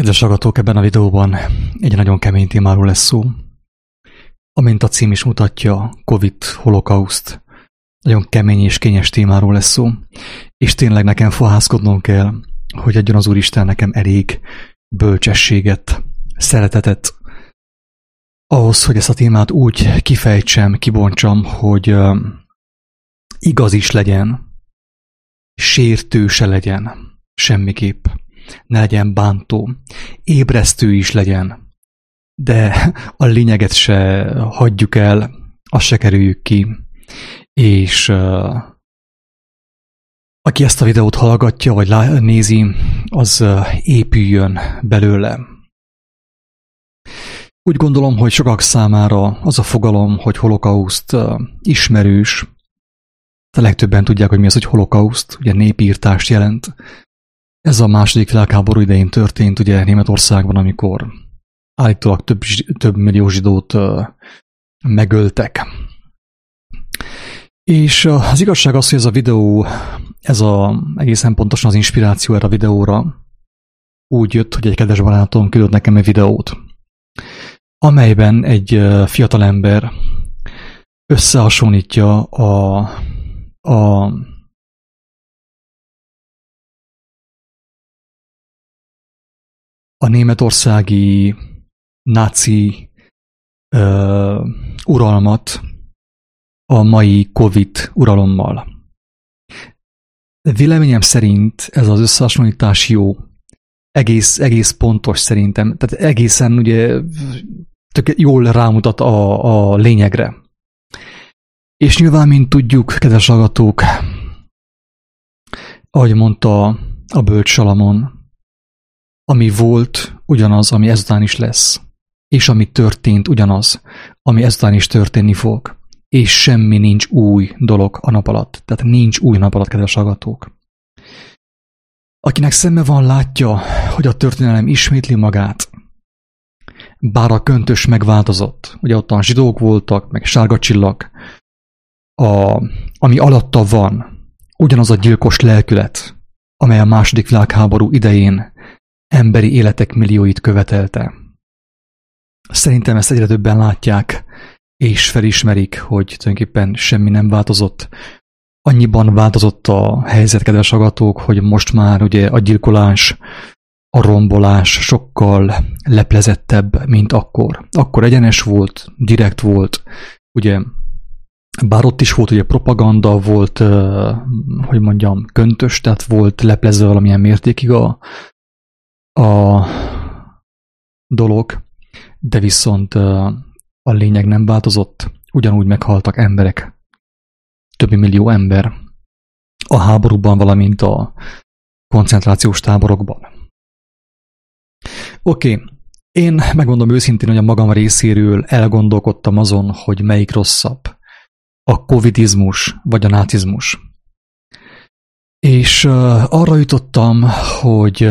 Kedves hallgatók, ebben a videóban egy nagyon kemény témáról lesz szó. Amint a cím is mutatja, Covid, holokauszt. Nagyon kemény és kényes témáról lesz szó. És tényleg nekem fohászkodnom kell, hogy adjon az Úristen nekem elég bölcsességet, szeretetet, ahhoz, hogy ezt a témát úgy kifejtsem, kibontsam, hogy igaz is legyen, sértő se legyen, semmiképp. Ne legyen bántó, ébresztő is legyen, de a lényeget se hagyjuk el, azt se kerüljük ki, és aki ezt a videót hallgatja, vagy nézi, az épüljön belőle. Úgy gondolom, hogy sokak számára az a fogalom, hogy holokauszt ismerős, de legtöbben tudják, hogy mi az, hogy holokauszt, ugye népírtást jelent. Ez a második világháború idején történt ugye Németországban, amikor állítólag több millió zsidót megöltek. És az igazság az, hogy ez a videó, egészen pontosan az inspiráció erre a videóra úgy jött, hogy egy kedves barátom küldött nekem egy videót, amelyben egy fiatalember összehasonlítja a németországi náci uralmat a mai Covid uralommal. Véleményem szerint ez az összehasonlítás jó, egész pontos szerintem, tehát egészen ugye tök jól rámutat a lényegre. És nyilván, mint tudjuk, kedves hallgatók, ahogy mondta a bölcs Salamon, ami volt, ugyanaz, ami ezután is lesz. És ami történt, ugyanaz, ami ezután is történni fog. És semmi nincs új dolog a nap alatt. Tehát nincs új nap alatt, kedves hallgatók. Akinek szeme van, látja, hogy a történelem ismétli magát. Bár a köntös megváltozott. Ugye ottan zsidók voltak, meg sárga csillag. Ami alatta van, ugyanaz a gyilkos lelkület, amely a második világháború idején emberi életek millióit követelte. Szerintem ezt egyre többen látják, és felismerik, hogy tulajdonképpen semmi nem változott. Annyiban változott a helyzet, kedves hallgatók, hogy most már ugye a gyilkolás, a rombolás sokkal leplezettebb, mint akkor. Akkor egyenes volt, direkt volt, ugye, bár ott is volt ugye propaganda, volt, hogy mondjam, köntös, tehát volt leplezve valamilyen mértékig a dolog, de viszont a lényeg nem változott, ugyanúgy meghaltak emberek, több millió ember a háborúban, valamint a koncentrációs táborokban. Oké, én megmondom őszintén, hogy a magam részéről elgondolkodtam azon, hogy melyik rosszabb, a covidizmus vagy a nácizmus. És arra jutottam, hogy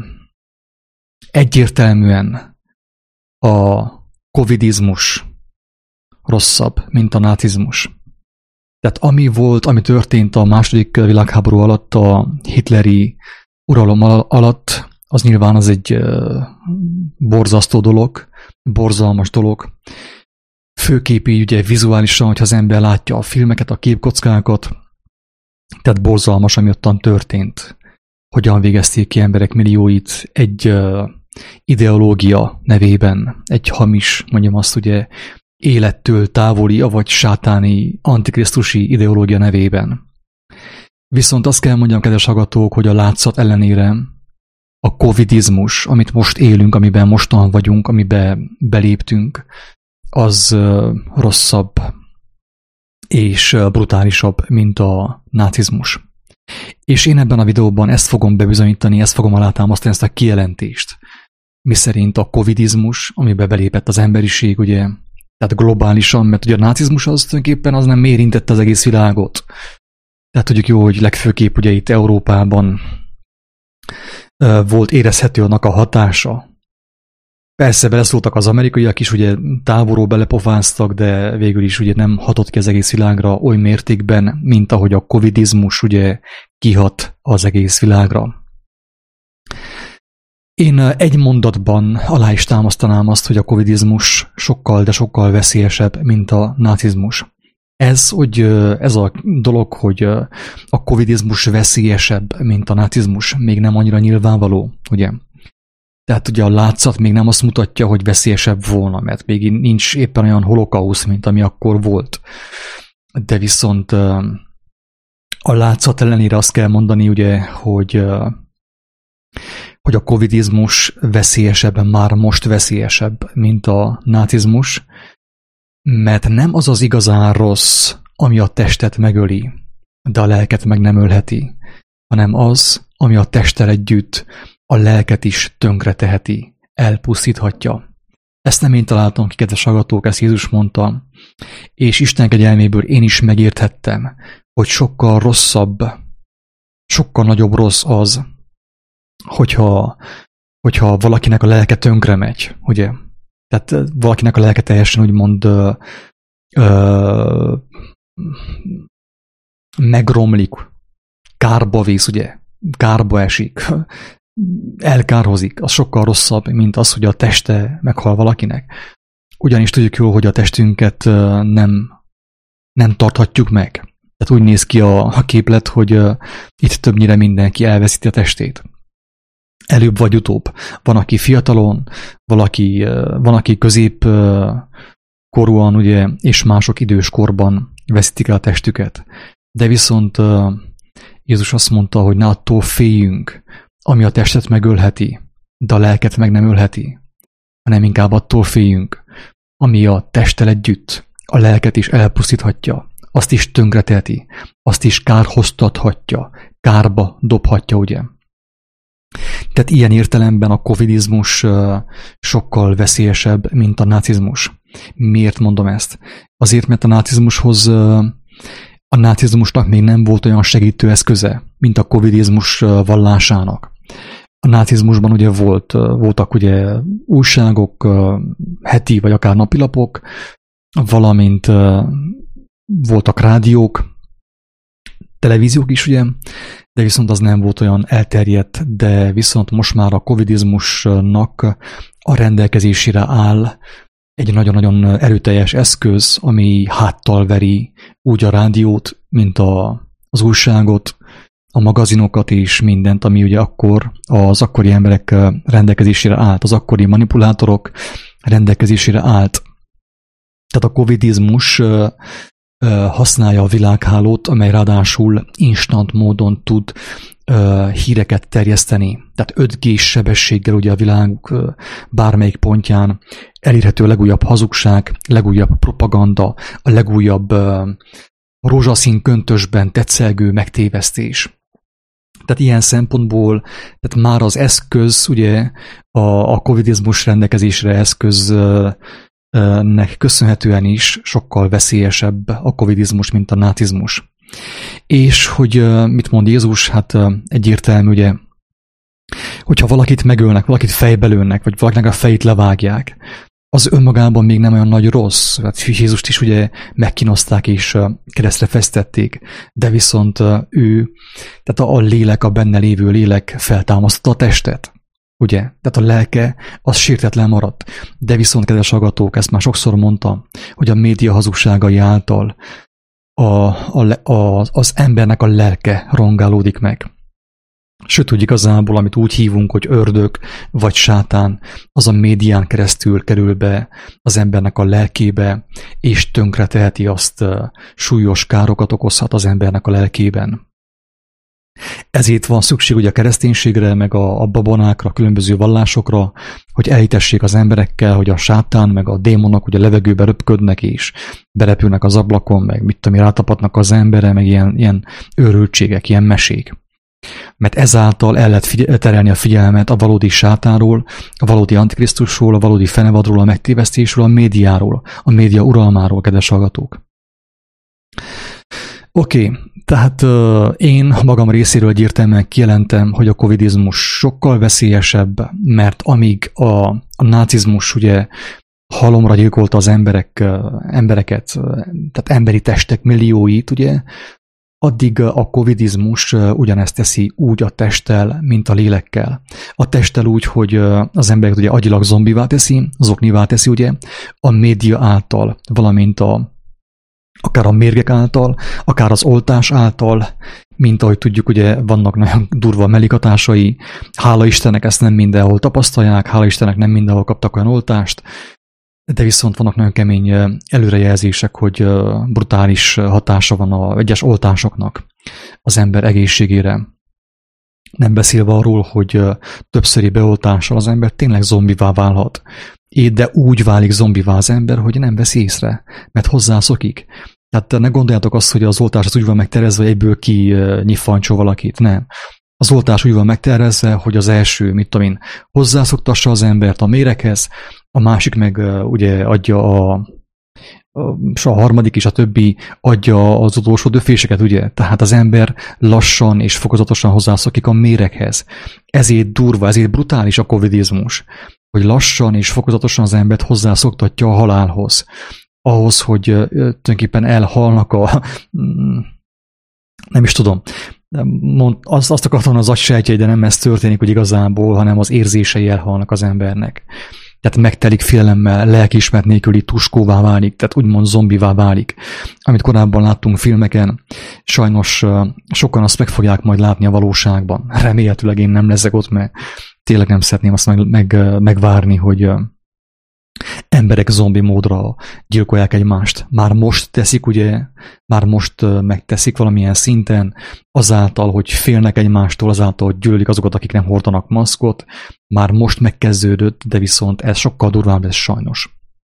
egyértelműen a covidizmus rosszabb, mint a nácizmus. Tehát ami történt a második világháború alatt, a hitleri uralom alatt, az nyilván az egy borzasztó dolog, borzalmas dolog. Főképp így ugye vizuálisan, hogyha az ember látja a filmeket, a képkockákat, tehát borzalmas, ami ottan történt. Hogyan végezték ki emberek millióit egy ideológia nevében, egy hamis, mondjam azt ugye, élettől távoli, vagy sátáni, antikrisztusi ideológia nevében. Viszont azt kell mondjam, kedves hallgatók, hogy a látszat ellenére a covidizmus, amit most élünk, amiben mostan vagyunk, amiben beléptünk, az rosszabb és brutálisabb, mint a nácizmus. És én ebben a videóban ezt fogom bebizonyítani, ezt fogom alátámasztani, ezt a kijelentést. Miszerint a covidizmus, amiben belépett az emberiség, ugye, tehát globálisan, mert ugye a nácizmus az tulajdonképpen az nem érintette az egész világot. Tehát tudjuk jó, hogy legfőképp ugye itt Európában volt érezhető annak a hatása. Persze beleszóltak az amerikaiak is, ugye távolról belepofáztak, de végül is ugye nem hatott ki az egész világra oly mértékben, mint ahogy a covidizmus ugye kihat az egész világra. Én egy mondatban alá is támasztanám azt, hogy a covidizmus sokkal, de sokkal veszélyesebb, mint a nácizmus. Ez a dolog, hogy a covidizmus veszélyesebb, mint a nácizmus, még nem annyira nyilvánvaló, ugye? Tehát ugye a látszat még nem azt mutatja, hogy veszélyesebb volna, mert még nincs éppen olyan holokausz, mint ami akkor volt. De viszont a látszat ellenére azt kell mondani, ugye, hogy a covidizmus veszélyesebb, már most veszélyesebb, mint a nácizmus, mert nem az az igazán rossz, ami a testet megöli, de a lelket meg nem ölheti, hanem az, ami a testtel együtt a lelket is tönkre teheti, elpusztíthatja. Ezt nem én találtam ki, kedves hallgatók, ezt Jézus mondta, és Isten kegyelméből én is megérthettem, hogy sokkal rosszabb, sokkal nagyobb rossz az, hogyha valakinek a lelke tönkre megy, ugye? Tehát valakinek a lelke teljesen úgymond megromlik, kárba vész, ugye? Kárba esik, elkárhozik, az sokkal rosszabb, mint az, hogy a teste meghal valakinek. Ugyanis tudjuk jól, hogy a testünket nem tarthatjuk meg. Tehát úgy néz ki a képlet, hogy itt többnyire mindenki elveszíti a testét. Előbb vagy utóbb. Van, aki fiatalon, van, aki középkorúan, ugye, és mások idős korban veszítik el a testüket. De viszont Jézus azt mondta, hogy ne attól féljünk, ami a testet megölheti, de a lelket meg nem ölheti, hanem inkább attól féljünk, ami a testtel együtt a lelket is elpusztíthatja, azt is tönkreteheti, azt is kárhoztathatja, kárba dobhatja, ugye. Tehát ilyen értelemben a covidizmus sokkal veszélyesebb, mint a nácizmus. Miért mondom ezt? Azért, mert a nácizmusnak még nem volt olyan segítő eszköze, mint a covidizmus vallásának. A nácizmusban ugye voltak ugye újságok, heti vagy akár napilapok, valamint voltak rádiók, televíziók is, ugye, de viszont az nem volt olyan elterjedt, de viszont most már a covidizmusnak a rendelkezésére áll egy nagyon-nagyon erőteljes eszköz, ami háttal veri úgy a rádiót, mint az újságot, a magazinokat és mindent, ami ugye akkor az akkori emberek rendelkezésére állt, az akkori manipulátorok rendelkezésére állt. Tehát a covidizmus használja a világhálót, amely ráadásul instant módon tud híreket terjeszteni. Tehát 5G-s sebességgel ugye a világ bármelyik pontján elérhető a legújabb hazugság, legújabb propaganda, a legújabb rózsaszín köntösben tetszelgő megtévesztés. Tehát ilyen szempontból, tehát már az eszköz, ugye a covidizmus rendelkezésre eszköznek köszönhetően is sokkal veszélyesebb a covidizmus, mint a nácizmus. És hogy mit mond Jézus? Hát egyértelmű, ugye, hogyha valakit megölnek, valakit fejbelőnek, vagy valakinek a fejét levágják, az önmagában még nem olyan nagy rossz. Hát Jézust is ugye megkínozták és keresztre fesztették, de viszont tehát a lélek, a benne lévő lélek feltámasztotta a testet. Ugye? Tehát a lelke az sértetlen maradt. De viszont, kedves hallgatók, ezt már sokszor mondtam, hogy a média hazugságai által az embernek a lelke rongálódik meg. Sőt, úgy igazából, amit úgy hívunk, hogy ördög vagy sátán, az a médián keresztül kerül be az embernek a lelkébe, és tönkre teheti azt, súlyos károkat okozhat az embernek a lelkében. Ezért van szükség ugye a kereszténységre, meg a babonákra, különböző vallásokra, hogy elhitessék az emberekkel, hogy a sátán, meg a démonok ugye a levegőbe röpködnek, és berepülnek az ablakon, meg mit tudom, rátapadnak az emberre, meg ilyen őrültségek, ilyen mesék. Mert ezáltal el lehet terelni a figyelmet a valódi sátánról, a valódi antikrisztusról, a valódi fenevadról, a megtévesztésről, a médiáról, a média uralmáról, kedves hallgatók. Oké, tehát én magam részéről egyértelműen kijelentem, hogy a covidizmus sokkal veszélyesebb, mert amíg a nácizmus ugye halomra gyilkolta az embereket, tehát emberi testek millióit, ugye, addig a covidizmus ugyanezt teszi úgy a testtel, mint a lélekkel. A testtel úgy, hogy az embereket ugye agyilag zombivá teszi, zoknivá teszi ugye, a média által, valamint akár a mérgek által, akár az oltás által, mint ahogy tudjuk, ugye vannak nagyon durva mellékhatásai, hála Istennek ezt nem mindenhol tapasztalják, hála Istennek nem mindenhol kaptak olyan oltást, de viszont vannak nagyon kemény előrejelzések, hogy brutális hatása van az egyes oltásoknak az ember egészségére. Nem beszélve arról, hogy többszöri beoltással az ember tényleg zombivá válhat. De úgy válik zombivá az ember, hogy nem veszi észre, mert hozzászokik. Tehát ne gondoljátok azt, hogy az oltás az úgy van megtervezve, hogy egyből kinyifancsol valakit. Nem. Az oltás úgy van megtervezve, hogy az első, mit tudom én, hozzászoktassa az embert a méreghez, a másik meg ugye adja és a harmadik és a többi adja az utolsó döféseket, ugye? Tehát az ember lassan és fokozatosan hozzászokik a méreghez. Ezért durva, ezért brutális a covidizmus, hogy lassan és fokozatosan az embert hozzászoktatja a halálhoz. Ahhoz, hogy tulajdonképpen elhalnak nem is tudom, azt akartam az agysejtjei, de nem ez történik, hogy igazából, hanem az érzései elhalnak az embernek. Tehát megtelik félelemmel, lelkiismeret nélküli tuskóvá válik, tehát úgymond zombivá válik. Amit korábban láttunk filmeken, sajnos sokan azt meg fogják majd látni a valóságban. Remélhetőleg én nem leszek ott, mert tényleg nem szeretném azt megvárni, hogy emberek zombi módra gyilkolják egymást. Már most teszik, ugye, már most megteszik valamilyen szinten, azáltal, hogy félnek egymástól, azáltal, hogy gyűlölik azokat, akik nem hordanak maszkot, már most megkezdődött, de viszont ez sokkal durvább lesz sajnos.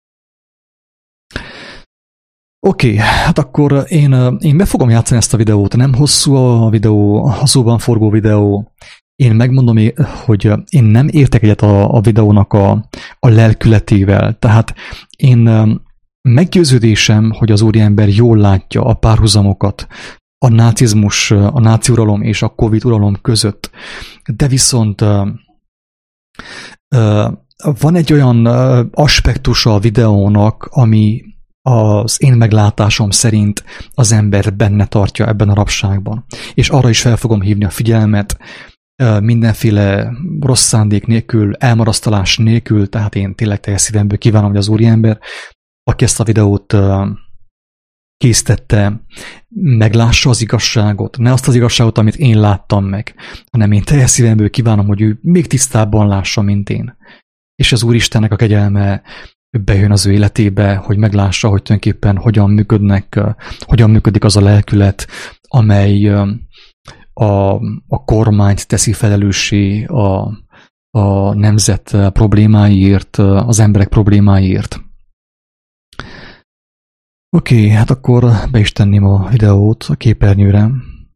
Oké, hát akkor én be fogom játszani ezt a videót, nem hosszú a videó, a szóban forgó videó. Én megmondom, hogy én nem értek egyet a videónak a lelkületével. Tehát én meggyőződésem, hogy az úriember jól látja a párhuzamokat a nácizmus, a náci uralom és a Covid uralom között. De viszont van egy olyan aspektusa a videónak, ami az én meglátásom szerint az ember benne tartja ebben a rabságban. És arra is fel fogom hívni a figyelmet, mindenféle rossz szándék nélkül, elmarasztalás nélkül, tehát én tényleg teljes szívemből kívánom, hogy az úriember, aki ezt a videót készítette, meglássa az igazságot, ne azt az igazságot, amit én láttam meg, hanem én teljes szívemből kívánom, hogy ő még tisztábban lássa, mint én. És az Úristennek a kegyelme bejön az ő életébe, hogy meglássa, hogy tulajdonképpen hogyan működik az a lelkület, amely a kormányt teszi felelőssé a nemzet problémáiért, az emberek problémáiért. Oké, hát akkor be is tenném a videót a képernyőre.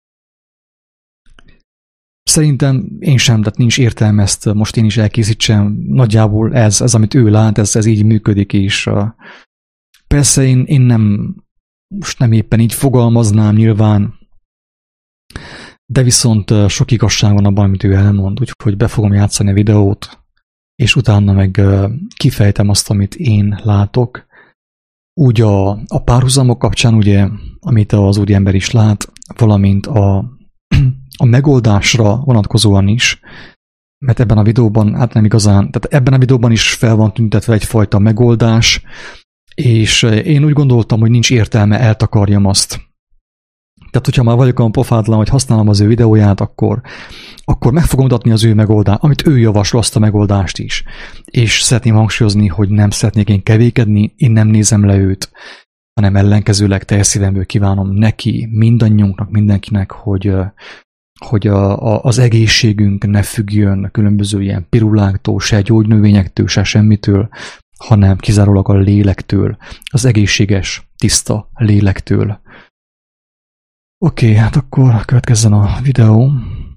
Szerintem én sem, tehát nincs értelme ezt most én is elkészítsem. Nagyjából ez amit ő lát, ez így működik, és persze én most nem éppen így fogalmaznám nyilván, de viszont sok igazság van abban, amit ő elmond, úgyhogy be fogom játszani a videót, és utána meg kifejtem azt, amit én látok. Úgy a párhuzamok kapcsán, ugye, amit az úriember is lát, valamint a megoldásra vonatkozóan is, mert ebben a videóban, hát nem igazán, tehát ebben a videóban is fel van tüntetve egyfajta megoldás, és én úgy gondoltam, hogy nincs értelme eltakarjam azt. Tehát, hogyha már vagyok olyan pofátlan, hogy használom az ő videóját, akkor meg fogom mutatni az ő megoldást, amit ő javasol, azt a megoldást is. És szeretném hangsúlyozni, hogy nem szeretnék én kevékedni, én nem nézem le őt, hanem ellenkezőleg teljes szívemből kívánom neki, mindannyiunknak, mindenkinek, hogy az egészségünk ne függjön különböző ilyen piruláktól, se gyógynövényektől, se semmitől, hanem kizárólag a lélektől, az egészséges, tiszta lélektől. Oké, hát akkor következzen a videó.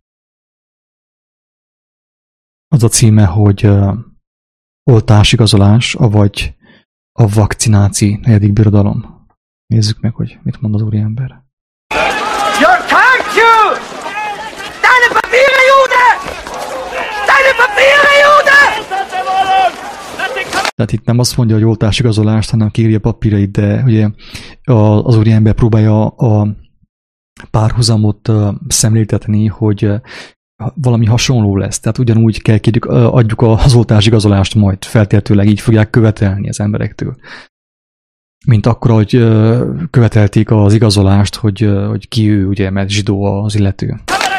Az a címe, hogy oltásigazolás, avagy a vakcináci 4. birodalom. Nézzük meg, hogy mit mond az úriember. Your country! Deine Papiere, Jude! Deine Papiere, Jude! Tehát itt nem azt mondja, hogy oltásigazolást, hanem kéri a papírait, de ugye az úriember próbálja párhuzamot szemléltetni, hogy valami hasonló lesz. Tehát ugyanúgy kell adjuk az oltásigazolást majd, feltétlenül így fogják követelni az emberektől. Mint akkor, hogy követelték az igazolást, hogy ki ő, ugye, mert zsidó az illető.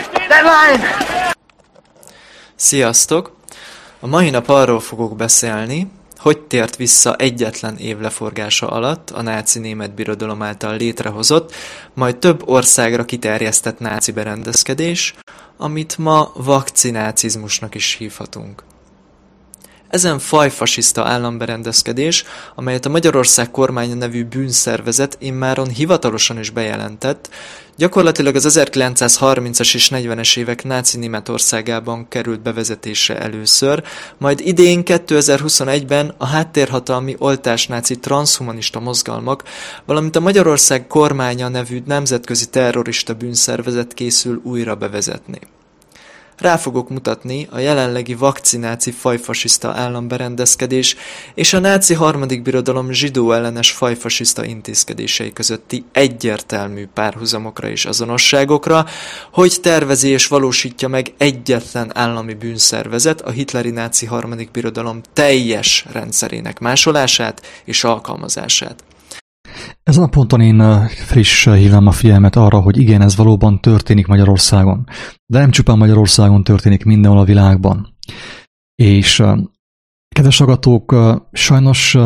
Sziasztok! A mai nap arról fogok beszélni, hogy tért vissza egyetlen év leforgása alatt a náci német birodalom által létrehozott, majd több országra kiterjesztett náci berendezkedés, amit ma vakcinácizmusnak is hívhatunk. Ezen fajfasiszta államberendezkedés, amelyet a Magyarország Kormánya nevű bűnszervezet immáron hivatalosan is bejelentett, gyakorlatilag az 1930-as és 40-es évek náci Németországában került bevezetésre először, majd idén 2021-ben a háttérhatalmi oltásnáci transzhumanista mozgalmak, valamint a Magyarország Kormánya nevű nemzetközi terrorista bűnszervezet készül újra bevezetni. Rá fogok mutatni a jelenlegi vakcináci fajfasiszta államberendezkedés és a náci harmadik birodalom zsidó ellenes fajfasiszta intézkedései közötti egyértelmű párhuzamokra és azonosságokra, hogy tervezi és valósítja meg egyetlen állami bűnszervezet a hitleri náci harmadik birodalom teljes rendszerének másolását és alkalmazását. Ezen a ponton én friss hívnám a figyelmet arra, hogy igen, ez valóban történik Magyarországon. De nem csupán Magyarországon történik, mindenhol a világban. És kedves hallgatók, sajnos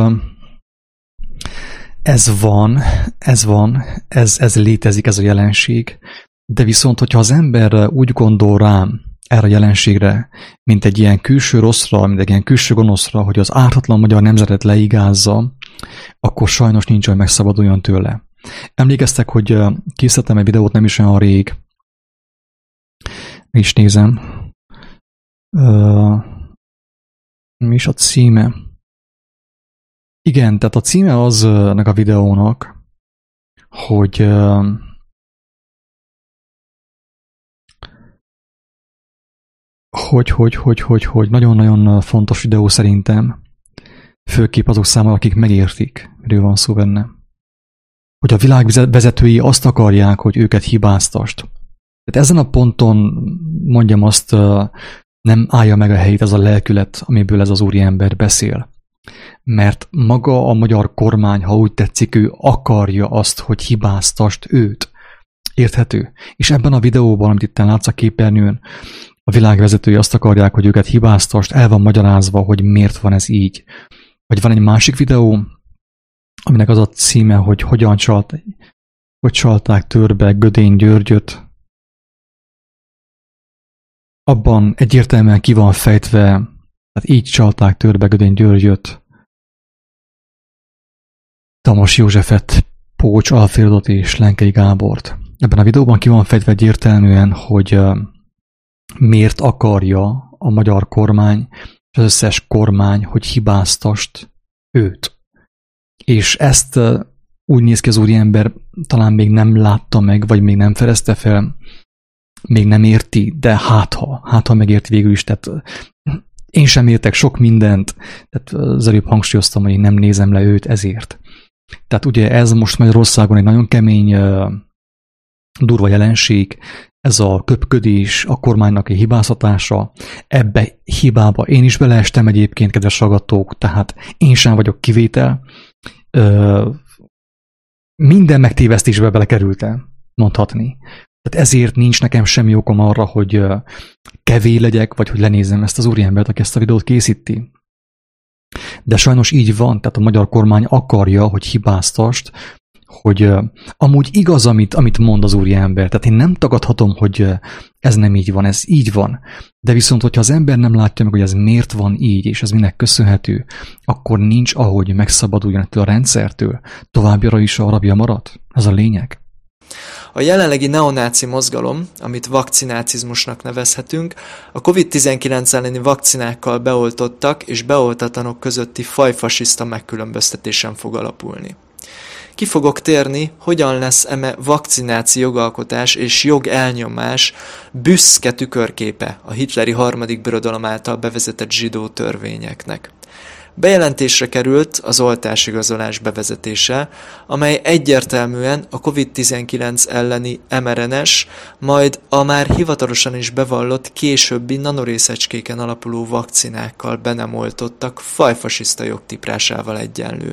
ez létezik, ez a jelenség. De viszont, hogyha az ember úgy gondol rám erre a jelenségre, mint egy ilyen külső rosszra, mint egy ilyen külső gonoszra, hogy az ártatlan magyar nemzetet leigázza, akkor sajnos nincs, hogy megszabaduljon tőle. Emlékeztek, hogy készítettem egy videót nem is olyan rég. Meg is nézem. Mi is a címe? Igen, tehát a címe aznak a videónak, hogy nagyon-nagyon fontos videó szerintem, főképp azok számára, akik megértik, miről van szó benne. Hogy a világ vezetői azt akarják, hogy őket hibáztasd. Tehát ezen a ponton, mondjam azt, nem állja meg a helyét ez a lelkület, amiből ez az úriember beszél. Mert maga a magyar kormány, ha úgy tetszik, ő akarja azt, hogy hibáztasd őt. Érthető? És ebben a videóban, amit itt látsz a képernyőn, a világ vezetői azt akarják, hogy őket hibáztasd, el van magyarázva, hogy miért van ez így. Vagy van egy másik videó, aminek az a címe, hogy hogyan csalták törbe Gödény Györgyöt. Abban egyértelműen ki van fejtve, tehát így csalták törbe Gödény Györgyöt, Tamas Józsefet, Pócs Alfrédot és Lenkei Gábort. Ebben a videóban ki van fejtve egyértelműen, hogy miért akarja a magyar kormány, az összes kormány, hogy hibáztasd őt. És ezt úgy néz ki az úriember, talán még nem látta meg, vagy még nem fedezte fel, még nem érti, de hát ha megérti végül is, tehát én sem értek sok mindent, tehát az előbb hangsúlyoztam, hogy én nem nézem le őt ezért. Tehát ugye ez most Magyarországon egy nagyon kemény, durva jelenség, ez a köpködés, a kormánynak a hibáztatása, ebbe hibába én is beleestem egyébként, kedves hallgatók, tehát én sem vagyok kivétel. Minden megtévesztésbe belekerültem, mondhatni. Tehát ezért nincs nekem semmi okom arra, hogy kevé legyek, vagy hogy lenézem ezt az úriembert, aki ezt a videót készíti. De sajnos így van, tehát a magyar kormány akarja, hogy hibáztasd, hogy amúgy igaz, amit mond az úriember. Tehát én nem tagadhatom, hogy ez nem így van, ez így van. De viszont, hogyha az ember nem látja meg, hogy ez miért van így, és ez minek köszönhető, akkor nincs ahogy megszabaduljon ettől a rendszertől. Továbbjára is a rabja marad. Ez a lényeg. A jelenlegi neonáci mozgalom, amit vakcinácizmusnak nevezhetünk, a COVID-19 elleni vakcinákkal beoltottak és beoltatlanok közötti fajfasiszta megkülönböztetésen fog alapulni. Ki fogok térni, hogyan lesz eme vakcináci jogalkotás és jogelnyomás büszke tükörképe a hitleri harmadik birodalom által bevezetett zsidó törvényeknek. Bejelentésre került az oltásigazolás bevezetése, amely egyértelműen a COVID-19 elleni mRNA-s, majd a már hivatalosan is bevallott későbbi nanorészecskéken alapuló vakcinákkal be nem oltottak fajfasiszta jogtiprásával egyenlő.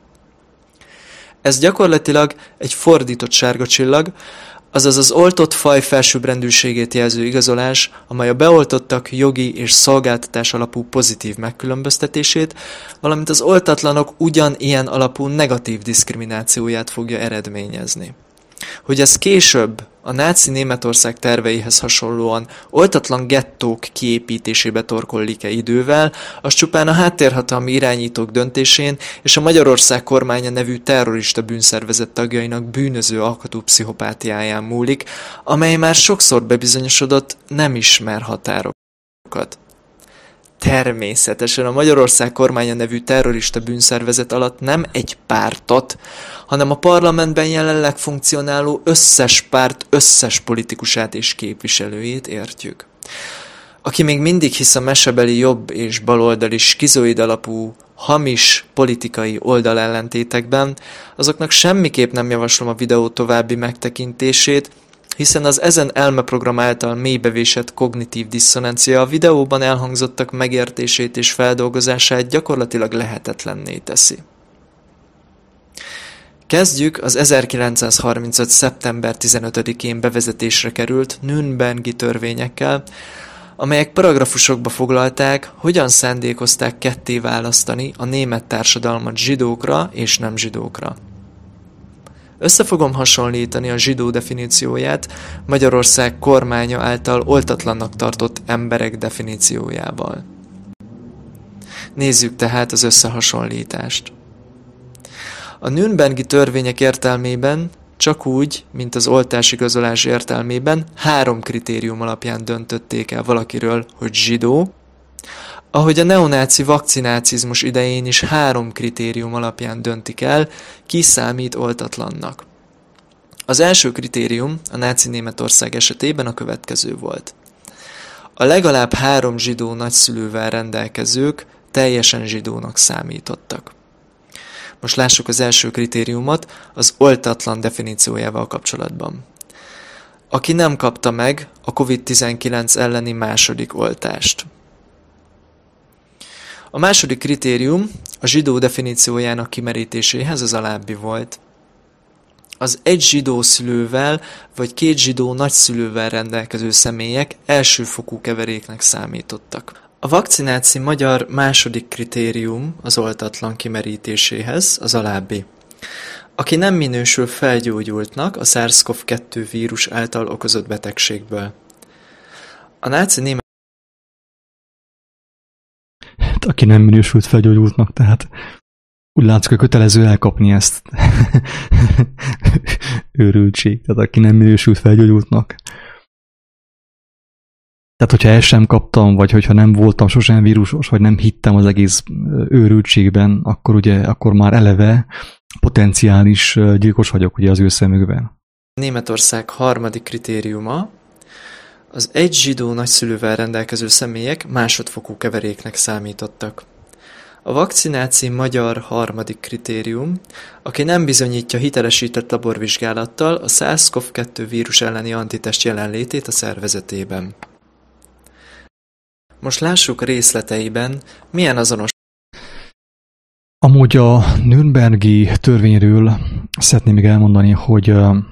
Ez gyakorlatilag egy fordított sárga csillag, azaz az oltott faj felsőbbrendűségét jelző igazolás, amely a beoltottak jogi és szolgáltatás alapú pozitív megkülönböztetését, valamint az oltatlanok ugyanilyen alapú negatív diszkriminációját fogja eredményezni. Hogy ez később a náci Németország terveihez hasonlóan oltatlan gettók kiépítésébe torkollik-e idővel, az csupán a háttérhatalmi irányítók döntésén és a Magyarország kormánya nevű terrorista bűnszervezet tagjainak bűnöző alkatú pszichopátiáján múlik, amely már sokszor bebizonyosodott, nem ismer határokat. Természetesen a Magyarország kormánya nevű terrorista bűnszervezet alatt nem egy pártot, hanem a parlamentben jelenleg funkcionáló összes párt összes politikusát és képviselőjét értjük. Aki még mindig hisz a mesebeli jobb és baloldali skizoid alapú, hamis politikai oldalellentétekben, azoknak semmiképp nem javaslom a videó további megtekintését, hiszen az ezen elmeprogram által mélybevésett kognitív diszonancia a videóban elhangzottak megértését és feldolgozását gyakorlatilag lehetetlenné teszi. Kezdjük az 1935. szeptember 15-én bevezetésre került Nürnbergi törvényekkel, amelyek paragrafusokba foglalták, hogyan szándékozták ketté választani a német társadalmat zsidókra és nem zsidókra. Össze fogom hasonlítani a zsidó definícióját Magyarország kormánya által oltatlannak tartott emberek definíciójával. Nézzük tehát az összehasonlítást. A Nürnbergi törvények értelmében, csak úgy, mint az oltásigazolás értelmében, 3 kritérium alapján döntötték el valakiről, hogy zsidó, ahogy a neonáci vakcinácizmus idején is 3 kritérium alapján döntik el, ki számít oltatlannak. Az első kritérium a náci Németország esetében a következő volt. A legalább 3 zsidó nagyszülővel rendelkezők teljesen zsidónak számítottak. Most lássuk az első kritériumot az oltatlan definíciójával kapcsolatban. Aki nem kapta meg a COVID-19 elleni második oltást. A második kritérium a zsidó definíciójának kimerítéséhez az alábbi volt. Az egy zsidó szülővel vagy 2 zsidó nagyszülővel rendelkező személyek elsőfokú keveréknek számítottak. A vakcináci magyar második kritérium az oltatlan kimerítéséhez az alábbi. Aki nem minősül felgyógyultnak a SARS-CoV-2 vírus által okozott betegségből. A náci német... Aki nem minősült felgyógyultnak, tehát úgy látszik, hogy kötelező elkapni ezt. Őrültség. Tehát aki nem minősült felgyógyultnak. Tehát, hogyha el sem kaptam, vagy hogyha nem voltam sosem vírusos, vagy nem hittem az egész őrültségben, akkor már eleve potenciális gyilkos vagyok ugye az ő szemükben. Németország harmadik kritériuma az egy zsidó nagyszülővel rendelkező személyek másodfokú keveréknek számítottak. A vakcináci magyar harmadik kritérium, aki nem bizonyítja hitelesített laborvizsgálattal a SARS-CoV-2 vírus elleni antitest jelenlétét a szervezetében. Most lássuk részleteiben, milyen azonos. Amúgy a Nürnbergi törvényről szeretném még elmondani, hogy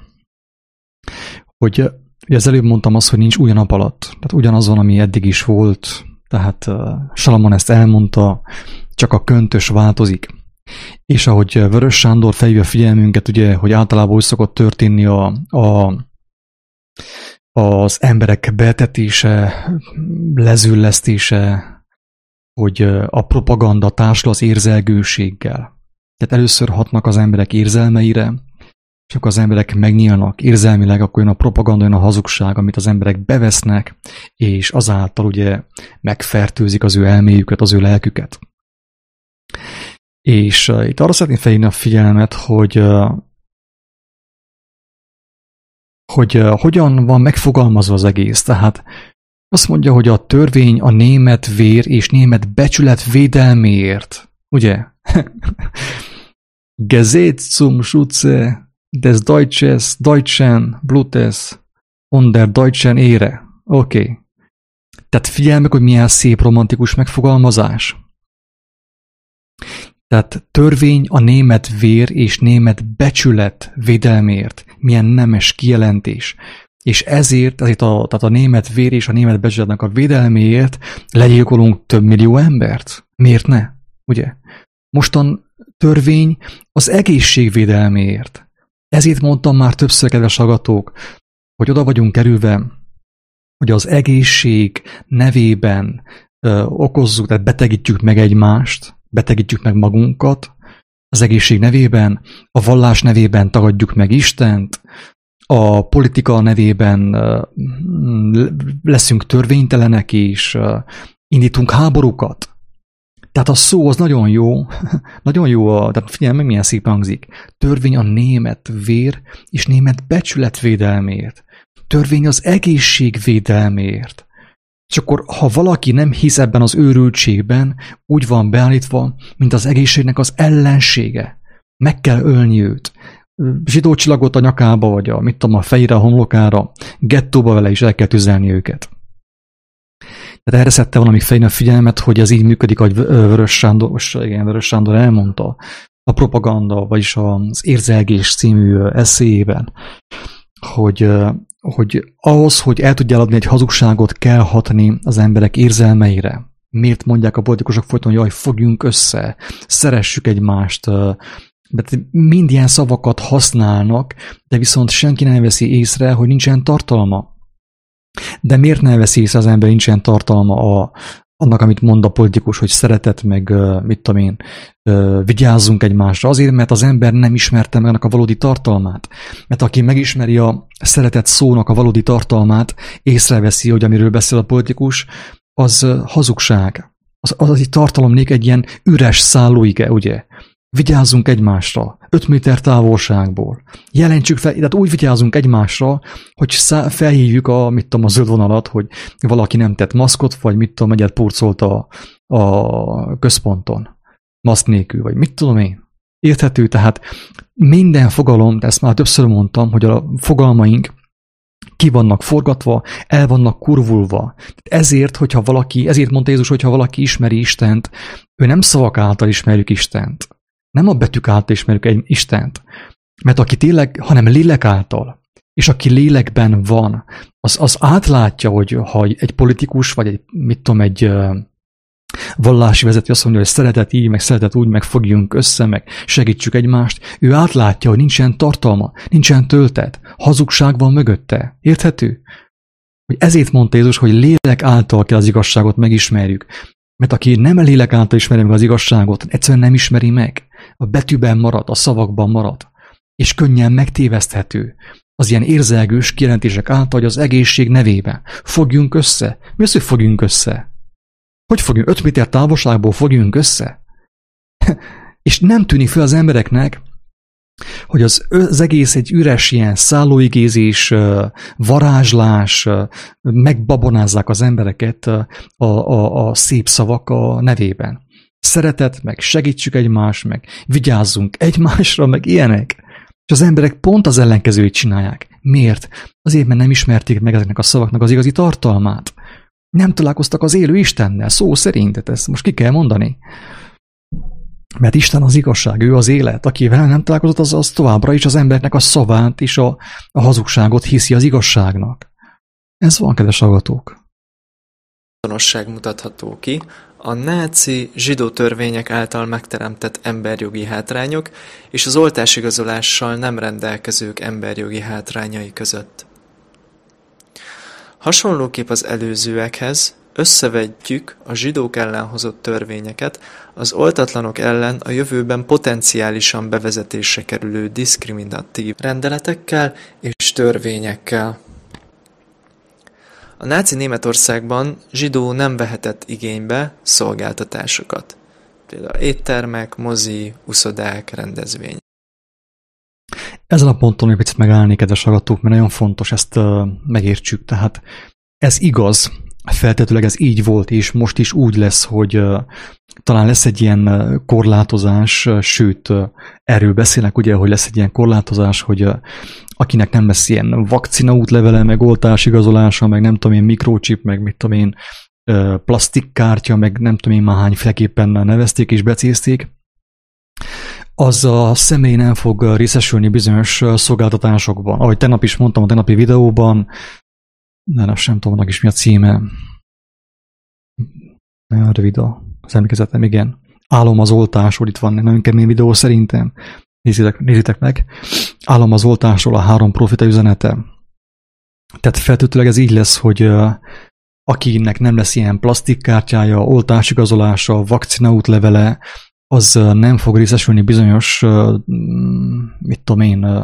az előbb mondtam azt, hogy nincs új nap alatt. Tehát ugyanazon, ami eddig is volt, tehát Salamon ezt elmondta, csak a köntös változik. És ahogy Vörös Sándor felhívja a figyelmünket, ugye, hogy általában úgy szokott történni az emberek betetése, lezüllesztése, hogy a propaganda társul az érzelgőséggel. Tehát először hatnak az emberek érzelmeire, és akkor az emberek megnyílnak érzelmileg, akkor jön a propaganda, jön a hazugság, amit az emberek bevesznek, és azáltal ugye megfertőzik az ő elméjüket, az ő lelküket. És itt arra szeretném felhívni a figyelmet, hogy hogyan van megfogalmazva az egész. Tehát azt mondja, hogy a törvény a német vér és német becsület védelméért Ugye? Gezét zum Schutze des Deutschen Blutes und der deutschen Ehre. Oké. Tehát figyelj meg, hogy milyen szép romantikus megfogalmazás. Tehát törvény a német vér és német becsület védelmért. Milyen nemes kijelentés. És ezért a német vér és a német becsületnek a védelméért legyilkolunk több millió embert. Miért ne? Ugye? Mostan törvény az egészségvédelméért. Ezért mondtam már többször, kedves hallgatók, hogy oda vagyunk kerülve, hogy az egészség nevében okozzuk, tehát betegítjük meg egymást, betegítjük meg magunkat, az egészség nevében, a vallás nevében tagadjuk meg Istent, a politika nevében leszünk törvénytelenek és indítunk háborúkat. Tehát a szó az nagyon jó, nagyon jó, tehát figyelj meg, milyen szépen hangzik. Törvény a német vér és német becsületvédelmért. Törvény az egészségvédelmért. És akkor, ha valaki nem hisz ebben az őrültségben, úgy van beállítva, mint az egészségnek az ellensége. Meg kell ölni őt. Zsidó csillagot a nyakába, vagy a fejére, a homlokára, gettóba vele is el kell tüzelni őket. Tehát erre szedte valami fején a figyelmet, hogy ez így működik, ahogy Vörös Sándor elmondta a propaganda, vagyis az Érzelgés című eszéjében, hogy ahhoz, hogy el tudjál adni egy hazugságot, kell hatni az emberek érzelmeire. Miért mondják a politikusok folyton, hogy jaj, fogjunk össze, szeressük egymást, de mind ilyen szavakat használnak, de viszont senki nem veszi észre, hogy nincsen tartalma. De miért ne veszi észre az ember, nincsen tartalma annak, amit mond a politikus, hogy szeretet, meg vigyázzunk egymásra? Azért, mert az ember nem ismerte meg annak a valódi tartalmát. Mert aki megismeri a szeretet szónak a valódi tartalmát, észreveszi, hogy amiről beszél a politikus, az hazugság. Az egy tartalomnék egy ilyen üres szállóige, ugye? Vigyázzunk egymásra, 5 méter távolságból. Jelentsük fel, tehát úgy vigyázzunk egymásra, hogy felhívjuk a zöld vonalat, hogy valaki nem tett maszkot, vagy egyet purcolt a központon. Maszk nélkül, vagy mit tudom én. Érthető, tehát minden fogalom, de ezt már többször mondtam, hogy a fogalmaink ki vannak forgatva, el vannak kurvulva. Ezért mondta Jézus, hogyha valaki ismeri Istent, ő nem szavak által ismerjük Istent. Nem a betűk által ismerjük egy Istent. Mert aki tényleg, hanem lélek által, és aki lélekben van, az átlátja, hogy ha egy politikus, vagy egy vallási vezető azt mondja, hogy szeretet így, meg szeretet úgy, meg fogjunk össze, meg segítsük egymást, ő átlátja, hogy nincsen tartalma, nincsen töltet, hazugság van mögötte. Érthető? Hogy ezért mondta Jézus, hogy lélek által kell az igazságot megismerjük. Mert aki nem a lélek által ismeri meg az igazságot, egyszerűen nem ismeri meg. A betűben marad, a szavakban marad. És könnyen megtéveszthető. Az ilyen érzelgős kijelentések által, hogy az egészség nevében. Fogjunk össze. Mi az, hogy fogjunk össze? Hogy fogjunk? 5 méter távolságból fogjunk össze? És nem tűnik fel az embereknek, hogy az egész egy üres ilyen szállóigézés, varázslás, megbabonázzák az embereket a szép szavak a nevében. Szeretet, meg segítsük egymást, meg vigyázzunk egymásra, meg ilyenek. És az emberek pont az ellenkezőjét csinálják. Miért? Azért, mert nem ismerték meg ezeknek a szavaknak az igazi tartalmát. Nem találkoztak az élő Istennel, szó szerint, ezt most ki kell mondani. Mert Isten az igazság, ő az élet. Akivel nem találkozott, az továbbra is az embernek a szavát és a hazugságot hiszi az igazságnak. Ez van, kedves hallgatók. Azonosság mutatható ki a náci zsidó törvények által megteremtett emberjogi hátrányok és az oltásigazolással nem rendelkezők emberjogi hátrányai között. Hasonlóképp az előzőekhez összevetjük a zsidók ellen hozott törvényeket az oltatlanok ellen a jövőben potenciálisan bevezetésre kerülő diszkriminatív rendeletekkel és törvényekkel. A náci Németországban zsidó nem vehetett igénybe szolgáltatásokat, például éttermek, mozi, uszodák, rendezvény. Ezen a ponton egy picit megállni, kedves hallgatók, mert nagyon fontos, ezt megértsük. Tehát ez igaz feltetőleg ez így volt, és most is úgy lesz, hogy talán lesz egy ilyen korlátozás, sőt, erről beszélnek ugye, hogy lesz egy ilyen korlátozás, hogy akinek nem lesz ilyen vakcina útlevele, meg oltásigazolása, meg nem tudom én mikrochip, meg mit tudom én plastikkártya, meg nem tudom én már hányféleképpen nevezték és becézték, az a személy nem fog részesülni bizonyos szolgáltatásokban. Ahogy tegnap is mondtam a tegnapi videóban, sem tudom, annak is mi a címe. Nagyon rövid az emlékezetem, igen. Álom az oltásról, itt van egy nagyon kemény videó szerintem. Nézzétek meg. Álom az oltásról, a 3 profita üzenete. Tehát feltétlenül ez így lesz, hogy akinek nem lesz ilyen plastikkártyája, oltásigazolása, vakcina útlevele, az nem fog részesülni bizonyos, mit tudom én,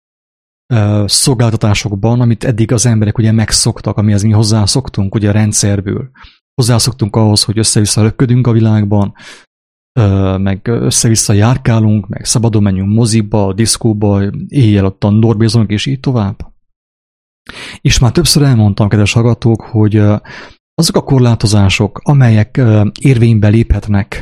szolgáltatásokban, amit eddig az emberek ugye megszoktak, amihez mi hozzászoktunk ugye a rendszerből. Hozzászoktunk ahhoz, hogy össze-vissza röpködünk a világban, meg össze-vissza járkálunk, meg szabadon menjünk moziba, diszkóba, éjjel ottan dorbézunk, és így tovább. És már többször elmondtam, kedves hallgatók, hogy azok a korlátozások, amelyek érvénybe léphetnek,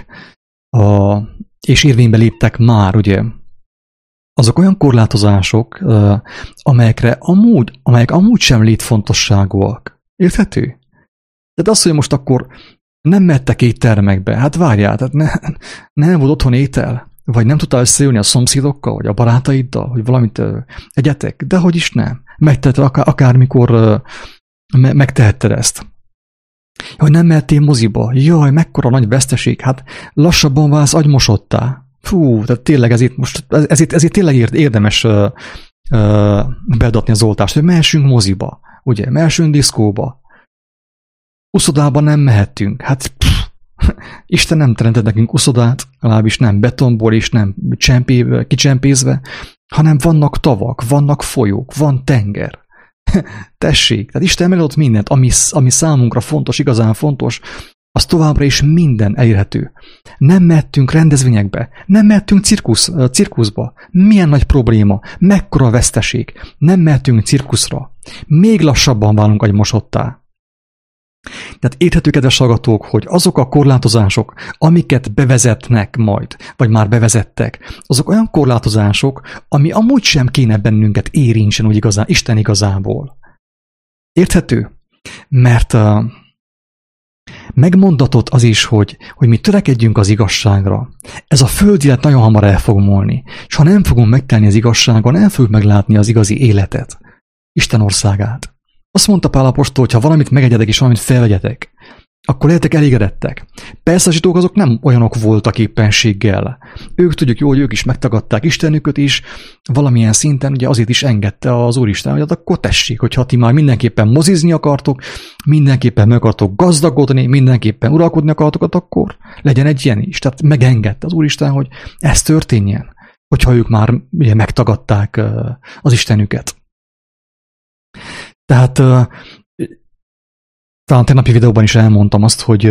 és érvénybe léptek már, ugye, azok olyan korlátozások, amelyek amúgy sem létfontosságúak. Érthető? Tehát az, hogy most akkor nem mehettek éttermekbe, hát várjál, tehát nem volt otthon étel, vagy nem tudtál összejönni a szomszédokkal, vagy a barátaiddal, hogy valamit egyetek, de hogy is nem. Megteheted akármikor megtehetted ezt. Hogy nem mehettél moziba, jaj, mekkora nagy veszteség, hát lassabban válsz agymosottá. Fú, tehát tényleg ezért tényleg érdemes beadatni az oltást, hogy mehessünk moziba, ugye, mehessünk diszkóba. Uszodában nem mehettünk, hát Isten nem teremtett nekünk uszodát, legalábbis nem betonból és nem kicsempézve, hanem vannak tavak, vannak folyók, van tenger. Tessék, tehát Isten megadott mindent, ami számunkra fontos, igazán fontos, az továbbra is minden elérhető. Nem mehettünk rendezvényekbe, nem mehettünk cirkuszba. Milyen nagy probléma, mekkora veszteség. Nem mehetünk cirkuszra. Még lassabban válunk agymosottá. Tehát érthető, kedves hallgatók, hogy azok a korlátozások, amiket bevezetnek majd, vagy már bevezettek, azok olyan korlátozások, ami amúgy sem kéne bennünket érintsen úgy Isten igazából. Érthető? Mert megmondatott az is, hogy mi törekedjünk az igazságra. Ez a föld élet nagyon hamar el fog múlni, és ha nem fogunk megtelni az igazságon, nem fogjuk meglátni az igazi életet, Isten országát. Azt mondta Pál apostol, hogy ha valamit megegyetek és valamit felvegyetek, akkor legyetek elégedettek. Persze a zsidók azok nem olyanok voltak éppenséggel. Ők tudjuk jól, hogy ők is megtagadták Istenüket is, valamilyen szinten ugye azért is engedte az Úristen, hogy akkor tessék, hogyha ti már mindenképpen mozizni akartok, mindenképpen meg akartok gazdagodni, mindenképpen uralkodni akartok, akkor legyen egy ilyen is. Tehát megengedte az Úristen, hogy ez történjen, hogyha ők már ugye megtagadták az Istenüket. Tehát talán tegnapi videóban is elmondtam azt, hogy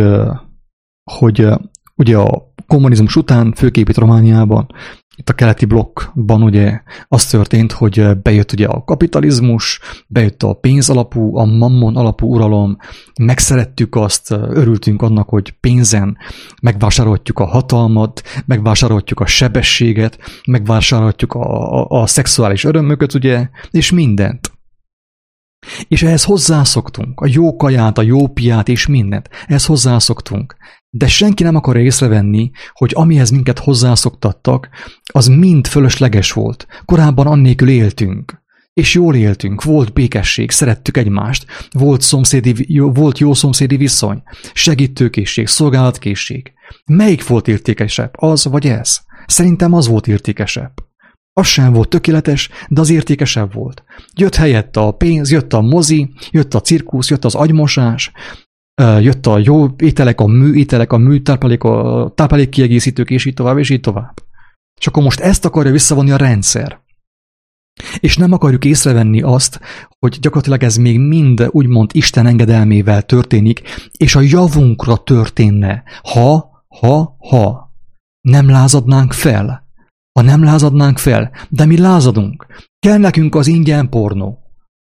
ugye a kommunizmus után, főképp itt Romániában, itt a keleti blokkban ugye az történt, hogy bejött ugye a kapitalizmus, bejött a pénz alapú, a mammon alapú uralom, megszerettük azt, örültünk annak, hogy pénzen megvásárolhatjuk a hatalmat, megvásárolhatjuk a sebességet, megvásárolhatjuk a szexuális örömöket, ugye, és mindent. És ehhez hozzászoktunk, a jó kaját, a jó piát és mindent, ehhez hozzászoktunk. De senki nem akar észrevenni, hogy amihez minket hozzászoktattak, az mind fölösleges volt. Korábban annélkül éltünk. És jól éltünk, volt békesség, szerettük egymást, volt jó szomszédi viszony, segítőkészség, szolgálatkészség. Melyik volt értékesebb, az vagy ez? Szerintem az volt értékesebb. Az sem volt tökéletes, de az értékesebb volt. Jött helyette a pénz, jött a mozi, jött a cirkusz, jött az agymosás, jött a jó ételek, a műételek, a műtáplálék, a táplálékkiegészítők, és így tovább, és így tovább. És akkor most ezt akarja visszavonni a rendszer. És nem akarjuk észrevenni azt, hogy gyakorlatilag ez még mind úgymond Isten engedelmével történik, és a javunkra történne, ha nem lázadnánk fel. Ha nem lázadnánk fel, de mi lázadunk. Kell nekünk az ingyen pornó.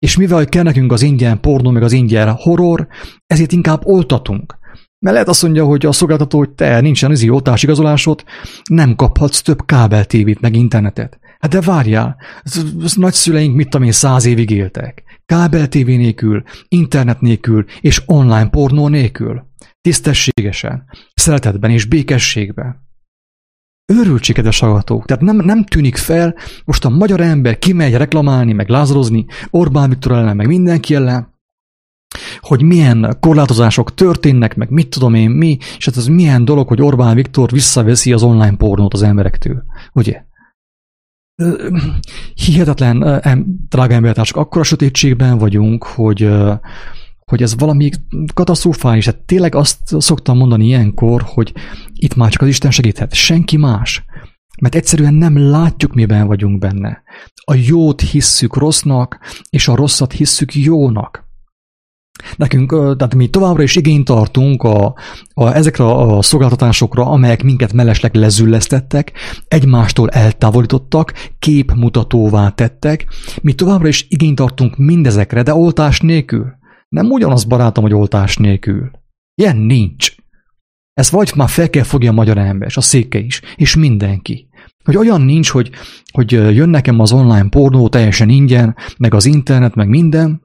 És mivel kell nekünk az ingyen pornó, meg az ingyen horror, ezért inkább oltatunk. Mert lehet azt mondja, hogy a szolgáltató, hogy te nincsen oltásigazolásod, nem kaphatsz több kábel tévét, meg internetet. Hát de várjál, nagyszüleink mit tudom én 100 évig éltek. Kábel tévé nélkül, internet nélkül és online pornó nélkül. Tisztességesen, szeretetben és békességben. Őrültség, kedves hallgatók. Tehát nem tűnik fel, most a magyar ember kimegy reklamálni, meg lázarozni, Orbán Viktor ellen, meg mindenki ellen, hogy milyen korlátozások történnek, meg mit tudom én mi, és hát ez milyen dolog, hogy Orbán Viktor visszaveszi az online pornót az emberektől. Ugye? Hihetetlen, drága embertársak, akkora sötétségben vagyunk, hogy ez valami katasztrofális. Hát tényleg azt szoktam mondani ilyenkor, hogy itt már csak az Isten segíthet, senki más. Mert egyszerűen nem látjuk, miben vagyunk benne. A jót hisszük rossznak, és a rosszat hisszük jónak. Nekünk, tehát mi továbbra is igényt tartunk ezekre a szolgáltatásokra, amelyek minket mellesleg lezüllesztettek, egymástól eltávolítottak, képmutatóvá tettek. Mi továbbra is igényt tartunk mindezekre, de oltás nélkül. Nem ugyanaz, barátom, hogy oltás nélkül. Ilyen nincs. Ez vagy már fel kell fogja a magyar ember, és a széke is, és mindenki. Hogy olyan nincs, hogy jön nekem az online pornó teljesen ingyen, meg az internet, meg minden,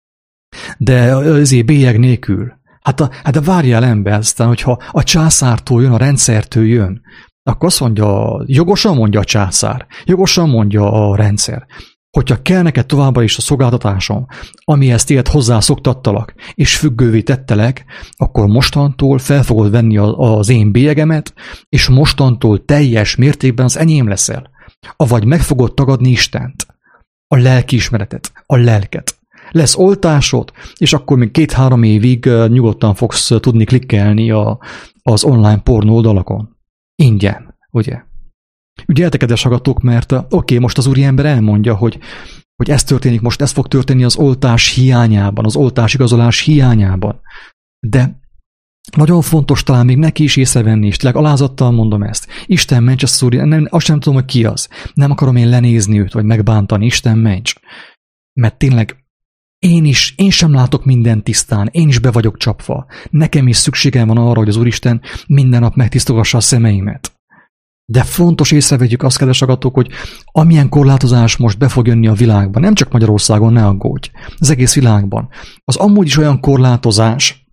de azért bélyeg nélkül. Hát várjál ember, aztán, hogyha a császártól jön, a rendszertől jön, akkor azt mondja, jogosan mondja a császár, jogosan mondja a rendszer, hogyha kell neked továbbra is a szolgáltatásom, amihez téged hozzászoktattalak, és függővé tettelek, akkor mostantól fel fogod venni az én bélyegemet, és mostantól teljes mértékben az enyém leszel. Avagy meg fogod tagadni Istent, a lelkiismeretet, a lelket. Lesz oltásod, és akkor még 2-3 évig nyugodtan fogsz tudni klikkelni az online pornó oldalakon. Ingyen, ugye? Ügyeltek, kedves hallgatók, mert oké, most az úriember elmondja, hogy ez történik, most ez fog történni az oltás hiányában, az oltásigazolás hiányában. De nagyon fontos talán még neki is észrevenni, és tényleg alázattal mondom ezt. Isten ments, azt nem tudom, hogy ki az. Nem akarom én lenézni őt, vagy megbántani. Isten ments. Mert tényleg én sem látok mindent tisztán, én is be vagyok csapva. Nekem is szükségem van arra, hogy az Úristen minden nap megtisztogassa a szemeimet. De fontos észrevegyük azt, kedves hallgatók, hogy amilyen korlátozás most be fog jönni a világban, nem csak Magyarországon, ne aggódj, az egész világban, az amúgy is olyan korlátozás,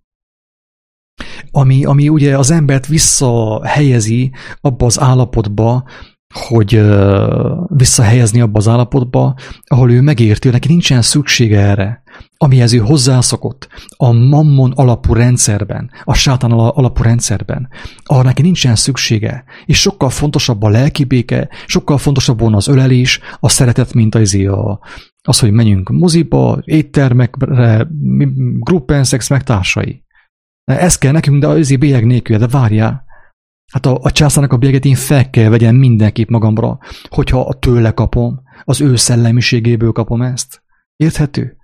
ami ugye az embert visszahelyezi abba az állapotba, ahol ő megérti, hogy neki nincsen szüksége erre, amihez ő hozzászokott a mammon alapú rendszerben, a sátán alapú rendszerben, arra neki nincsen szüksége, és sokkal fontosabb a lelki béke, sokkal fontosabb volna az ölelés, a szeretet, mint az, hogy menjünk moziba, éttermekre, gruppenszex, meg társai. Ez kell nekünk, de azért bélyeg nélkül, de várjál. Hát a császárnak a bélyeget én fel kell vegyem mindenképp magamra, hogyha tőle kapom, az ő szellemiségéből kapom ezt. Érthető?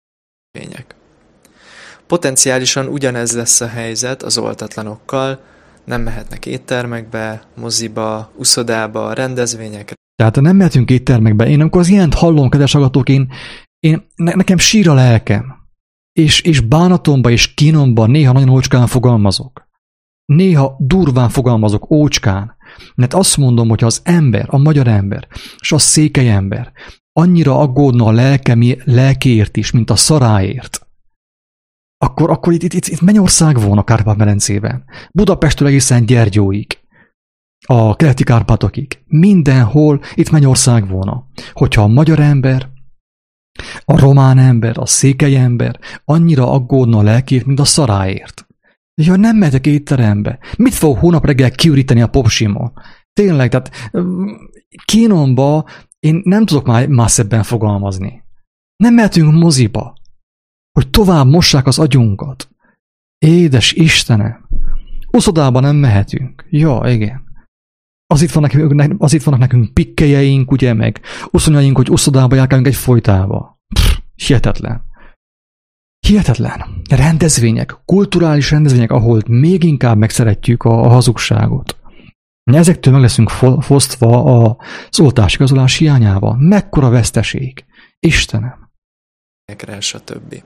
Potenciálisan ugyanez lesz a helyzet az oltatlanokkal, nem mehetnek éttermekbe, moziba, uszodába, rendezvényekre. Tehát nem mehetünk éttermekbe. Én amikor az ilyent hallom, kedves hallgatók, nekem sír a lelkem. És bánatomba és kínomba néha nagyon ócskán fogalmazok. Néha durván fogalmazok, ócskán. Mert azt mondom, hogy az ember, a magyar ember, és a székely ember annyira aggódna a lelkéért is, mint a szaráért, akkor itt Mennyország volna a Kárpát-medencében. Budapesttől egészen Gyergyóig, a keleti Kárpátokig. Mindenhol itt Mennyország volna. Hogyha a magyar ember, a román ember, a székely ember annyira aggódna a lelkéért, mint a szaráért. Ja, nem mehetek étterembe. Mit fog hónap reggel kiüríteni a popsimon? Tényleg, tehát kínomba én nem tudok már szebben fogalmazni. Nem mehetünk moziba, hogy tovább mossák az agyunkat. Édes Istenem! Uszodába nem mehetünk. Ja, igen. Az itt vannak nekünk pikkelyeink, ugye, meg uszonyaink, hogy uszodába járkálunk egy folytába. Hihetetlen. Hihetetlen. Rendezvények, kulturális rendezvények, ahol még inkább megszeretjük a hazugságot. Ezektől meg leszünk fosztva az oltásigazolás hiányával. Mekkora veszteség. Istenem. stb.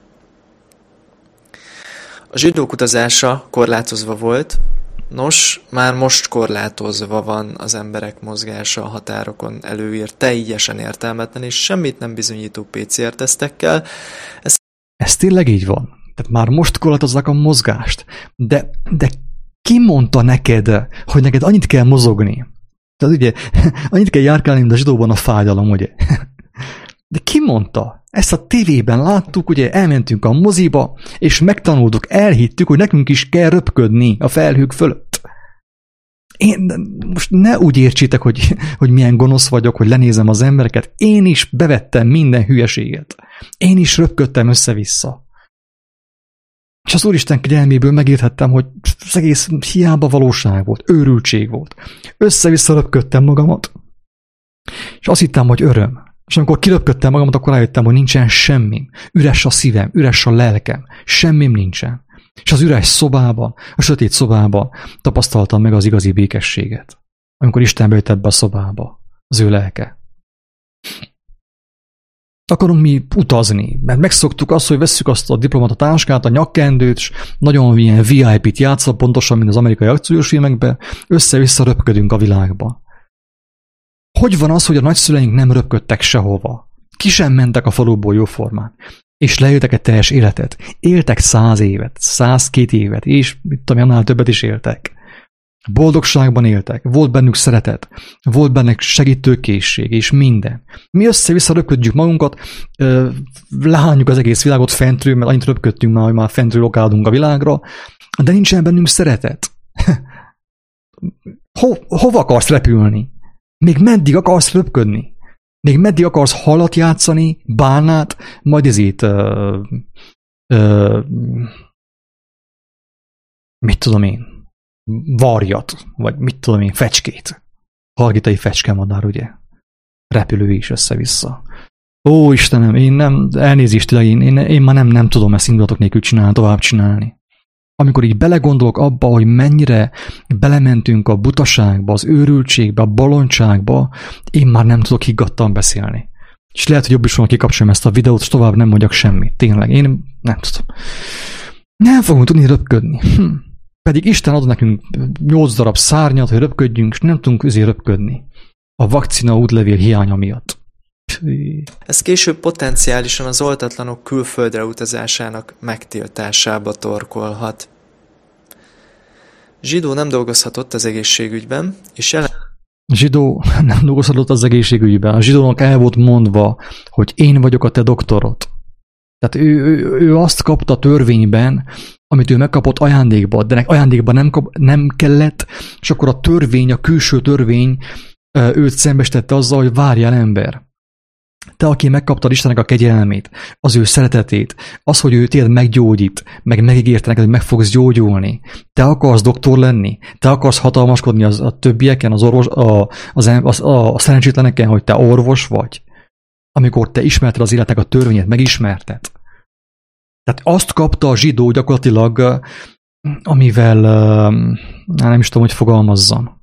A zsidók utazása korlátozva volt, nos, már most korlátozva van az emberek mozgása a határokon előírt teljesen értelmetlen és semmit nem bizonyító PCR-tesztekkel. Ez tényleg így van. Tehát már most korlátozzák a mozgást. De ki mondta neked, hogy neked annyit kell mozogni? Tehát ugye, annyit kell járkálni, mint a zsidóban a fájdalom, ugye? De ki mondta? Ezt a tévében láttuk, ugye elmentünk a moziba, és megtanultuk, elhittük, hogy nekünk is kell röpködni a felhők fölött. Most ne úgy értsétek, hogy milyen gonosz vagyok, hogy lenézem az embereket. Én is bevettem minden hülyeséget. Én is röpködtem össze-vissza. És az Úristen kegyelméből megérthettem, hogy az egész hiába valóság volt, őrültség volt. Össze-vissza röpködtem magamat. És azt hittem, hogy öröm. És amikor kiröpködtem magamat, akkor rájöttem, hogy nincsen semmim. Üres a szívem, üres a lelkem. Semmim nincsen. És az üres szobában, a sötét szobában tapasztaltam meg az igazi békességet. Amikor Isten bejött ebbe a szobába, az ő lelke. Akarunk mi utazni, mert megszoktuk azt, hogy vesszük azt a diplomata táskát, a nyakkendőt, és nagyon ilyen VIP-t játszva, pontosan, mint az amerikai akciós filmekben, össze-vissza röpködünk a világba. Hogy van az, hogy a nagyszüleink nem röpködtek sehova? Ki sem mentek a faluból jóformán, és leéltek egy teljes életet. Éltek 100 évet, 102 évet, és mit tudom, annál többet is éltek. Boldogságban éltek, volt bennük szeretet, volt bennük segítőkészség, és minden. Mi össze-vissza röpködjük magunkat, lehányjuk az egész világot fentről, mert annyit röpködtünk már, hogy már fentről lokálunk a világra, de nincsen bennünk szeretet. Hova akarsz repülni? Még meddig akarsz röpködni? Még meddig akarsz halat játszani, bálnát, majd ezért mit tudom én, varjat, vagy mit tudom én, fecskét. Hargitai fecskemadár, ugye? Repülő is össze-vissza. Ó, Istenem, én nem, elnézést, én már nem tudom ezt indulatok nélkül tovább csinálni. Amikor így belegondolok abba, hogy mennyire belementünk a butaságba, az őrültségbe, a bolondságba, én már nem tudok higgadtan beszélni. És lehet, hogy jobb is van, kikapcsolom ezt a videót, és tovább nem mondjak semmit. Tényleg, én nem tudom. Nem fogunk tudni röpködni. Pedig Isten ad nekünk 8 darab szárnyat, hogy röpködjünk, és nem tudunk azért röpködni. A vakcina útlevél hiánya miatt. Ez később potenciálisan az oltatlanok külföldre utazásának megtiltásába torkolhat. Zsidó nem dolgozhatott az egészségügyben, és Zsidó nem dolgozhatott az egészségügyben. A zsidónak el volt mondva, hogy én vagyok a te doktorod. Tehát ő azt kapta törvényben, amit ő megkapott ajándékba, de ajándékban nem kellett, és akkor a törvény, a külső törvény őt szembesítette azzal, hogy várjál ember. Te, aki megkaptad Istennek a kegyelmét, az ő szeretetét, az, hogy ő téged meggyógyít, meg megígérte neked, hogy meg fogsz gyógyulni. Te akarsz doktor lenni, te akarsz hatalmaskodni a többieken, az orvos, a szerencsétleneken, hogy te orvos vagy. Amikor te ismerted az életnek a törvényét, megismerted. Tehát azt kapta a zsidó gyakorlatilag, amivel nem is tudom, hogy fogalmazzam.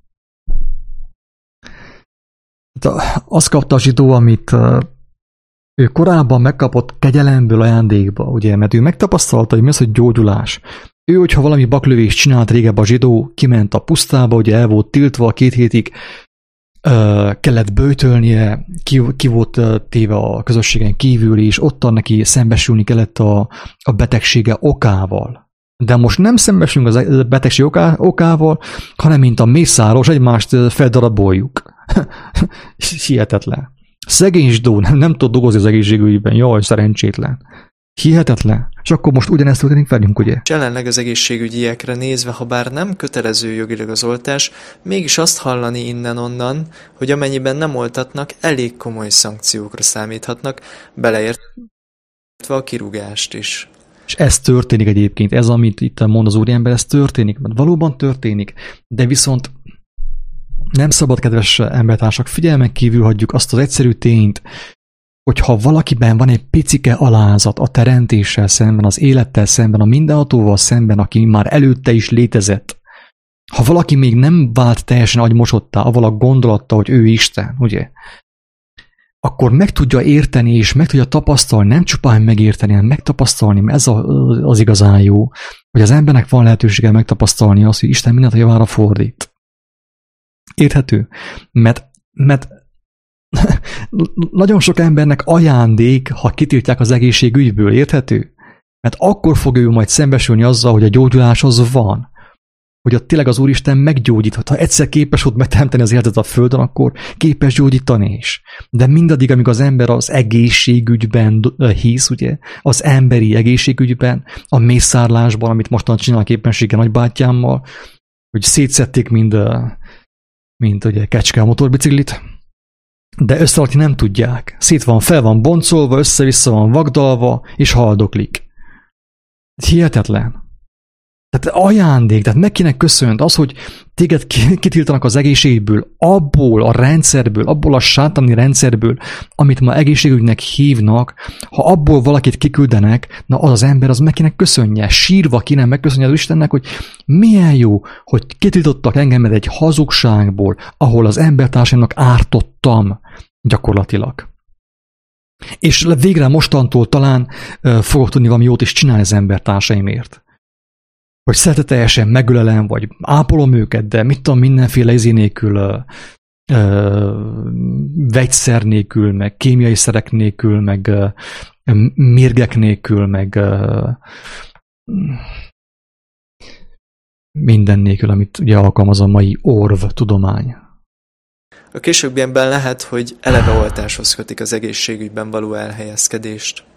Azt kapta a zsidó, amit ő korábban megkapott kegyelemből ajándékba, ugye, mert ő megtapasztalta, hogy mi az, hogy gyógyulás. Ő, hogyha valami baklövést csinált régebben a zsidó, kiment a pusztába, ugye el volt tiltva 2 hétig, kellett böjtölnie, ki volt téve a közösségen kívül, és ottan neki szembesülni kellett a betegsége okával. De most nem szembesülünk a betegség okával, hanem mint a mészáros, egymást feldaraboljuk. Hihetetlen. Szegény zsidó nem tud dolgozni az egészségügyben. Jaj, szerencsétlen. Hihetetlen. És akkor most ugyanezt történik velünk, ugye? Jelenleg az egészségügyiekre nézve, ha bár nem kötelező jogilag az oltás, mégis azt hallani innen-onnan, hogy amennyiben nem oltatnak, elég komoly szankciókra számíthatnak, beleértve a kirúgást is. És ez történik egyébként, ez, amit itt mond az úriember, ez történik, mert valóban történik, de viszont nem szabad, kedves embertársak, figyelmen kívül hagyjuk azt az egyszerű tényt, hogy ha valakiben van egy picike alázat a teremtéssel szemben, az élettel szemben, a mindenhatóval szemben, aki már előtte is létezett, ha valaki még nem vált teljesen agymosottá avval a gondolattal, hogy ő Isten, ugye, akkor meg tudja érteni, és meg tudja tapasztalni, nem csupán megérteni, hanem megtapasztalni, mert ez az igazán jó, hogy az embernek van lehetősége megtapasztalni azt, hogy Isten mindent a javára fordít. Érthető? Mert nagyon sok embernek ajándék, ha kitiltják az egészségügyből, érthető? Mert akkor fog ő majd szembesülni azzal, hogy a gyógyulás az van. Hogy ott tényleg az Úristen meggyógyíthat. Ha egyszer képes volt megteremteni az életet a földön, akkor képes gyógyítani is. De mindaddig, amíg az ember az egészségügyben hisz, ugye, az emberi egészségügyben, a mészárlásban, amit mostan csinálnak éppenséggel nagybátyámmal, hogy szétszették, mint ugye kecske a motorbiciklit, de összerakni nem tudják. Fel van boncolva, össze-vissza van vagdalva, és haldoklik. Hihetetlen. Tehát ajándék, tehát meg kinek köszönt az, hogy téged kitiltanak az egészségből, abból a rendszerből, abból a sátáni rendszerből, amit ma egészségügynek hívnak, ha abból valakit kiküldenek, na az ember az meg kinek köszönje, sírva ki nem megköszönje az Istennek, hogy milyen jó, hogy kitiltottak engemet egy hazugságból, ahol az embertársaimnak ártottam gyakorlatilag. És végre mostantól talán fogok tudni valami jót is csinálni az embertársaimért. Hogy szeretetesen megölelem, vagy ápolom őket, de mit tudom, mindenféle izé nélkül, vegyszer nélkül, meg kémiai szerek nélkül, meg mérgek nélkül, meg minden nélkül, amit ugye alkalmaz a mai orv tudomány. A későbbiekben lehet, hogy eleve oltáshoz kötik az egészségügyben való elhelyezkedést.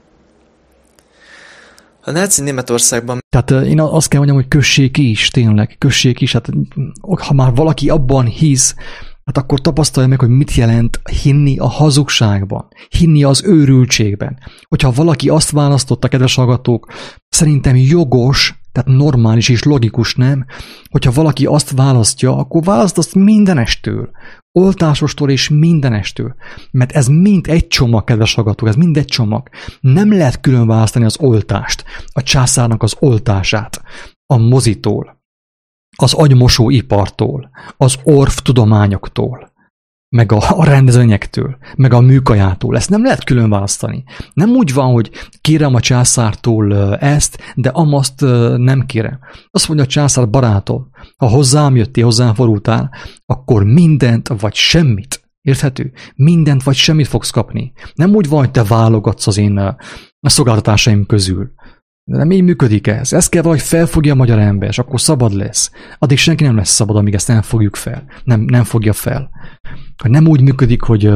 A náci Németországban... Tehát én azt kell mondjam, hogy kössék is, tényleg, kössék is. Hát, ha már valaki abban hisz, hát akkor tapasztalja meg, hogy mit jelent hinni a hazugságban, hinni az őrültségben. Hogyha valaki azt választotta, kedves hallgatók, szerintem jogos, tehát normális és logikus, nem? Hogyha valaki azt választja, akkor választ azt mindenestől. Oltásostól és mindenestől. Mert ez mind egy csomag, kedves hallgatók, ez mind egy csomag. Nem lehet külön választani az oltást, a császárnak az oltását, a mozitól, az agymosó ipartól, az orvtudományoktól, meg a rendezvényektől, meg a műkajától. Ezt nem lehet külön választani. Nem úgy van, hogy kérem a császártól ezt, de amazt nem kérem. Azt mondja a császár, barátom, ha hozzám jöttél, hozzám fordultál, akkor mindent vagy semmit. Érthető? Mindent vagy semmit fogsz kapni. Nem úgy van, hogy te válogatsz az én a szolgáltatásaim közül. De nem így működik ez. Ezt kell valahogy felfogja a magyar ember, és akkor szabad lesz. Addig senki nem lesz szabad, amíg ezt nem fogjuk fel. Nem fogja fel. Nem úgy működik, hogy...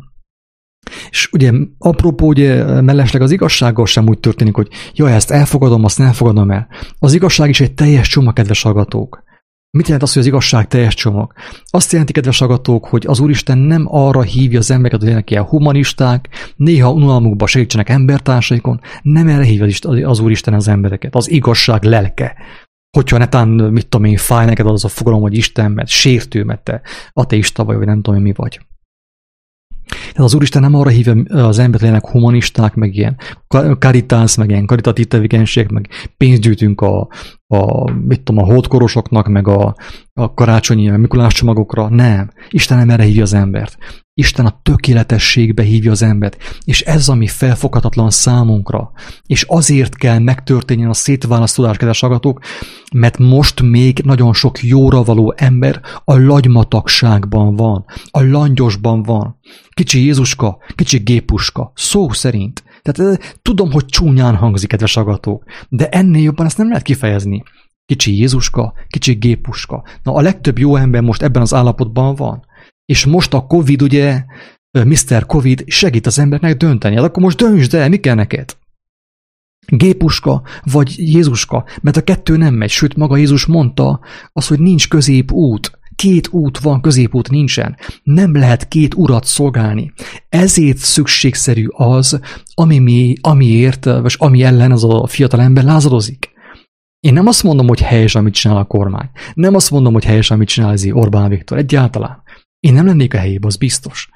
És ugye apropó, ugye mellesleg az igazsággal sem úgy történik, hogy jaj, ezt elfogadom, azt nem fogadom el. Az igazság is egy teljes csomag, kedves hallgatók. Mit jelent az, hogy az igazság teljes csomag? Azt jelenti, kedves hallgatók, hogy az Úristen nem arra hívja az embereket, hogy legyenek ilyen humanisták, néha unalmukba segítsenek embertársaikon, nem erre hívja az Úristen az embereket, az igazság lelke. Hogyha netán, mit tudom én, fáj neked az a fogalom, hogy Isten, mert sértő, mert te ateista vagy nem tudom, mi vagy. Tehát az Úristen nem arra hívja az embert, legyenek humanisták, meg ilyen karitás, meg ilyen karitatív tevékenységek, meg pénzt gyűjtünk a hódkorosoknak, meg a karácsonyi Mikulás csomagokra. Nem. Isten nem erre hívja az embert. Isten a tökéletességbe hívja az embert. És ez, ami felfoghatatlan számunkra. És azért kell megtörténjen a szétválasztódás, kedves hallgatók, mert most még nagyon sok jóra való ember a lagymatagságban van. A langyosban van. Kicsi Jézuska, kicsi gépuska. Szó szerint. Tehát tudom, hogy csúnyán hangzik, kedves hallgatók, de ennél jobban ezt nem lehet kifejezni. Kicsi Jézuska, kicsi gépuska. Na, a legtöbb jó ember most ebben az állapotban van. És most a Covid, ugye, Mr. Covid segít az embernek dönteni. Hát akkor most döntsd el, mi kell neked? Gépuska vagy Jézuska, mert a kettő nem megy. Sőt, maga Jézus mondta az, hogy nincs középút. Két út van, középút nincsen. Nem lehet két urat szolgálni. Ezért szükségszerű az, amiért, vagy ami ellen az a fiatal ember lázadozik. Én nem azt mondom, hogy helyes, amit csinál a kormány. Nem azt mondom, hogy helyes, amit csinál az Orbán Viktor. Egyáltalán. Én nem lennék a helyében, az biztos.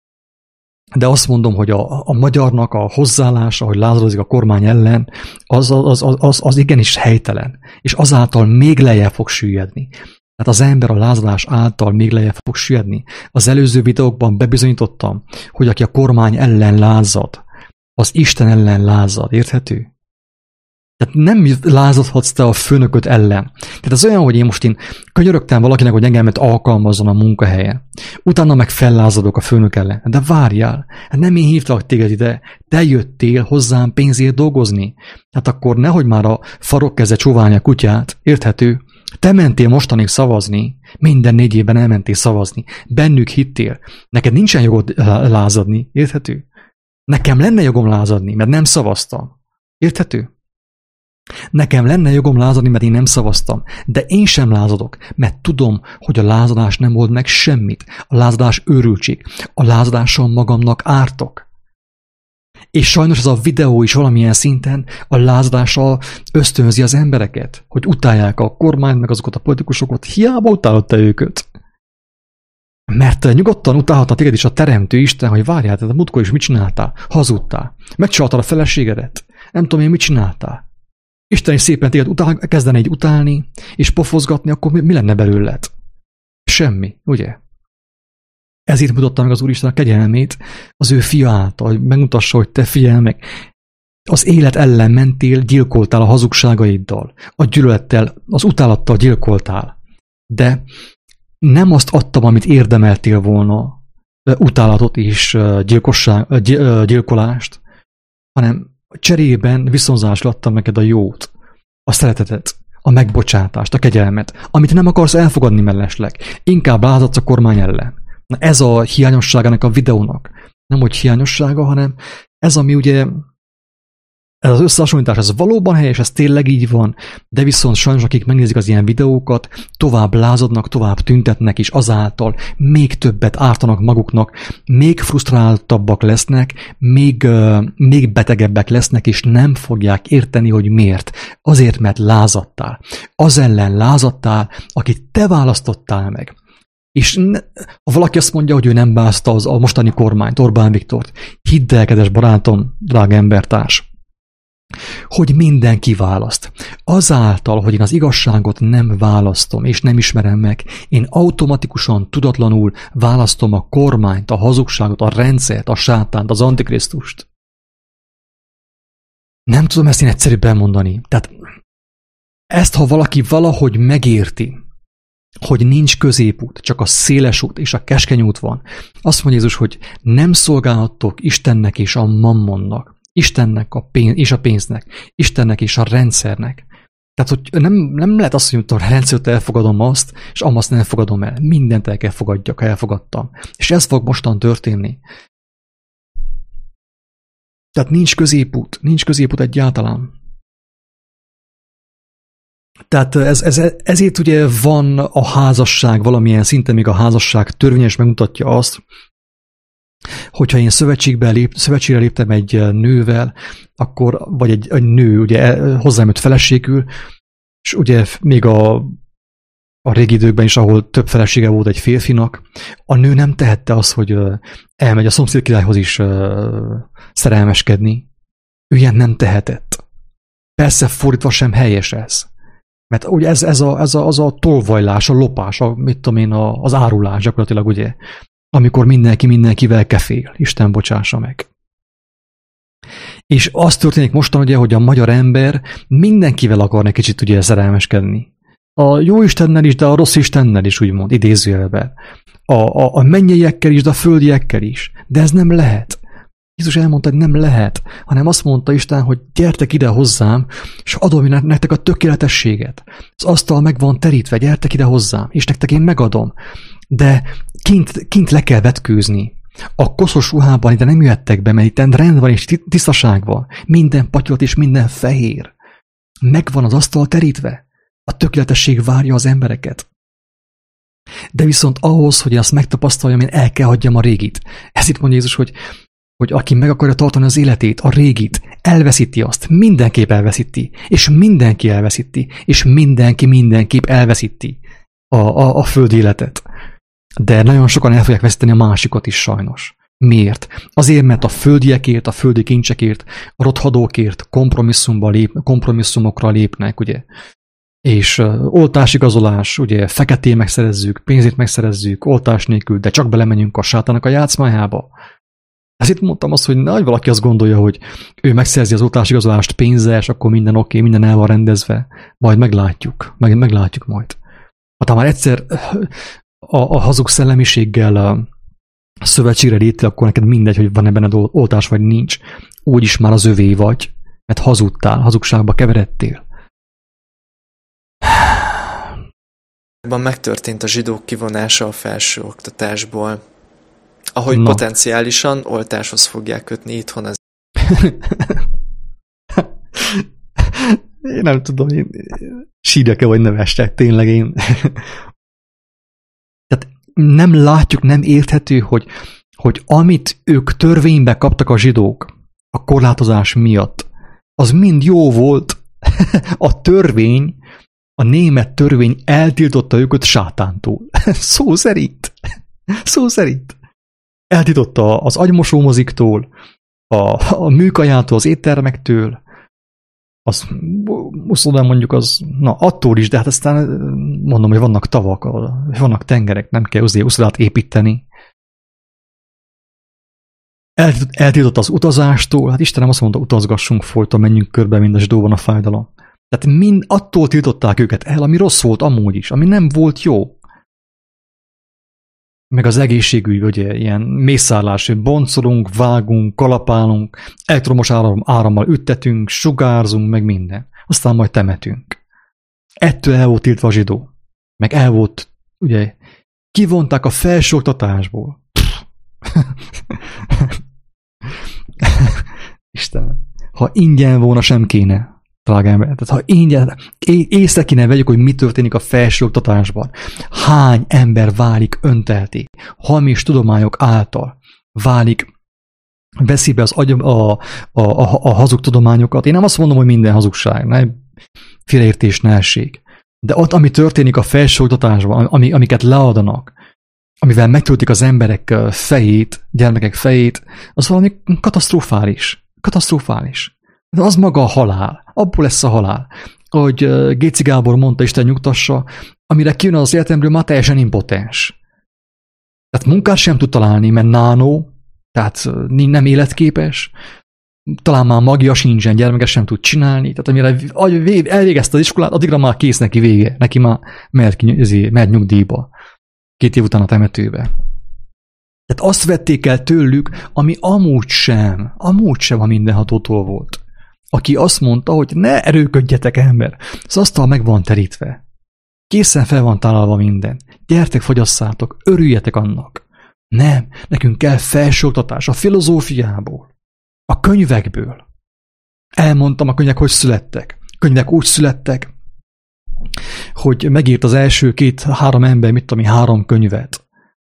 De azt mondom, hogy a magyarnak a hozzáállása, hogy lázadozik a kormány ellen, az igenis helytelen. És azáltal még lejjebb fog süllyedni. Tehát az ember a lázadás által még lejjebb fog süllyedni. Az előző videókban bebizonyítottam, hogy aki a kormány ellen lázad, az Isten ellen lázad. Érthető? Tehát nem lázadhatsz te a főnököd ellen. Tehát ez olyan, hogy én könyörögtem valakinek, hogy engemet alkalmazzon a munkahelyen. Utána meg fellázadok a főnök ellen. De várjál, hát nem én hívtalak téged ide, te jöttél hozzám pénzért dolgozni. Hát akkor nehogy már a farokkeze csóválni a kutyát, érthető? Te mentél mostanig szavazni, minden 4 évben elmentél szavazni, bennük hittél. Neked nincsen jogod lázadni, érthető? Nekem lenne jogom lázadni, mert nem szavaztam. Érthető? Nekem lenne jogom lázadni, mert én nem szavaztam, de én sem lázadok, mert tudom, hogy a lázadás nem old meg semmit. A lázadás őrültség. A lázadással magamnak ártok. És sajnos ez a videó is valamilyen szinten a lázadással ösztönzi az embereket, hogy utálják a kormányt, meg azokat a politikusokat, hiába utálod te őket. Mert nyugodtan utálhatna téged is a teremtő Isten, hogy várjál, te a múltkor is mit csináltál? Hazudtál. Megcsaltad a feleségedet. Nem tudom én, mit csináltál. Isten is szépen téged kezdene így utálni, és pofozgatni, akkor mi lenne belőled? Semmi, ugye? Ezért mutatta meg az Úristen a kegyelmét az ő fia által, hogy megmutassa, hogy te figyelj meg. Az élet ellen mentél, gyilkoltál a hazugságaiddal, a gyűlölettel, az utálattal gyilkoltál. De nem azt adtam, amit érdemeltél volna, utálatot és gyilkolást, hanem cserében viszonzásra adtam neked a jót, a szeretetet, a megbocsátást, a kegyelmet, amit nem akarsz elfogadni mellesleg. Inkább lázadsz a kormány ellen. Na ez a hiányosságának a videónak. Nem hogy hiányossága, hanem ez, ami ugye, ez az összehasonlítás, ez valóban helyes, ez tényleg így van, de viszont sajnos, akik megnézik az ilyen videókat, tovább lázadnak, tovább tüntetnek, és azáltal még többet ártanak maguknak, még frusztráltabbak lesznek, még betegebbek lesznek, és nem fogják érteni, hogy miért. Azért, mert lázadtál. Az ellen lázadtál, akit te választottál meg. És ha valaki azt mondja, hogy ő nem bázta a mostani kormányt, Orbán Viktort, hidd el, kedves barátom, drága embertárs, hogy mindenki választ. Azáltal, hogy én az igazságot nem választom, és nem ismerem meg, én automatikusan, tudatlanul választom a kormányt, a hazugságot, a rendszert, a sátánt, az antikrisztust. Nem tudom ezt én egyszerűbben mondani. Tehát ezt, ha valaki valahogy megérti, hogy nincs középút, csak a széles út és a keskeny út van, azt mondja Jézus, hogy nem szolgálhattok Istennek és a mammonnak. Istennek és a pénznek, Istennek és a rendszernek. Tehát, hogy nem lehet azt, hogy a rendszert elfogadom azt, és azt nem fogadom el. Mindent el kell fogadjak, ha elfogadtam. És ez fog mostan történni. Tehát nincs középút egyáltalán. Tehát ezért ugye van a házasság valamilyen szinten, még a házasság törvényes megmutatja azt, hogyha én szövetségre léptem egy nővel, akkor, vagy egy nő ugye hozzám jött feleségül, és ugye még a régi időkben is, ahol több felesége volt egy férfinak, a nő nem tehette azt, hogy elmegy a szomszéd királyhoz is szerelmeskedni. Ő ilyen nem tehetett. Persze fordítva sem helyes ez. Mert ugye ez a tolvajlás, a lopás, mit tudom én, az árulás gyakorlatilag ugye, amikor mindenkivel kefél, Isten bocsássa meg. És az történik mostan ugye, hogy a magyar ember mindenkivel akar egy kicsit ugye szerelmeskedni. A jó Istennel is, de a rossz Istennel is, úgymond, idézőjelben. A mennyeiekkel is, de a földiekkel is. De ez nem lehet. Jézus elmondta, hogy nem lehet, hanem azt mondta Isten, hogy gyertek ide hozzám, és adom nektek a tökéletességet. Az asztal meg van terítve, gyertek ide hozzám, és nektek én megadom. De kint le kell vetkőzni. A koszos ruhában ide nem jöttek be, mert itt rend van és tisztaság van. Minden patyolt és minden fehér. Megvan az asztal terítve. A tökéletesség várja az embereket. De viszont ahhoz, hogy azt megtapasztaljam, én el kell hagyjam a régit. Ez itt mondja Jézus, hogy aki meg akarja tartani az életét, a régit, elveszíti azt, mindenképp elveszíti, és mindenki elveszíti, és mindenképp elveszíti a földi életet. De nagyon sokan el fogják veszíteni a másikat is sajnos. Miért? Azért, mert a földiekért, a földi kincsekért, a rothadókért kompromisszumokra lépnek, ugye? És oltásigazolás, ugye feketén megszerezzük, pénzét megszerezzük, oltás nélkül, de csak belemenjünk a sátának a játszmájába. Ezért mondtam azt, hogy nehogy valaki azt gondolja, hogy ő megszerzi az oltásigazolást pénzzel, és akkor minden oké, minden el van rendezve. Majd meglátjuk. Meglátjuk majd. Ha már egyszer a hazug szellemiséggel szövetségre léptél, akkor neked mindegy, hogy van-e benned oltás, vagy nincs. Úgyis már az övé vagy, mert hazudtál, hazugságba keveredtél. Megtörtént a zsidók kivonása a felsőoktatásból. Ahogy potenciálisan oltáshoz fogják kötni itthon az. Én nem tudom, én sírjak-e, vagy nevestek, tényleg én. Tehát nem látjuk, nem érthető, hogy amit ők törvénybe kaptak a zsidók a korlátozás miatt, az mind jó volt. A törvény, a német törvény eltiltotta őket sátántól. Szó szerint. Szó szerint. Eltiltotta az agymosómoziktól, a műkajától, az éttermektől, az muszolmán mondjuk az, na attól is, de hát aztán mondom, hogy vannak tavak, vannak tengerek, nem kell azért uszodát építeni. Eltiltotta az utazástól, hát Istenem azt mondta, utazgassunk folyton, menjünk körbe, mind a zsidóban a fájdalom. Tehát mind attól tiltották őket el, ami rossz volt amúgy is, ami nem volt jó. Meg az egészségügy, ugye, ilyen mészárlás, hogy boncolunk, vágunk, kalapálunk, elektromos árammal üttetünk, sugárzunk, meg minden. Aztán majd temetünk. Ettől el volt tiltva a zsidó. Meg el volt, ugye, kivonták a felsőoktatásból. Istenem, ha ingyen volna, sem kéne. Drága ember. Tehát ha ingyen, észre kéne vegyük, hogy mi történik a felsőoktatásban. Hány ember válik öntelté, hamis tudományok által veszi be a hazug tudományokat. Én nem azt mondom, hogy minden hazugság, ne félreértés ne essék. De ott, ami történik a felsőoktatásban, amiket leadanak, amivel megtöltik az emberek fejét, gyermekek fejét, az valami katasztrofális. Katasztrofális. De az maga a halál. Abból lesz a halál. Ahogy Géci Gábor mondta, Isten nyugtassa, amire kijön az életemről, már teljesen impotens. Tehát munkát sem tud találni, mert nánó, tehát nem életképes, talán már magia sincsen, gyermeket sem tud csinálni, tehát amire elvégezte az iskolát, addigra már kész neki vége. Neki már mehet nyugdíjba. 2 év után a temetőbe. Tehát azt vették el tőlük, ami amúgy sem a mindenhatótól volt. Aki azt mondta, hogy ne erőködjetek, ember, az asztal meg van terítve. Készen fel van találva minden. Gyertek, fogyaszátok, örüljetek annak. Nem, nekünk kell felsőoktatás a filozófiából, a könyvekből. Elmondtam, a könyvek hogy születtek. A könyvek úgy születtek, hogy megírt az első 2-3 ember, 3 könyvet.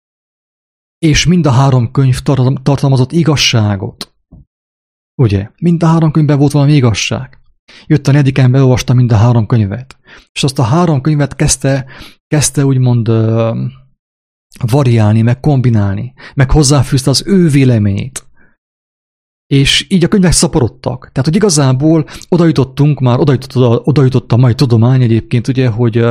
És mind a 3 könyv tartalmazott igazságot. Ugye? Mind a 3 könyvben volt valami igazság. Jött a 4. ember, olvasta mind a 3 könyvet. És azt a 3 könyvet kezdte úgymond variálni, meg kombinálni, meg hozzáfűzte az ő véleményét. És így a könyvek szaporodtak. Tehát, hogy igazából oda jutott a mai tudomány egyébként, ugye,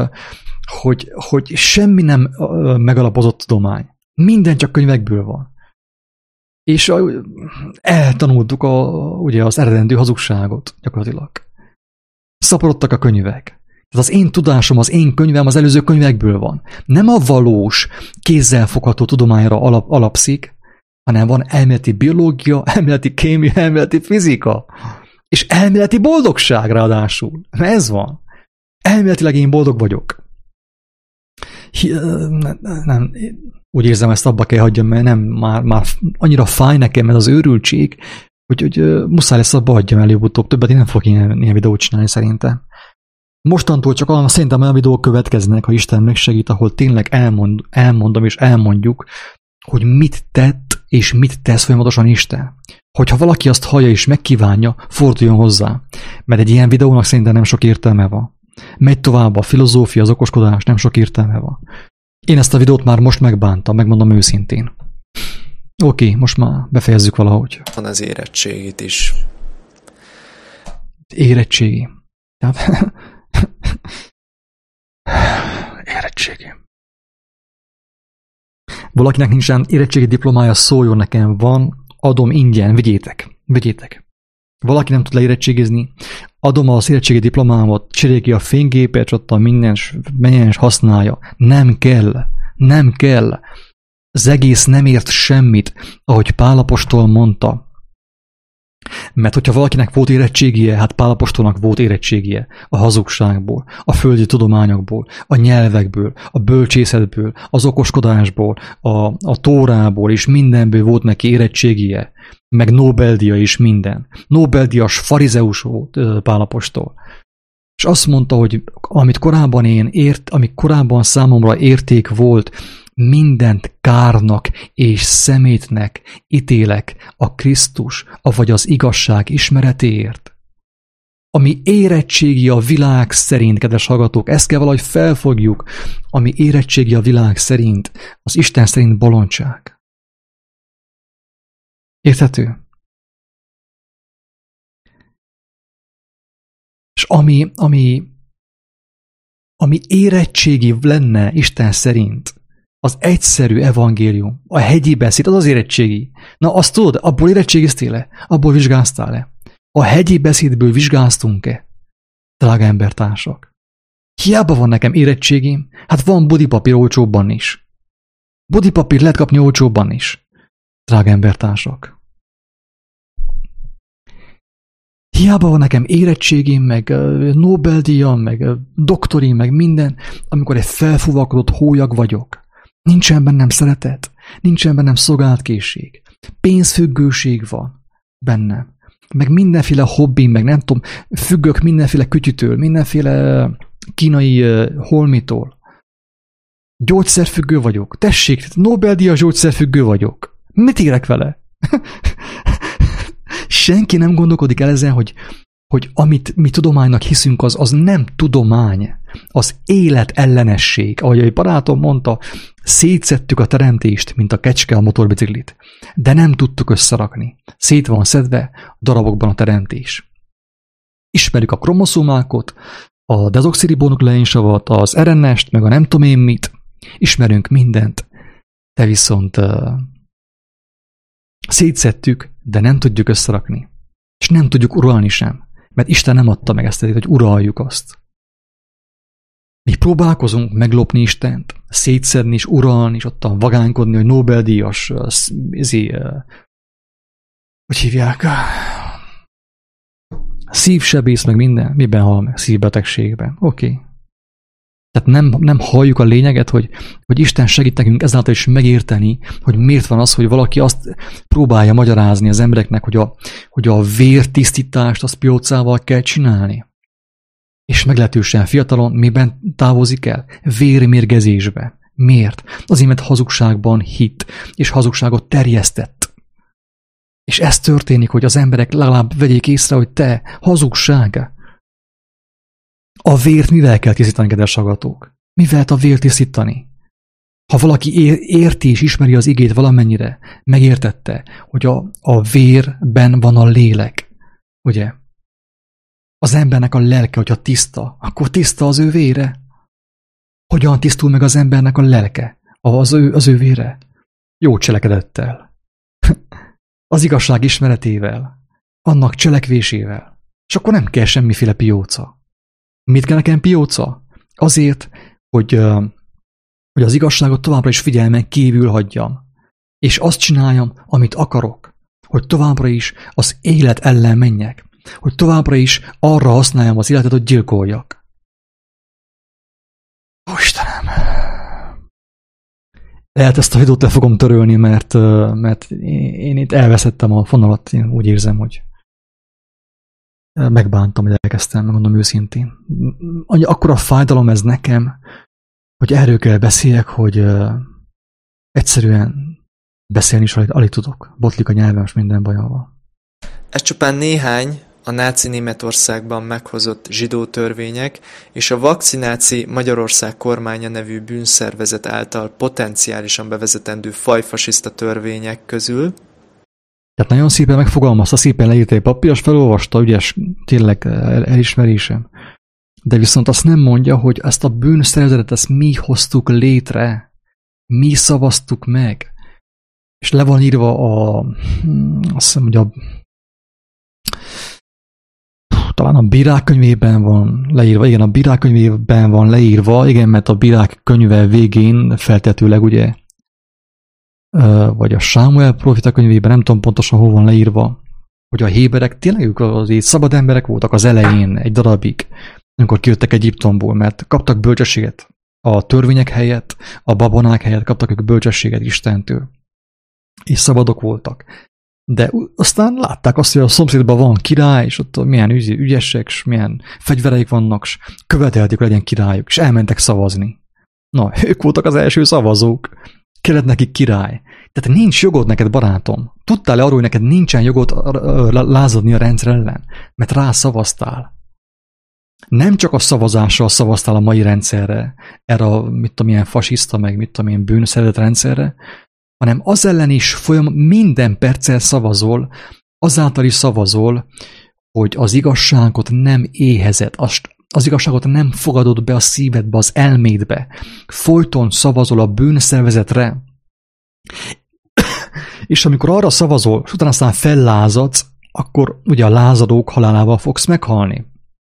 hogy semmi nem megalapozott tudomány. Minden csak könyvekből van. És eltanultuk ugye az eredendő hazugságot gyakorlatilag. Szaporodtak a könyvek. Tehát az én tudásom, az én könyvem az előző könyvekből van. Nem a valós, kézzelfogható tudományra alapszik, hanem van elméleti biológia, elméleti kémia, elméleti fizika. És elméleti boldogság ráadásul. Ez van. Elméletileg én boldog vagyok. Nem, úgy érzem, ezt abba kell hagyjam, mert nem, már annyira fáj nekem ez az őrültség, hogy muszáj lesz abba hagyjam előbb-utóbb. Többet én nem fogok ilyen videót csinálni szerintem. Mostantól csak szerintem olyan videók következnek, ha Isten megsegít, ahol tényleg elmondom és elmondjuk, hogy mit tett és mit tesz folyamatosan Isten. Hogyha valaki azt hallja és megkívánja, forduljon hozzá. Mert egy ilyen videónak szerintem nem sok értelme van. Megy tovább a filozófia, az okoskodás, nem sok értelme van. Én ezt a videót már most megbántam, megmondom őszintén. Oké, most már befejezzük valahogy. Van az érettségit is. Érettségi. Érettségi. Valakinek nincsen érettségi diplomája, szóljon nekem, van, adom ingyen, vigyétek. Valaki nem tud leérettségizni, adom az érettségi diplomámot, cserélj ki a fénygépet, ott a menjen és használja. Nem kell. Az egész nem ért semmit, ahogy Pál apostol mondta. Mert hogyha valakinek volt érettségie, hát Pál apostolnak volt érettségie a hazugságból, a földi tudományokból, a nyelvekből, a bölcsészetből, az okoskodásból, a tórából, és mindenből volt neki érettségie, meg Nobel-díja is minden. Nobel-díjas farizeus volt Pál apostol. És azt mondta, hogy amit korábban számomra érték volt, mindent kárnak és szemétnek ítélek a Krisztus, avagy az igazság ismeretéért. Ami érettségi a világ szerint, kedves hallgatók, ezt kell valahogy felfogjuk, ami érettségi a világ szerint, az Isten szerint bolondság. Érthető? És ami érettségi lenne Isten szerint, az egyszerű evangélium, a hegyi beszéd, az érettségi. Na azt tudod, abból érettségiztél-e? Abból vizsgáztál-e? A hegyi beszédből vizsgáztunk-e? Drága embertársak. Hiába van nekem érettségim, hát van bodipapír olcsóbban is. Bodipapír lehet kapni olcsóbban is. Drága embertársak. Hiába van nekem érettségim, meg Nobel-díjam, meg doktorim, meg minden, amikor egy felfúvalkodott hólyag vagyok. Nincsen bennem szeretet, nincsen bennem szolgálatkészség. Pénzfüggőség van bennem. Meg mindenféle hobbim, meg nem tudom, függök mindenféle kütyütől, mindenféle kínai holmitól. Gyógyszerfüggő vagyok. Tessék, Nobel-díjas gyógyszerfüggő vagyok. Mit érek vele? Senki nem gondolkodik el ezen, hogy amit mi tudománynak hiszünk, az nem tudomány. Az élet ellenesség. Ahogy egy barátom mondta, szétszedtük a teremtést, mint a kecske a motorbiciklit. De nem tudtuk összerakni. Szét van szedve darabokban a teremtés. Ismerjük a kromoszómákat, a dezoxiribonukleínsavat, az RNS-t, meg a nem tudom én mit. Ismerünk mindent. De viszont szétszedtük, de nem tudjuk összerakni. És nem tudjuk uralni sem. Mert Isten nem adta meg ezt, hogy uraljuk azt. Mi próbálkozunk meglopni Istent, szétszedni és uralni, és ottan vagánykodni, hogy Nobel-díjas, hogy hívják? Szívsebész, meg minden. Miben hal meg? Szívbetegségben. Oké. Tehát nem halljuk a lényeget, hogy Isten segít nekünk ezáltal is megérteni, hogy miért van az, hogy valaki azt próbálja magyarázni az embereknek, hogy a vértisztítást azt piócával kell csinálni. És meglehetősen fiatalon miben távozik el? Vérmérgezésbe. Miért? Azért, mert hazugságban hitt, és hazugságot terjesztett. És ez történik, hogy az emberek legalább vegyék észre, hogy te, hazugság. A vért mivel kell tisztítani, kedves hallgatók? Mivel a vért tisztítani? Ha valaki érti és ismeri az igét valamennyire, megértette, hogy a vérben van a lélek, ugye? Az embernek a lelke, hogyha tiszta, akkor tiszta az ő vére. Hogyan tisztul meg az embernek a lelke, az ő vére? Jó cselekedettel. Az igazság ismeretével. Annak cselekvésével. És akkor nem kell semmiféle pióca. Mit kell nekem pióca? Azért, hogy az igazságot továbbra is figyelmen kívül hagyjam. És azt csináljam, amit akarok. Hogy továbbra is az élet ellen menjek. Hogy továbbra is arra használjam az életet, hogy gyilkoljak. Ó, Istenem! Lehet ezt a videót le fogom törölni, mert én itt elveszettem a fonalat, én úgy érzem, hogy megbántam, hogy elkezdtem, megmondom őszintén. Akkora fájdalom ez nekem, hogy erről kell beszéljek, hogy egyszerűen beszélni is alig tudok. Botlik a nyelvem, és minden bajom van. Ez csupán néhány a náci Németországban meghozott zsidó törvények és a Vakcináci Magyarország kormánya nevű bűnszervezet által potenciálisan bevezetendő fajfasiszta törvények közül. Tehát nagyon szépen megfogalmazta, szépen leírta egy papír, és felolvasta, ügyes, tényleg elismerésem. De viszont azt nem mondja, hogy ezt a bűnszervezetet ezt mi hoztuk létre, mi szavaztuk meg. És le van írva azt hiszem, hogy talán a Bírák könyvében van leírva, igen, a Bírák könyvében van leírva, igen, mert a Bírák könyve végén feltetőleg ugye, vagy a Sámuel profita könyvében, nem tudom pontosan hol van leírva, hogy a héberek tényleg ők azért szabad emberek voltak az elején egy darabig, amikor kijöttek Egyiptomból, mert kaptak bölcsességet a törvények helyett, a babonák helyett kaptak ők bölcsességet Istentől, és szabadok voltak. De aztán látták azt, hogy a szomszédban van király, és ott milyen ügyesek, és milyen fegyvereik vannak, és követelték, hogy legyen királyuk, és elmentek szavazni. Na, ők voltak az első szavazók. Kellett nekik király. Tehát nincs jogod neked, barátom. Tudtál-e arról, hogy neked nincsen jogod lázadni a rendszer ellen? Mert rá szavaztál. Nem csak a szavazással szavaztál a mai rendszerre, erre a milyen fasiszta, meg milyen bűnszervezet rendszerre, hanem az ellen is minden perccel szavazol, azáltal is szavazol, hogy az igazságot nem éhezed, az igazságot nem fogadod be a szívedbe, az elmédbe. Folyton szavazol a bűnszervezetre. És amikor arra szavazol, és utána aztán fellázadsz, akkor ugye a lázadók halálával fogsz meghalni.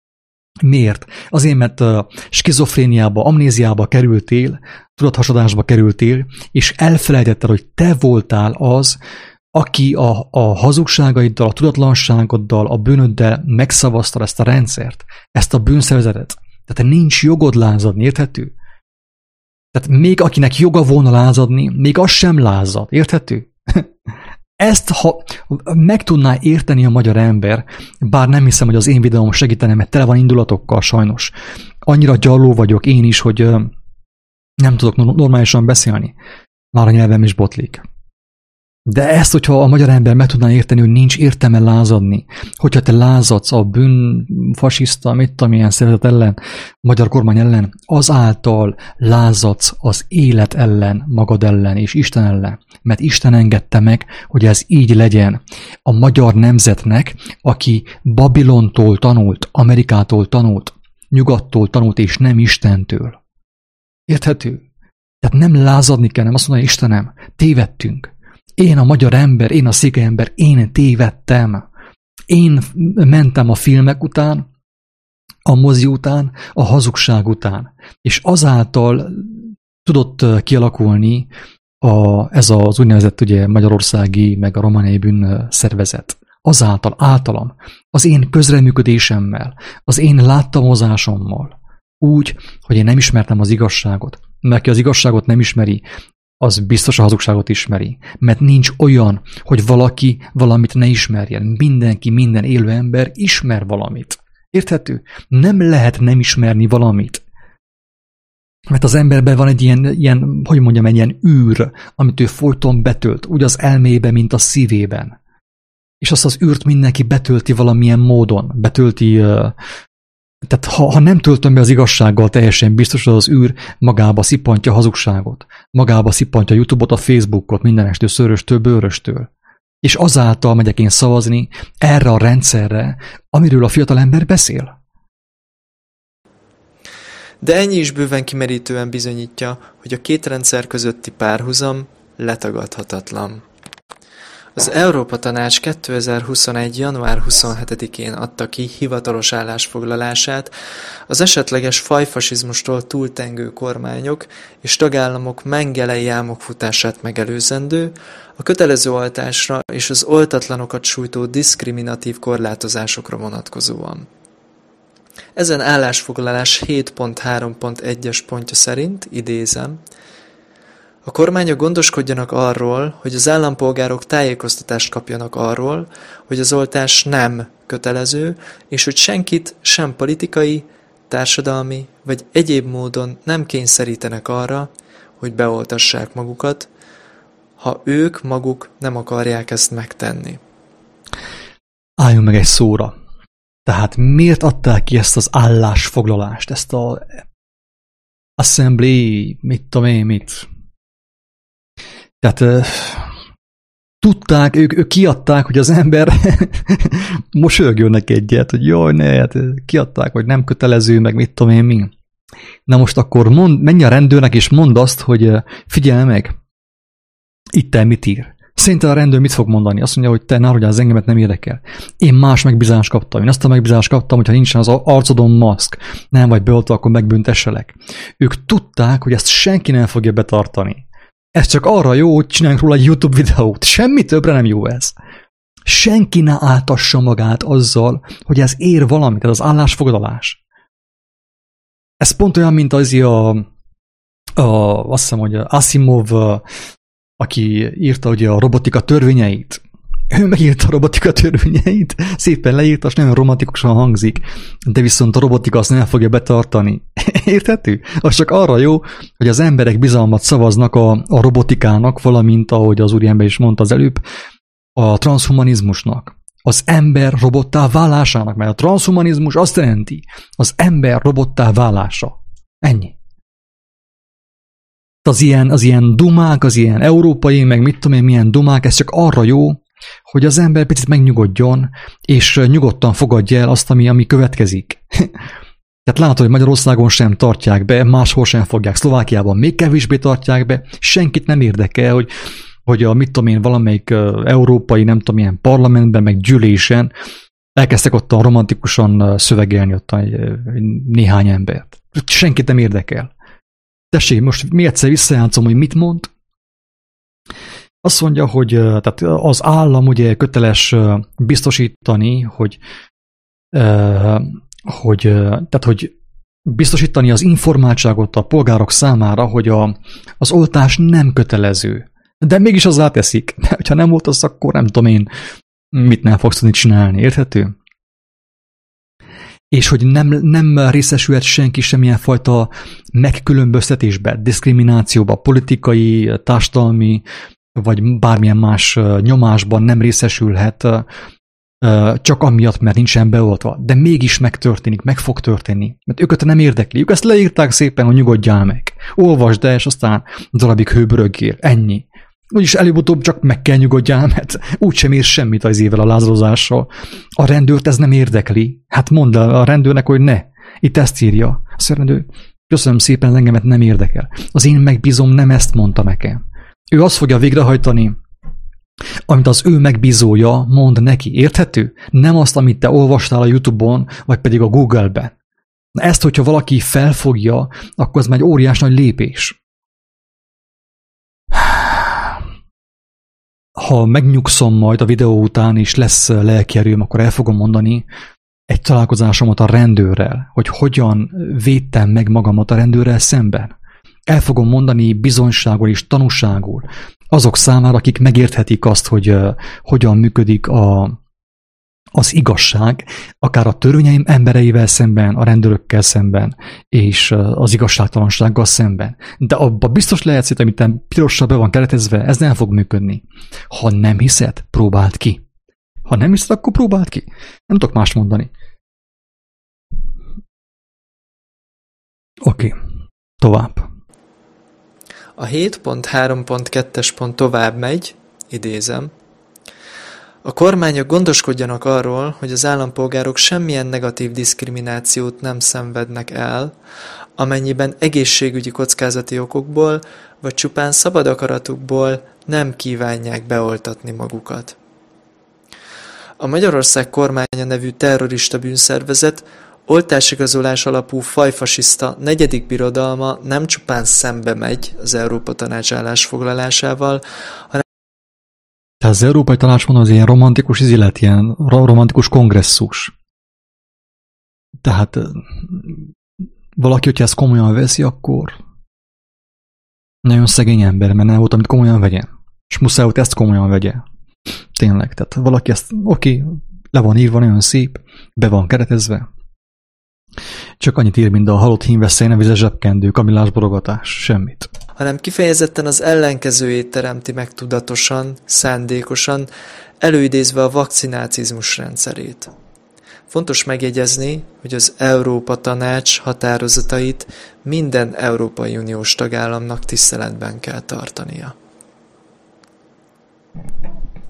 Miért? Azért, mert skizofréniába, amnéziába kerültél, tudathasadásba kerültél, és elfelejtetted, hogy te voltál az, aki a hazugságaiddal, a tudatlanságoddal, a bűnöddel megszavazta ezt a rendszert, ezt a bűnszervezetet. Tehát nincs jogod lázadni, érthető? Tehát még akinek joga volna lázadni, még az sem lázad, érthető? Ezt, ha meg tudná érteni a magyar ember, bár nem hiszem, hogy az én videóm segítene, mert tele van indulatokkal sajnos. Annyira gyarló vagyok én is, hogy nem tudok normálisan beszélni. Már a nyelvem is botlik. De ezt, hogyha a magyar ember meg tudná érteni, hogy nincs értelme lázadni, hogyha te lázadsz a fasiszta, milyen szervezet ellen, magyar kormány ellen, azáltal lázadsz az élet ellen, magad ellen és Isten ellen. Mert Isten engedte meg, hogy ez így legyen. A magyar nemzetnek, aki Babilontól tanult, Amerikától tanult, nyugattól tanult, és nem Istentől. Érthető? Tehát nem lázadni kell, nem azt mondani, Istenem, tévedtünk. Én a magyar ember, én a székely ember, én tévedtem. Én mentem a filmek után, a mozi után, a hazugság után. És azáltal tudott kialakulni ez az úgynevezett ugye, magyarországi, meg a romániai bűnszervezet. Azáltal, általam, az én közreműködésemmel, az én láttamozásommal. Úgy, hogy én nem ismertem az igazságot. Mert aki az igazságot nem ismeri, az biztos a hazugságot ismeri. Mert nincs olyan, hogy valaki valamit ne ismerjen. Mindenki, minden élő ember ismer valamit. Érthető? Nem lehet nem ismerni valamit. Mert az emberben van egy ilyen, hogy mondjam, egy ilyen űr, amit ő folyton betölt, úgy az elmébe, mint a szívében. És azt az űrt mindenki betölti valamilyen módon. Betölti... Tehát ha nem töltöm be az igazsággal teljesen biztos, hogy az űr magába szippantja a hazugságot. Magába szippantja a YouTube-ot, a Facebookot, mindenestől, szöröstől, bőröstől. És azáltal megyek én szavazni erre a rendszerre, amiről a fiatalember beszél. De ennyi is bőven kimerítően bizonyítja, hogy a két rendszer közötti párhuzam letagadhatatlan. Az Európa Tanács 2021. január 27-én adta ki hivatalos állásfoglalását az esetleges fajfasizmustól túltengő kormányok és tagállamok mengelei álmokfutását megelőzendő, a kötelező oltásra és az oltatlanokat sújtó diszkriminatív korlátozásokra vonatkozóan. Ezen állásfoglalás 7.3.1-es pontja szerint, idézem, a kormányok gondoskodjanak arról, hogy az állampolgárok tájékoztatást kapjanak arról, hogy az oltás nem kötelező, és hogy senkit sem politikai, társadalmi vagy egyéb módon nem kényszerítenek arra, hogy beoltassák magukat, ha ők maguk nem akarják ezt megtenni. Álljunk meg egy szóra. Tehát miért adták ki ezt az állásfoglalást, ezt a assembly, mit tudom én, mit? Tehát tudták, ők kiadták, hogy az ember mosolygjonnak egyet, hogy jaj, ne, hát kiadták, hogy nem kötelező, meg mit tudom én mi. Na most akkor menj a rendőrnek, és mondd azt, hogy figyelj meg, itt te mit ír. Szerinted a rendőr mit fog mondani? Azt mondja, hogy te ne haragudjál, az engemet nem érdekel. Én más megbízást kaptam. Én azt a megbízást kaptam, hogyha nincsen az arcodon maszk, nem vagy beoltva, akkor megbüntesselek. Ők tudták, hogy ezt senki nem fogja betartani. Ez csak arra jó, hogy csináljunk róla egy YouTube videót. Semmi többre nem jó ez. Senki ne áltassa magát azzal, hogy ez ér valamit, ez az állásfoglalás. Ez pont olyan, mint azt hiszem, hogy Asimov, aki írta ugye a robotika törvényeit. Ő megírta a robotika törvényeit, szépen leírta, és nagyon romantikusan hangzik, de viszont a robotika azt nem fogja betartani. Érthető? Az csak arra jó, hogy az emberek bizalmat szavaznak a robotikának, valamint, ahogy az úriember is mondta az előbb, a transhumanizmusnak. Az ember robottá válásának, mert a transhumanizmus azt jelenti, az ember robottá válása. Ennyi. Az ilyen dumák, az ilyen európai, meg mit tudom én, milyen dumák, ez csak arra jó, hogy az ember picit megnyugodjon, és nyugodtan fogadja el azt, ami következik. Tehát látod, hogy Magyarországon sem tartják be, máshol sem fogják, Szlovákiában még kevésbé tartják be, senkit nem érdekel, hogy a mit tudom én, valamelyik európai, nem tudom milyen parlamentben, meg gyűlésen elkezdtek ott romantikusan szövegelni ott néhány embert. Senkit nem érdekel. Tessék, most még egyszer visszajátszom, hogy mit mond. Azt mondja, hogy tehát az állam ugye köteles biztosítani, hogy biztosítani az informáltságot a polgárok számára, hogy az oltás nem kötelező. De mégis az ráteszik. Ha nem oltasz, akkor nem tudom én, mit nem fogsz tudni csinálni. Érthető? És hogy nem részesülhet senki semmilyen fajta megkülönböztetésbe, diszkriminációba, politikai, társadalmi, vagy bármilyen más nyomásban nem részesülhet, csak amiatt, mert nincsen beoltva. De mégis megtörténik, meg fog történni. Mert őket nem érdekli. Ők ezt leírták szépen, hogy nyugodjál meg. Olvasd el, és aztán darabig hőböröggél. Ennyi. Úgyis előbb-utóbb csak meg kell nyugodjál, mert úgysem ér semmit az évvel a lázadozással. A rendőrt ez nem érdekli. Hát mondd a rendőrnek, hogy ne. Itt ezt írja. Azt mondja, rendőr, köszönöm szépen, az engemet nem érdekel. Az én megbízom nem ezt mondta nekem. Ő azt fogja végrehajtani, amit az ő megbízója mond neki. Érthető? Nem azt, amit te olvastál a YouTube-on, vagy pedig a Google-ben. Ezt, hogyha valaki felfogja, akkor ez már egy óriás nagy lépés. Ha megnyugszom majd a videó után, és lesz lelkierőm, akkor el fogom mondani egy találkozásomat a rendőrrel, hogy hogyan védtem meg magamat a rendőrrel szemben. El fogom mondani bizonyságul és tanúságul azok számára, akik megérthetik azt, hogy hogyan működik az igazság, akár a törvényeim embereivel szemben, a rendőrökkel szemben, és az igazságtalansággal szemben. De abba biztos lehetsz, hogy amit pirossal be van keretezve, ez nem fog működni. Ha nem hiszed, próbáld ki. Ha nem hiszed, akkor próbáld ki. Nem tudok más mondani. Oké. Tovább. A 7.3.2-es pont tovább megy, idézem. A kormányok gondoskodjanak arról, hogy az állampolgárok semmilyen negatív diszkriminációt nem szenvednek el, amennyiben egészségügyi kockázati okokból, vagy csupán szabad akaratukból nem kívánják beoltatni magukat. A Magyarország Kormánya nevű terrorista bűnszervezet oltásigazolás alapú fajfasiszta 4. birodalma nem csupán szembe megy az Európa Tanács állásfoglalásával, hanem az Európai Tanács az ilyen romantikus izület, ilyen romantikus kongresszus. Tehát valaki, hogyha ezt komolyan veszi, akkor nagyon szegény ember, mert nem volt, amit komolyan vegyen. És muszáj, hogy ezt komolyan vegye. Tényleg, tehát valaki ezt, oké, le van írva, nagyon szép, be van keretezve. Csak annyit ír, mint a halott hímveszély, nevezett zsebkendő, kamillásborogatás, semmit. Hanem kifejezetten az ellenkezőjét teremti meg tudatosan, szándékosan, előidézve a vakcinácizmus rendszerét. Fontos megjegyezni, hogy az Európa Tanács határozatait minden Európai Uniós tagállamnak tiszteletben kell tartania.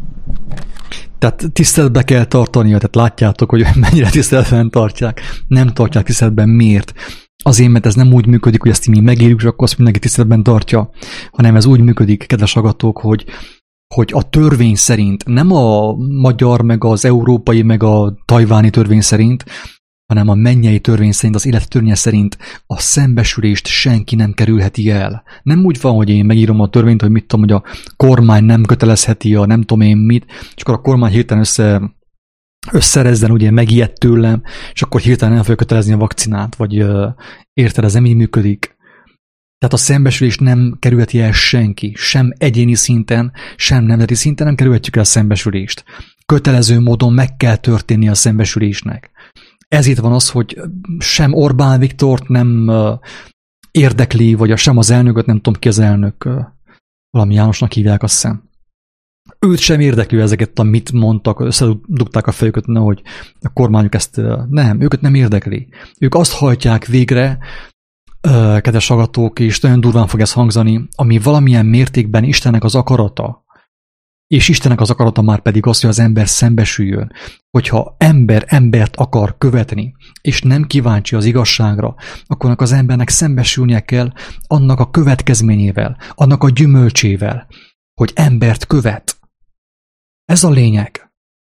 Tehát tiszteletbe kell tartania, tehát látjátok, hogy mennyire tiszteletben tartják. Nem tartják tiszteletben. Miért? Azért, mert ez nem úgy működik, hogy ezt mi megírjuk, és akkor azt mindenki tiszteletben tartja, hanem ez úgy működik, kedves hallgatók, hogy a törvény szerint, nem a magyar, meg az európai, meg a tajváni törvény szerint, hanem a mennyei törvény szerint, az élet törvénye szerint a szembesülést senki nem kerülheti el. Nem úgy van, hogy én megírom a törvényt, hogy mit tudom, hogy a kormány nem kötelezheti a nem tudom én mit, és akkor a kormány hirtelen összerezzen, ugye megijedt tőlem, és akkor hirtelen nem fogja kötelezni a vakcinát, vagy érted, ez nem így működik. Tehát a szembesülést nem kerülheti el senki, sem egyéni szinten, sem nemzeti szinten nem kerülhetjük el a szembesülést. Kötelező módon meg kell történni a szembesülésnek. Ezért van az, hogy sem Orbán Viktort nem érdekli, vagy sem az elnököt, nem tudom ki az elnök, valami Jánosnak hívják, azt hiszem. Őt sem érdekli ezeket, amit mondtak, összedugták a fejüket, hogy a kormányuk ezt nem, őket nem érdekli. Ők azt hajtják végre, kedves hallgatók, és nagyon durván fog ez hangzani, ami valamilyen mértékben Istennek az akarata. És Istennek az akarata már pedig az, hogy az ember szembesüljön. Hogyha ember embert akar követni, és nem kíváncsi az igazságra, akkor az embernek szembesülnie kell annak a következményével, annak a gyümölcsével, hogy embert követ. Ez a lényeg.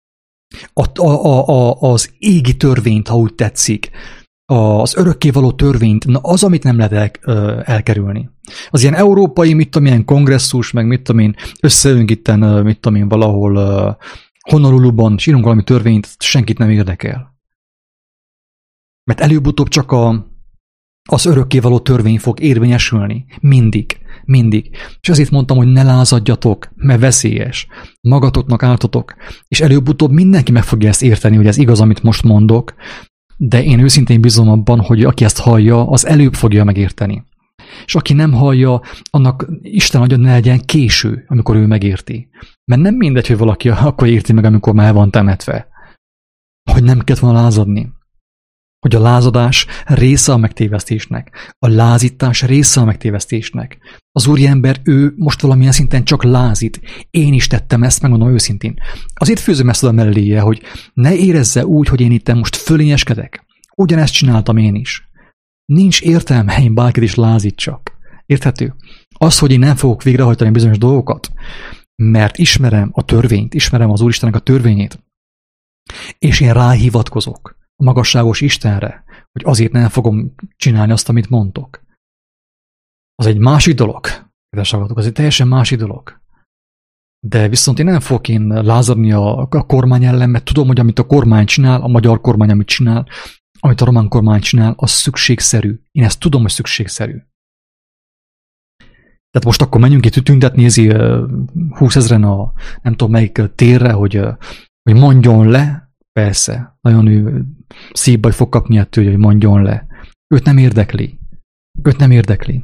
Az égi törvényt, ha úgy tetszik, az örökkévaló törvényt, na az, amit nem lehet elkerülni. Az ilyen európai, mit tudom, ilyen kongresszus, meg mit tudom én, összeülünk itten, mit tudom én, valahol Honoluluban, és írunk valami törvényt, senkit nem érdekel. Mert előbb-utóbb csak az örökkévaló törvény fog érvényesülni. Mindig. Mindig. És azért mondtam, hogy ne lázadjatok, mert veszélyes. Magatoknak ártotok. És előbb-utóbb mindenki meg fogja ezt érteni, hogy ez igaz, amit most mondok, de én őszintén bízom abban, hogy aki ezt hallja, az előbb fogja megérteni. És aki nem hallja, annak Isten adja, ne legyen késő, amikor ő megérti. Mert nem mindegy, hogy valaki akkor érti meg, amikor már el van temetve. Hogy nem kellett volna lázadni. Hogy a lázadás része a megtévesztésnek. A lázítás része a megtévesztésnek. Az úriember, ő most valamilyen szinten csak lázít. Én is tettem ezt, megmondom őszintén. Azért főzöm ezt oda melléje, hogy ne érezze úgy, hogy én itt most fölényeskedek. Ugyanezt csináltam én is. Nincs értelme, én bárkit is lázítsak. Érthető? Az, hogy én nem fogok végrehajtani bizonyos dolgokat, mert ismerem a törvényt, ismerem az Úristennek a törvényét, és én ráhivatkozok a magasságos Istenre, hogy azért nem fogom csinálni azt, amit mondtok. Az egy másik dolog, kedves hallgatók, az egy teljesen másik dolog. De viszont én nem fogok lázadni a kormány ellen, mert tudom, hogy amit a kormány csinál, a magyar kormány, amit csinál, amit a román kormány csinál, az szükségszerű. Én ezt tudom, hogy szükségszerű. Tehát most akkor menjünk itt tüntetni 20 000 a nem tudom melyik térre, hogy mondjon le. Persze, nagyon ő szívbaj fog kapni ettől, hogy mondjon le. Őt nem érdekli. Őt nem érdekli.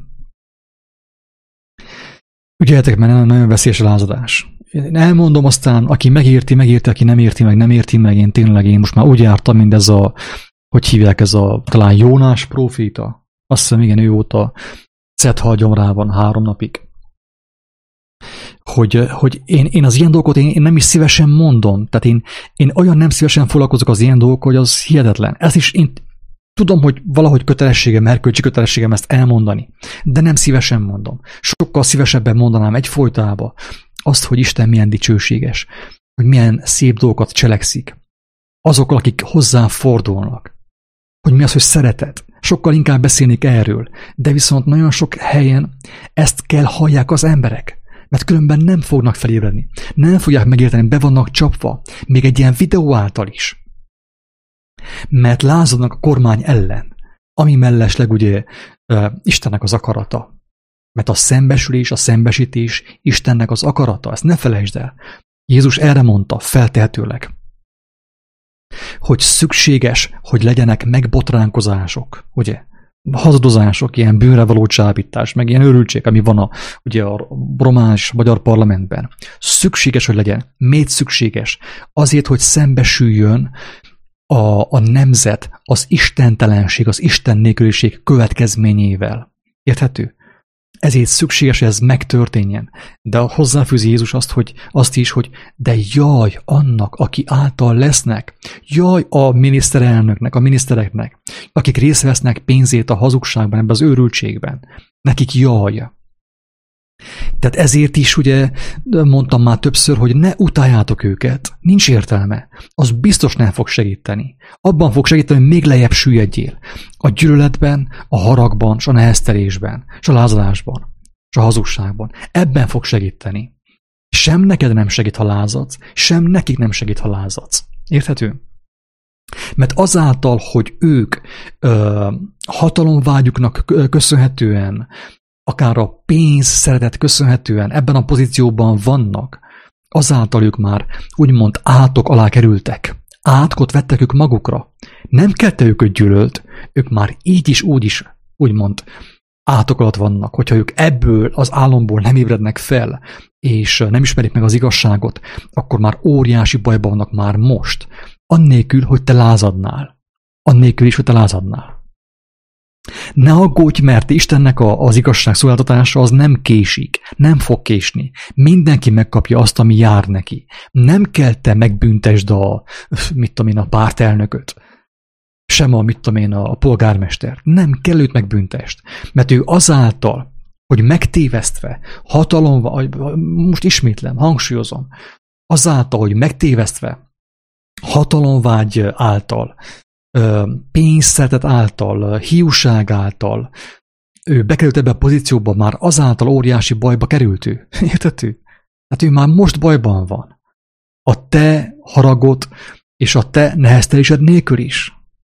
Ügyeljetek, mert nagyon veszélyes a lázadás. Én elmondom, aztán aki megérti, aki nem érti meg, én most már úgy jártam, mint ez a, hogy hívják, ez a talán Jónás próféta. Azt hiszem, igen, ő óta Cethalgyomrában 3 napig. Hogy én az ilyen dolgokat én nem is szívesen mondom. Tehát én olyan nem szívesen foglalkozok az ilyen dolgokkal, hogy az hihetetlen. Ezt is én tudom, hogy valahogy kötelességem, erkölcsi kötelességem ezt elmondani. De nem szívesen mondom. Sokkal szívesebben mondanám egyfolytában azt, hogy Isten milyen dicsőséges, hogy milyen szép dolgokat cselekszik. Azokkal, akik hozzá fordulnak. Hogy mi az, hogy szeretet. Sokkal inkább beszélnék erről. De viszont nagyon sok helyen ezt kell hallják az emberek. Mert különben nem fognak felébredni. Nem fogják megérteni, be vannak csapva. Még egy ilyen videó által is. Mert lázadnak a kormány ellen. Ami mellesleg ugye Istennek az akarata. Mert a szembesülés, a szembesítés Istennek az akarata. Ezt ne felejtsd el. Jézus erre mondta feltehetőleg, hogy szükséges, hogy legyenek megbotránkozások, ugye? Hazudozások, ilyen bűnre való csábítás, meg ilyen őrültség, ami van ugye a román és magyar parlamentben. Szükséges, hogy legyen. Miért szükséges? Azért, hogy szembesüljön a nemzet az istentelenség, az istennélküliség következményével. Érthető? Ezért szükséges, hogy ez megtörténjen. De hozzáfűzi Jézus azt is, hogy de jaj annak, aki által lesznek, jaj a miniszterelnöknek, a minisztereknek, akik részt vesznek pénzét a hazugságban, ebben az őrültségben. Nekik jaj. Tehát ezért is ugye mondtam már többször, hogy ne utáljátok őket. Nincs értelme. Az biztos nem fog segíteni. Abban fog segíteni, hogy még lejjebb süllyedjél. A gyűlöletben, a haragban, és a neheztelésben, és a lázadásban, és a hazugságban. Ebben fog segíteni. Sem neked nem segít, ha lázadsz, sem nekik nem segít, ha lázadsz. Érthető? Mert azáltal, hogy ők hatalomvágyuknak köszönhetően, akár a pénz szeretet köszönhetően ebben a pozícióban vannak, azáltal ők már úgymond átok alá kerültek. Átkot vettek ők magukra. Nem kell te őket gyűlölt, ők már így is, úgy is, úgymond átok alatt vannak. Hogyha ők ebből az álomból nem ébrednek fel, és nem ismerik meg az igazságot, akkor már óriási bajban vannak már most. Annélkül, hogy te lázadnál. Annélkül is, hogy te lázadnál. Ne aggódj, mert Istennek az igazságszolgáltatása az nem késik, nem fog késni. Mindenki megkapja azt, ami jár neki. Nem kell te megbüntesd a pártelnököt, sem a polgármestert. Nem kell őt megbüntesd, mert ő azáltal, hogy megtévesztve, most ismétlem, hangsúlyozom, azáltal, hogy megtévesztve, hatalomvágy által, pénzszeretet által, hiúság által, ő bekerült ebbe a pozícióba, már azáltal óriási bajba került ő. Érted? Hát ő már most bajban van. A te haragot és a te neheztelésed nélkül is.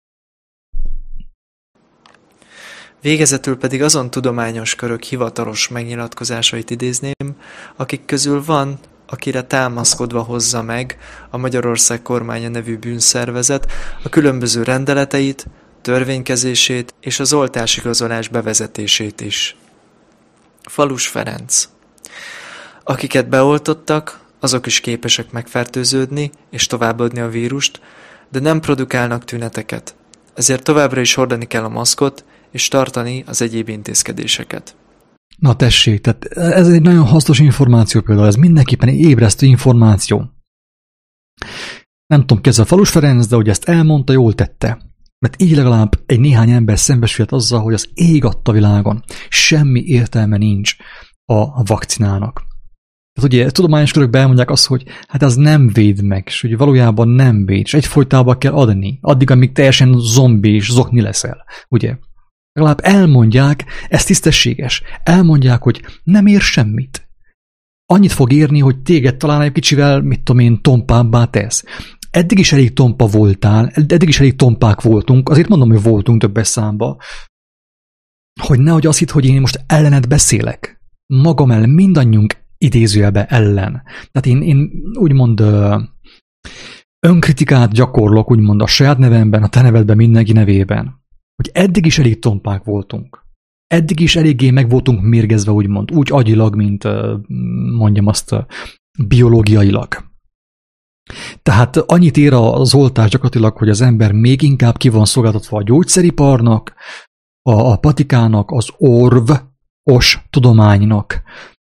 Végezetül pedig azon tudományos körök hivatalos megnyilatkozásait idézném, akik közül van, akire támaszkodva hozza meg a Magyarország Kormánya nevű bűnszervezet a különböző rendeleteit, törvénykezését és az oltásigazolás bevezetését is. Falus Ferenc. Akiket beoltottak, azok is képesek megfertőződni és továbbadni a vírust, de nem produkálnak tüneteket. Ezért továbbra is hordani kell a maszkot és tartani az egyéb intézkedéseket. Na tessék, tehát ez egy nagyon hasznos információ például, ez mindenképpen egy ébresztő információ. Nem tudom, ki ez a Falus Ferenc, de hogy ezt elmondta, jól tette. Mert így legalább egy néhány ember szembesült azzal, hogy az ég adta világon semmi értelme nincs a vakcinának. Tehát ugye tudományos körökben elmondják azt, hogy hát az nem véd meg, és hogy valójában nem véd, és egyfolytában kell adni, addig, amíg teljesen zombi és zokni leszel, ugye? Legalább elmondják, ez tisztességes, elmondják, hogy nem ér semmit. Annyit fog érni, hogy téged talán egy kicsivel, tompábbá tesz. Eddig is elég tompa voltál, eddig is elég tompák voltunk, azért mondom, hogy voltunk többes számba, hogy nehogy azt hidd, hogy én most ellened beszélek. Magam ellen, mindannyiunk idézőjelbe ellen. Tehát én úgymond önkritikát gyakorlok, úgymond a saját nevemben, a te nevedben, mindenki nevében. Hogy eddig is elég tompák voltunk. Eddig is eléggé meg voltunk mérgezve, úgymond, úgy agyilag, mint mondjam azt biológiailag. Tehát annyit ér az oltás gyakorlatilag, hogy az ember még inkább ki van szolgáltatva a gyógyszeriparnak, a patikának, az orvos tudománynak,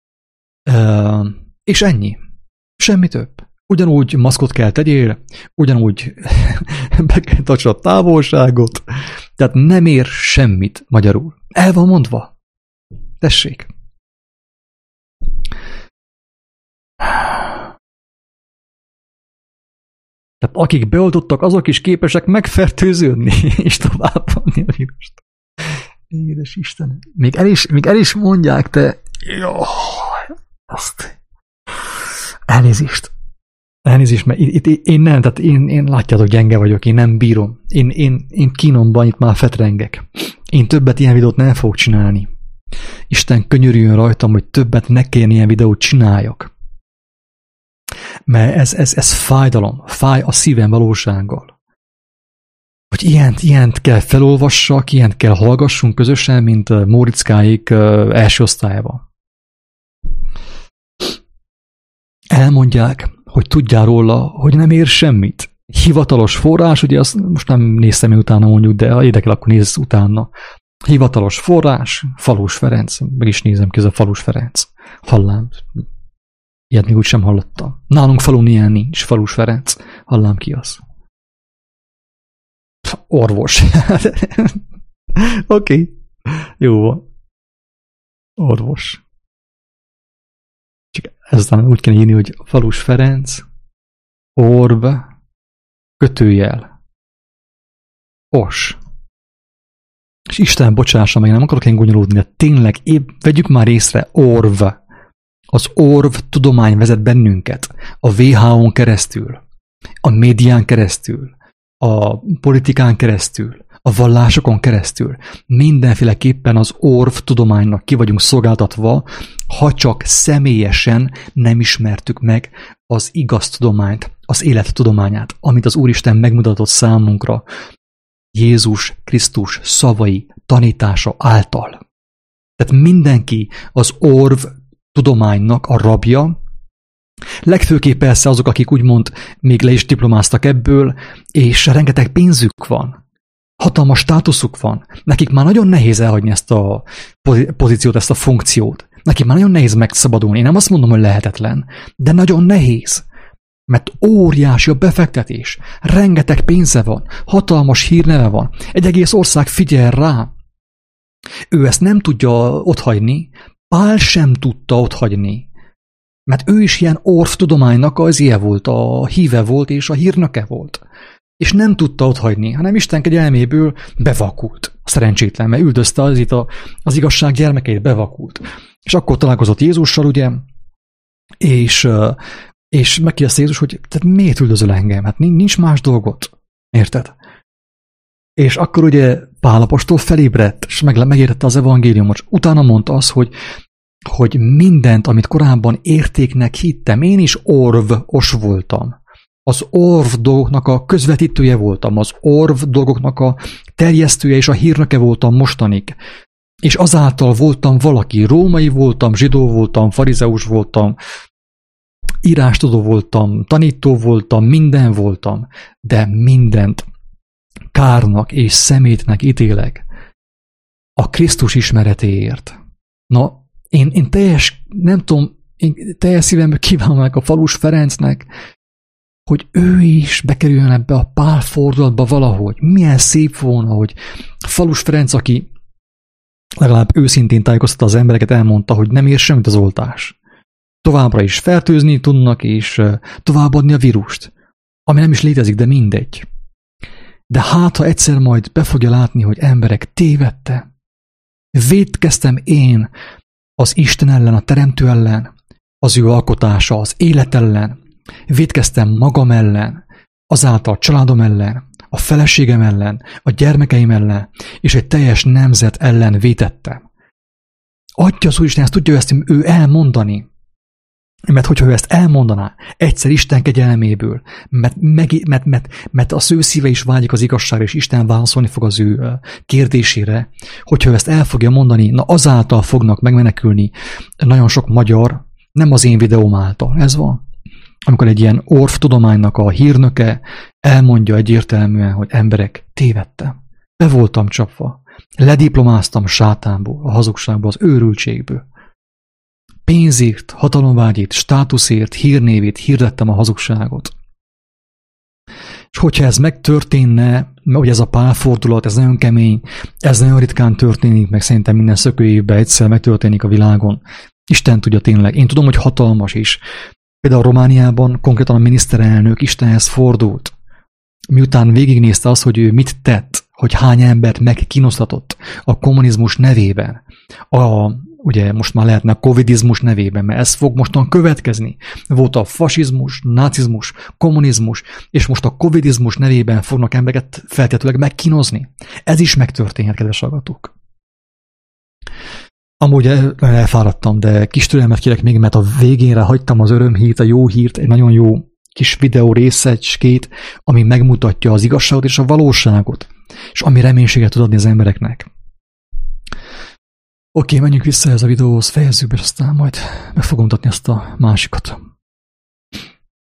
és ennyi. Semmi több. Ugyanúgy maszkot kell tegyél, ugyanúgy be kell tartsd a távolságot, tehát nem ér semmit magyarul. El van mondva. Tessék. Tehát akik beoltottak, azok is képesek megfertőződni, és továbbadni a vírust. Édes Isten. Még el is mondják, te... Jó, azt... Elnézést, mert itt én nem, tehát én látjátok, gyenge vagyok, én nem bírom. Én kínomban itt már fetrengek. Én többet ilyen videót nem fogok csinálni. Isten könyörüljön rajtam, hogy többet ne kelljen ilyen videót csináljak. Mert ez fájdalom, fáj a szívem valósággal. Hogy ilyent kell felolvassak, ilyent kell hallgassunk közösen, mint Móriczkáik első osztályában. Elmondják, hogy tudjál róla, hogy nem ér semmit. Hivatalos forrás, ugye azt most nem néztem én utána mondjuk, de ha érdekel, akkor nézz utána. Hivatalos forrás, Falus Ferenc. Meg is nézem ki, ez a Falus Ferenc. Hallám. Ilyet még úgy sem hallottam. Nálunk falun ilyen nincs, Falus Ferenc. Hallám ki az. Orvos. Oké. Jó van. Orvos. Csak ezután úgy kell írni, hogy Falus Ferenc, orv, kötőjel. Os. És Isten bocsássa meg, nem akarok én gonyolódni, de tényleg vegyük már észre, orv. Az orv tudomány vezet bennünket a WHO-n keresztül, a médián keresztül, a politikán keresztül, a vallásokon keresztül. Mindenféleképpen az orv tudománynak ki vagyunk szolgáltatva, ha csak személyesen nem ismertük meg az igaz tudományt, az élet tudományát, amit az Úristen megmutatott számunkra Jézus Krisztus szavai, tanítása által. Tehát mindenki az orv tudománynak a rabja, legfőképp persze azok, akik úgymond még le is diplomáztak ebből, és rengeteg pénzük van, hatalmas státuszuk van. Nekik már nagyon nehéz elhagyni ezt a pozíciót, ezt a funkciót. Nekik már nagyon nehéz megszabadulni. Én nem azt mondom, hogy lehetetlen, de nagyon nehéz. Mert óriási a befektetés, rengeteg pénze van, hatalmas hírneve van, egy egész ország figyel rá. Ő ezt nem tudja otthagyni, Pál sem tudta otthagyni, mert ő is ilyen orvtudománynak az ilyen volt, a híve volt és a hírnöke volt. És nem tudta otthagyni, hanem Isten kegyelméből bevakult. Szerencsétlen, mert üldözte az igazság gyermekeit, bevakult. És akkor találkozott Jézussal, ugye, és megkérdezte Jézus, hogy tehát miért üldözöl engem? Hát nincs más dolgot. Érted? És akkor ugye Pál apostol felébredt, és megértette az evangéliumot. Utána mondta azt, hogy mindent, amit korábban értéknek hittem, én is orvos voltam. Az orv dolgoknak a közvetítője voltam, az orv dolgoknak a terjesztője és a hírnöke voltam mostanig. És azáltal voltam valaki, római voltam, zsidó voltam, farizeus voltam, írástudó voltam, tanító voltam, minden voltam, de mindent kárnak és szemétnek ítélek a Krisztus ismeretéért. Na, én teljes szívemből kívánom meg a Falus Ferencnek, hogy ő is bekerüljön ebbe a Pál fordulatba valahogy. Milyen szép volna, hogy Falus Ferenc, aki legalább őszintén tájékoztatta az embereket, elmondta, hogy nem ér semmit az oltás. Továbbra is fertőzni tudnak, és továbbadni a vírust, ami nem is létezik, de mindegy. De hát, ha egyszer majd be fogja látni, hogy emberek, tévedte. Vétkeztem én az Isten ellen, a Teremtő ellen, az ő alkotása, az élet ellen. Vétkeztem magam ellen, azáltal a családom ellen, a feleségem ellen, a gyermekeim ellen, és egy teljes nemzet ellen vétettem. Adja az Úristen, ezt tudja ezt ő elmondani. Mert hogyha ő ezt elmondaná egyszer Isten kegyelméből, mert az ő szíve is vágyik az igazságra, és Isten válaszolni fog az ő kérdésére, hogyha ő ezt el fogja mondani, na azáltal fognak megmenekülni nagyon sok magyar, nem az én videóm által. Ez van. Amikor egy ilyen orvtudománynak a hírnöke elmondja egyértelműen, hogy emberek, tévedtem. Be voltam csapva. Lediplomáztam sátánból, a hazugságból, az őrültségből. Pénzért, hatalomvágyét, státuszért, hírnévét hirdettem a hazugságot. És hogyha ez megtörténne, hogy ez a pálfordulat, ez nagyon kemény, ez nagyon ritkán történik, meg szerintem minden szökőévben egyszer megtörténik a világon. Isten tudja tényleg. Én tudom, hogy hatalmas is. Például Romániában konkrétan a miniszterelnök Istenhez fordult. Miután végignézte azt, hogy ő mit tett, hogy hány embert megkínoztatott a kommunizmus nevében, ugye most már lehetne a covidizmus nevében, mert ez fog mostan következni. Volt a fasizmus, nácizmus, kommunizmus, és most a covidizmus nevében fognak embereket feltétlenül megkínozni. Ez is megtörténhet, kedves hallgatók. Amúgy elfáradtam, de kis türelmet kérek még, mert a végénre hagytam az örömhírt, a jó hírt, egy nagyon jó kis videó részecskét, ami megmutatja az igazságot és a valóságot, és ami reménységet tud adni az embereknek. Oké, menjünk vissza ez a videóhoz, fejezzük be, és aztán majd meg fogom mutatni azt a másikat.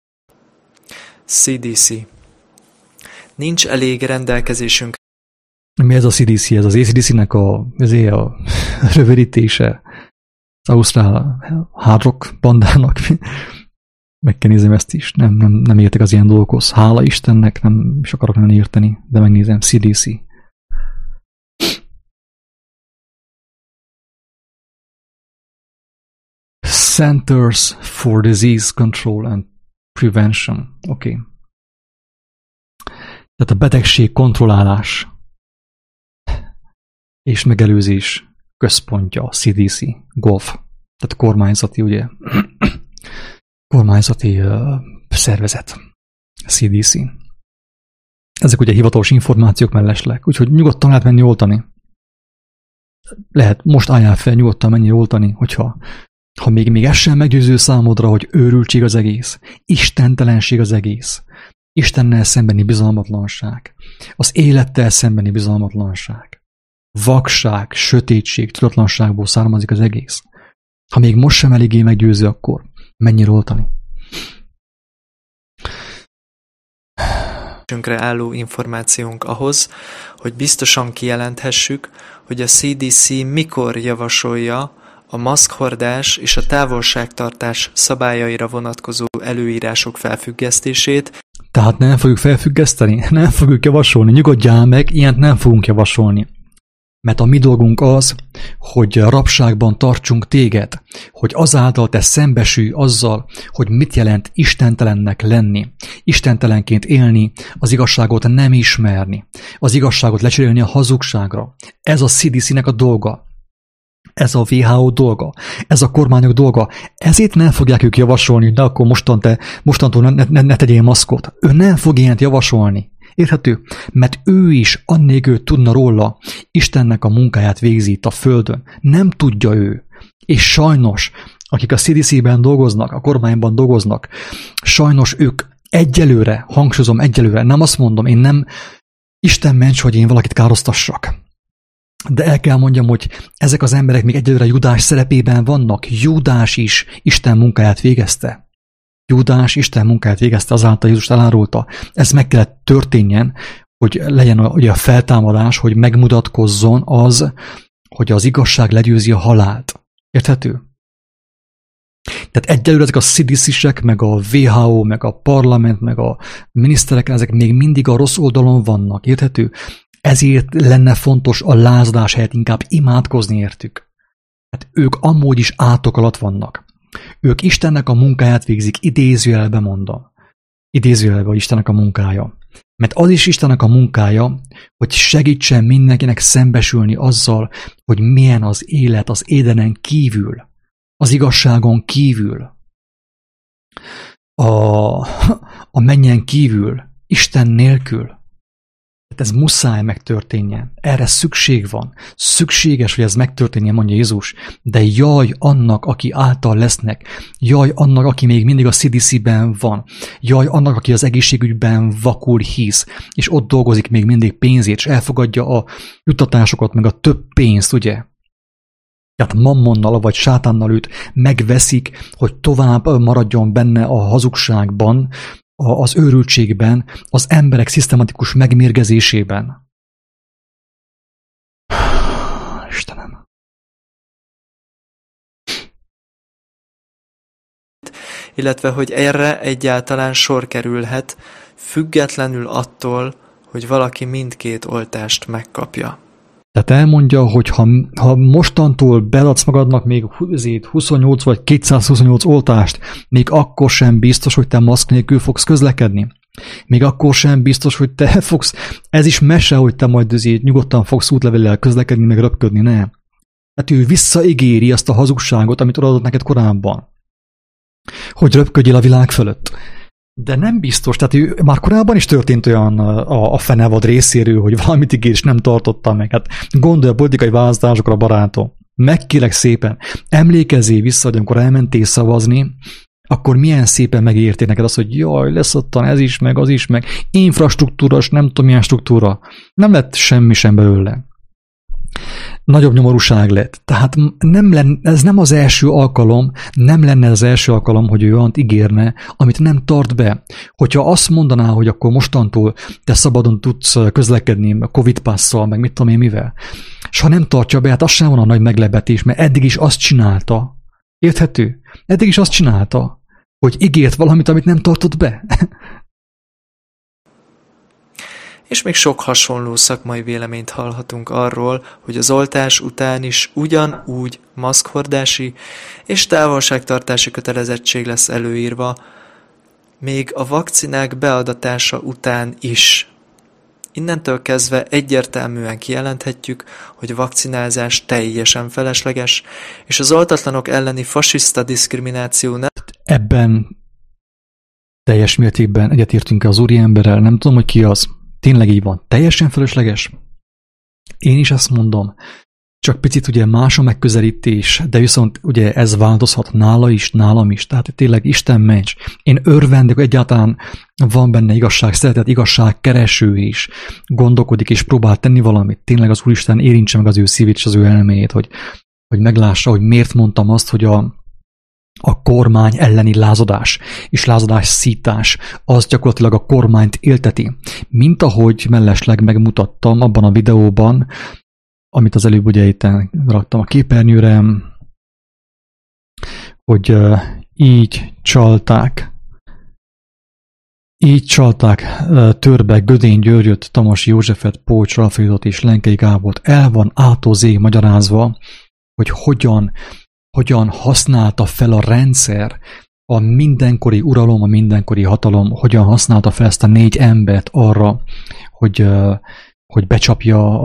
CDC. Nincs elég rendelkezésünk Mi ez a CDC? Ez az ACDC-nek a rövidítése. Az Ausztrál Hard Rock bandának. Meg kell nézem ezt is. Nem értek az ilyen dolgokhoz. Hála Istennek, nem is akarok nagyon érteni, de megnézem. CDC. Centers for Disease Control and Prevention. Oké. Okay. Tehát a betegség kontrollálás és megelőzés központja, CDC, GOV, tehát kormányzati, ugye, kormányzati szervezet, CDC. Ezek ugye hivatalos információk mellesleg, úgyhogy nyugodtan lehet menni oltani. Lehet, most álljál fel, nyugodtan menni oltani, hogyha még ez sem meggyőző számodra, hogy őrültség az egész, istentelenség az egész, Istennel szembeni bizalmatlanság, az élettel szembeni bizalmatlanság, vakság, sötétség, tudatlanságból származik az egész. Ha még most sem eléggé meggyőző, akkor mennyire oltani? Álló információnk ahhoz, hogy biztosan kijelenthessük, hogy a CDC mikor javasolja a maszkhordás és a távolságtartás szabályaira vonatkozó előírások felfüggesztését. Tehát nem fogjuk felfüggeszteni, nem fogjuk javasolni, nyugodjál meg, ilyent nem fogunk javasolni. Mert a mi dolgunk az, hogy rabságban tartsunk téged, hogy azáltal te szembesülj azzal, hogy mit jelent istentelennek lenni, istentelenként élni, az igazságot nem ismerni, az igazságot lecserélni a hazugságra. Ez a CDC-nek a dolga. Ez a WHO dolga, ez a kormányok dolga. Ezért nem fogják ők javasolni, de akkor mostantól ne tegyél maszkot. Ő nem fog ilyent javasolni. Érthető? Mert ő is annélkül tudna róla, Istennek a munkáját végzi itt a földön. Nem tudja ő. És sajnos, akik a CDC-ben dolgoznak, a kormányban dolgoznak, sajnos ők egyelőre, hangsúlyozom egyelőre, nem azt mondom, én nem Isten ments, hogy én valakit károsztassak. De el kell mondjam, hogy ezek az emberek még egyelőre Júdás szerepében vannak. Júdás is Isten munkáját végezte. Júdás Isten munkáját végezte, azáltal Jézus elárulta. Ez meg kellett történjen, hogy legyen ugye a feltámadás, hogy megmutatkozzon az, hogy az igazság legyőzi a halált. Érthető? Tehát egyelőre ezek a CDC-sek, meg a WHO, meg a parlament, meg a miniszterek, ezek még mindig a rossz oldalon vannak. Érthető? Ezért lenne fontos a lázadás helyett inkább imádkozni értük. Hát ők amúgy is átok alatt vannak. Ők Istennek a munkáját végzik, idézőjelbe mondom. Idézőjelbe Istennek a munkája. Mert az is Istennek a munkája, hogy segítsen mindenkinek szembesülni azzal, hogy milyen az élet az édenen kívül, az igazságon kívül, a mennyen kívül, Isten nélkül. Ez muszáj megtörténjen. Erre szükség van. Szükséges, hogy ez megtörténjen, mondja Jézus. De jaj annak, aki által lesznek. Jaj annak, aki még mindig a CDC-ben van. Jaj annak, aki az egészségügyben vakul hisz, és ott dolgozik még mindig pénzért, és elfogadja a juttatásokat, meg a több pénzt, ugye? Tehát mammonnal vagy sátánnal őt megveszik, hogy tovább maradjon benne a hazugságban, az őrültségben, az emberek szisztematikus megmérgezésében. Istenem. Illetve, hogy erre egyáltalán sor kerülhet, függetlenül attól, hogy valaki mindkét oltást megkapja. Tehát elmondja, hogy ha mostantól beladsz magadnak még 28 vagy 228 oltást, még akkor sem biztos, hogy te maszk nélkül fogsz közlekedni. Még akkor sem biztos, hogy te fogsz, ez is mese, hogy te majd nyugodtan fogsz útlevéllel közlekedni, meg röpködni, ne. Hát ő visszaígéri azt a hazugságot, amit odaadott neked korábban. Hogy röpködjél a világ fölött. De nem biztos, tehát ő, már korábban is történt olyan a fenevad részéről, hogy valamit ígér, és nem tartotta meg. Hát gondolj a politikai választásokra, barátom. Megkérlek szépen, emlékezzél vissza, hogy amikor elmentél szavazni, akkor milyen szépen megérték neked azt, hogy jaj, lesz ottan ez is, meg az is, meg infrastruktúra, és nem tudom milyen struktúra. Nem lett semmi sem belőle. nagyobb nyomorúság lett. Tehát ez nem az első alkalom, nem lenne az első alkalom, hogy ő olyant ígérne, amit nem tart be. Hogyha azt mondaná, hogy akkor mostantól te szabadon tudsz közlekedni Covid-passzal, meg mit tudom én mivel, és ha nem tartja be, hát az sem van a nagy meglepetés, mert eddig is azt csinálta. Érthető? Eddig is azt csinálta, hogy ígért valamit, amit nem tartott be. És még sok hasonló szakmai véleményt hallhatunk arról, hogy az oltás után is ugyanúgy maszkhordási és távolságtartási kötelezettség lesz előírva, még a vakcinák beadatása után is. Innentől kezdve egyértelműen kijelenthetjük, hogy vakcinázás teljesen felesleges, és az oltatlanok elleni fasiszta diszkrimináció nem... Ebben teljes mértékben egyetértünk az úriemberrel, nem tudom, hogy ki az. Tényleg így van. Teljesen fölösleges? Én is ezt mondom. Csak picit ugye más a megközelítés, de viszont ugye ez változhat nála is, nálam is. Tehát tényleg Isten ments. Én örvendek, egyáltalán van benne igazság, szeretet, igazság kereső is. Gondolkodik és próbál tenni valamit. Tényleg az Úristen érintse meg az ő szívét és az ő elméjét, hogy meglássa, hogy miért mondtam azt, hogy a kormány elleni lázadás és lázadás szítás, az gyakorlatilag a kormányt élteti. Mint ahogy mellesleg megmutattam abban a videóban, amit az előbb ugye itt raktam a képernyőre, hogy így csalták Törbe Gödény Györgyöt, Tamasi Józsefet, Pócs Alfredot és Lenkei Gábort. El van A-tól magyarázva, hogy hogyan használta fel a rendszer, a mindenkori uralom, a mindenkori hatalom, hogyan használta fel ezt a 4 embert arra, hogy becsapja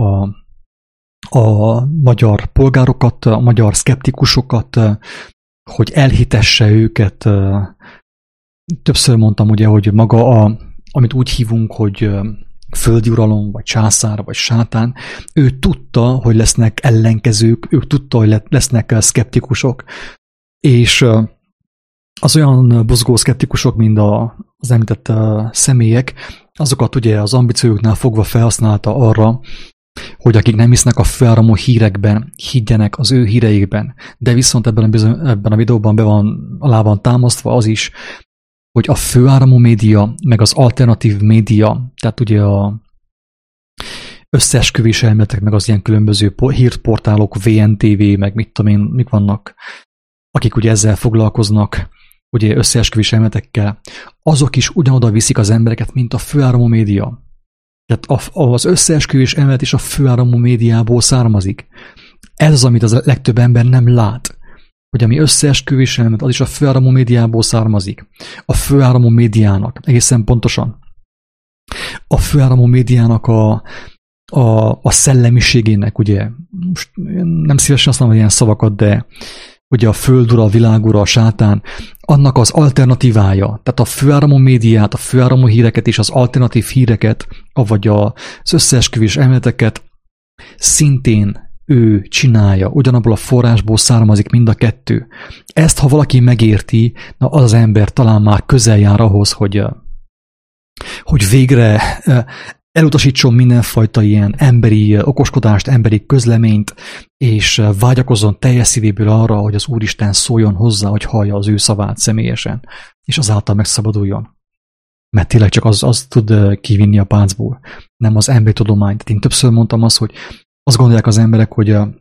a magyar polgárokat, a magyar szkeptikusokat, hogy elhitesse őket. Többször mondtam ugye, hogy maga, amit úgy hívunk, hogy földi uralom, vagy császár, vagy sátán, ő tudta, hogy lesznek ellenkezők, ő tudta, hogy lesznek szkeptikusok, és az olyan buzgó szkeptikusok, mint az említett személyek, azokat ugye az ambícióknál fogva felhasználta arra, hogy akik nem hisznek a főáramú hírekben, higgyenek az ő híreikben. De viszont ebben a videóban alá van támasztva az is, hogy a főáramú média, meg az alternatív média, tehát ugye a összeesküvés elméletek, meg az ilyen különböző hírportálok, VNTV, meg mit tudom én, mik vannak, akik ugye ezzel foglalkoznak, ugye összeesküvés elméletekkel, azok is ugyanoda viszik az embereket, mint a főáramú média. Tehát az összeesküvés elmélet is a főáramú médiából származik. Ez az, amit a legtöbb ember nem lát. Hogy ami összeesküvés elmélet, az is a főáramú médiából származik. A főáramú médiának, egészen pontosan, a főáramú médiának a szellemiségének, ugye, most nem szívesen használom ilyen szavakat, de ugye a földura, a világura, a sátán, annak az alternatívája, tehát a főáramú médiát, a főáramú híreket és az alternatív híreket, avagy az összeesküvés elméleteket szintén ő csinálja, ugyanabból a forrásból származik mind a kettő. Ezt, ha valaki megérti, na az az ember talán már közel jár ahhoz, hogy végre elutasítson mindenfajta ilyen emberi okoskodást, emberi közleményt, és vágyakozzon teljes szívéből arra, hogy az Úristen szóljon hozzá, hogy hallja az ő szavát személyesen, és azáltal megszabaduljon. Mert tényleg csak az tud kivinni a páncból, nem az emberi tudomány. Tehát én többször mondtam azt, hogy azt gondolják az emberek,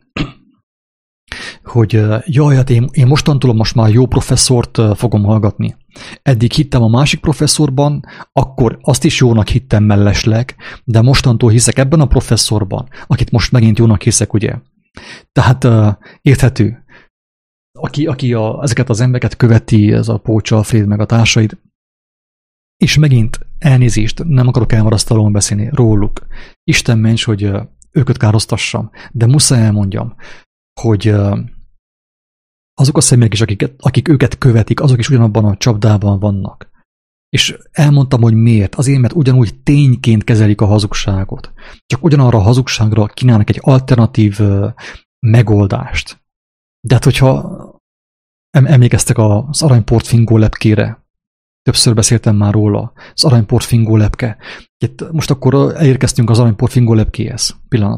hogy jaj, hát én mostantól most már jó professzort fogom hallgatni. Eddig hittem a másik professzorban, akkor azt is jónak hittem mellesleg, de mostantól hiszek ebben a professzorban, akit most megint jónak hiszek, ugye. Tehát érthető. Aki ezeket az embereket követi, ez a Pócs Alfred meg a társaid, és megint elnézést, nem akarok elmarasztalóan beszélni róluk. Isten ments, hogy őket károztassam, de muszáj elmondjam, hogy azok a személyek is, akik őket követik, azok is ugyanabban a csapdában vannak. És elmondtam, hogy miért. Azért, mert ugyanúgy tényként kezelik a hazugságot. Csak ugyanarra a hazugságra kínálnak egy alternatív megoldást. De hát, hogyha emlékeztek az aranyport fingó lepkére, többször beszéltem már róla, az aranyport fingó lepke. Most akkor elérkeztünk az aranyport fingó lepkéhez. Pillanat.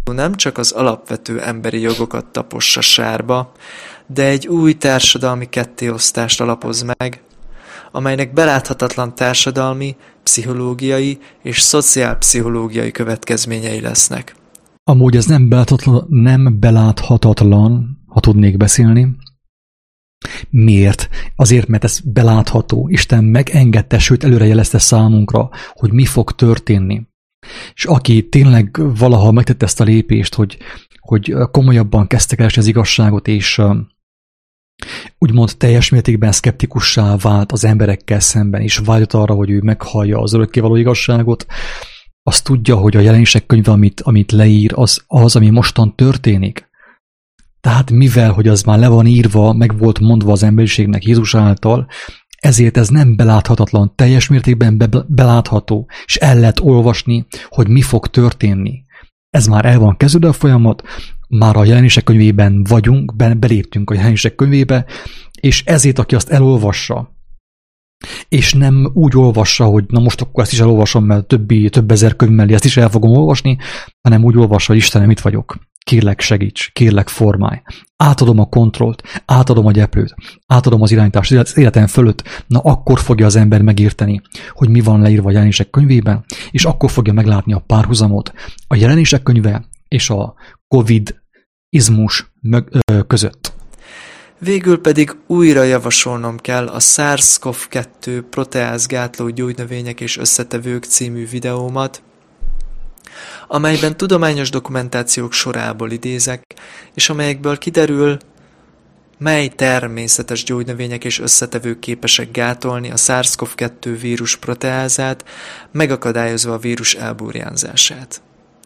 nem csak az alapvető emberi jogokat tapossa sárba, de egy új társadalmi kettéosztást alapoz meg, amelynek beláthatatlan társadalmi, pszichológiai és szociálpszichológiai következményei lesznek. Amúgy ez nem beláthatatlan, ha tudnék beszélni. Miért? Azért, mert ez belátható. Isten megengedte, sőt előrejelezte számunkra, hogy mi fog történni. És aki tényleg valaha megtette ezt a lépést, hogy komolyabban kezdtek el az igazságot, és úgymond teljes mértékben szkeptikussá vált az emberekkel szemben, és vágyott arra, hogy ő meghallja az örökkévaló igazságot, azt tudja, hogy a Jelenések könyve, amit leír, az, ami mostan történik. Tehát mivel, hogy az már le van írva, meg volt mondva az emberiségnek Jézus által, ezért ez nem beláthatatlan, teljes mértékben belátható, és el lehet olvasni, hogy mi fog történni. Ez már el van kezdődve a folyamat, már a Jelenések könyvében vagyunk, beléptünk a Jelenések könyvébe, és ezért, aki azt elolvassa, és nem úgy olvassa, hogy na most akkor ezt is elolvasom, mert több ezer könyv mellé ezt is el fogom olvasni, hanem úgy olvassa, hogy Istenem, itt vagyok. Kérlek segíts, kérlek formálj. Átadom a kontrollt, átadom a gyeplőt, átadom az irányítást az életem fölött, na akkor fogja az ember megérteni, hogy mi van leírva a Jelenések könyvében, és akkor fogja meglátni a párhuzamot a Jelenések könyve és a Covid-izmus között. Végül pedig újra javasolnom kell a SARS-CoV-2 proteázgátló gyógynövények és összetevők című videómat, amelyben tudományos dokumentációk sorából idézek, és amelyekből kiderül, mely természetes gyógynövények és összetevők képesek gátolni a SARS-CoV-2 vírus proteázát, megakadályozva a vírus elburjánzását.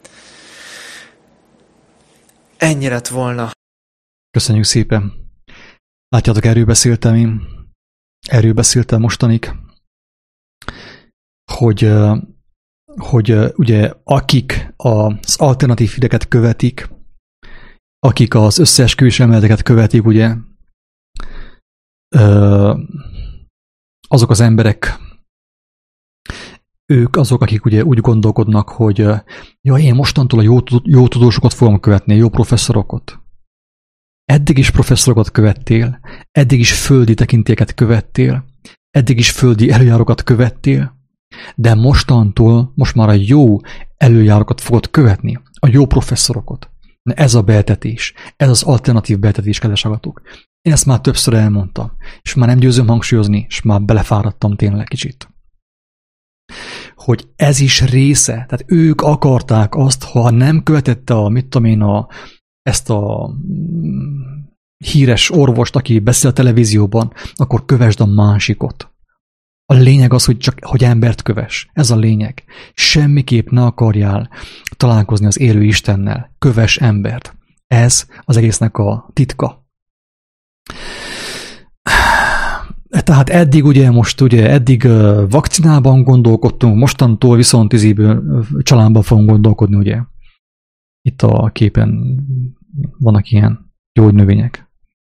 Ennyi lett volna. Köszönjük szépen. Látjátok, erről beszéltem én. Erről beszéltem mostanig, hogy ugye akik az alternatív híreket követik, akik az összeesküvés elméleteket követik, ugye azok az emberek, ők azok, akik ugye úgy gondolkodnak, hogy én mostantól a jó tudósokat fogom követni, a jó professzorokat. Eddig is professzorokat követtél, eddig is földi tekintélyeket követtél, eddig is földi előjárókat követtél, de most már a jó előjárókat fogod követni, a jó professzorokat. Ez a beeltetés, ez az alternatív beeltetés, kedves hallgatók. Én ezt már többször elmondtam, és már nem győzöm hangsúlyozni, és már belefáradtam tényleg kicsit. Hogy ez is része, tehát ők akarták azt, ha nem követette ezt a híres orvost, aki beszél a televízióban, akkor kövesd a másikot. A lényeg az, hogy embert kövess. Ez a lényeg. Semmiképp ne akarjál találkozni az élő Istennel. Kövess embert. Ez az egésznek a titka. Tehát eddig vakcinában gondolkodtunk, mostantól viszont családban fogunk gondolkodni, ugye. Itt a képen vannak ilyen gyógynövények.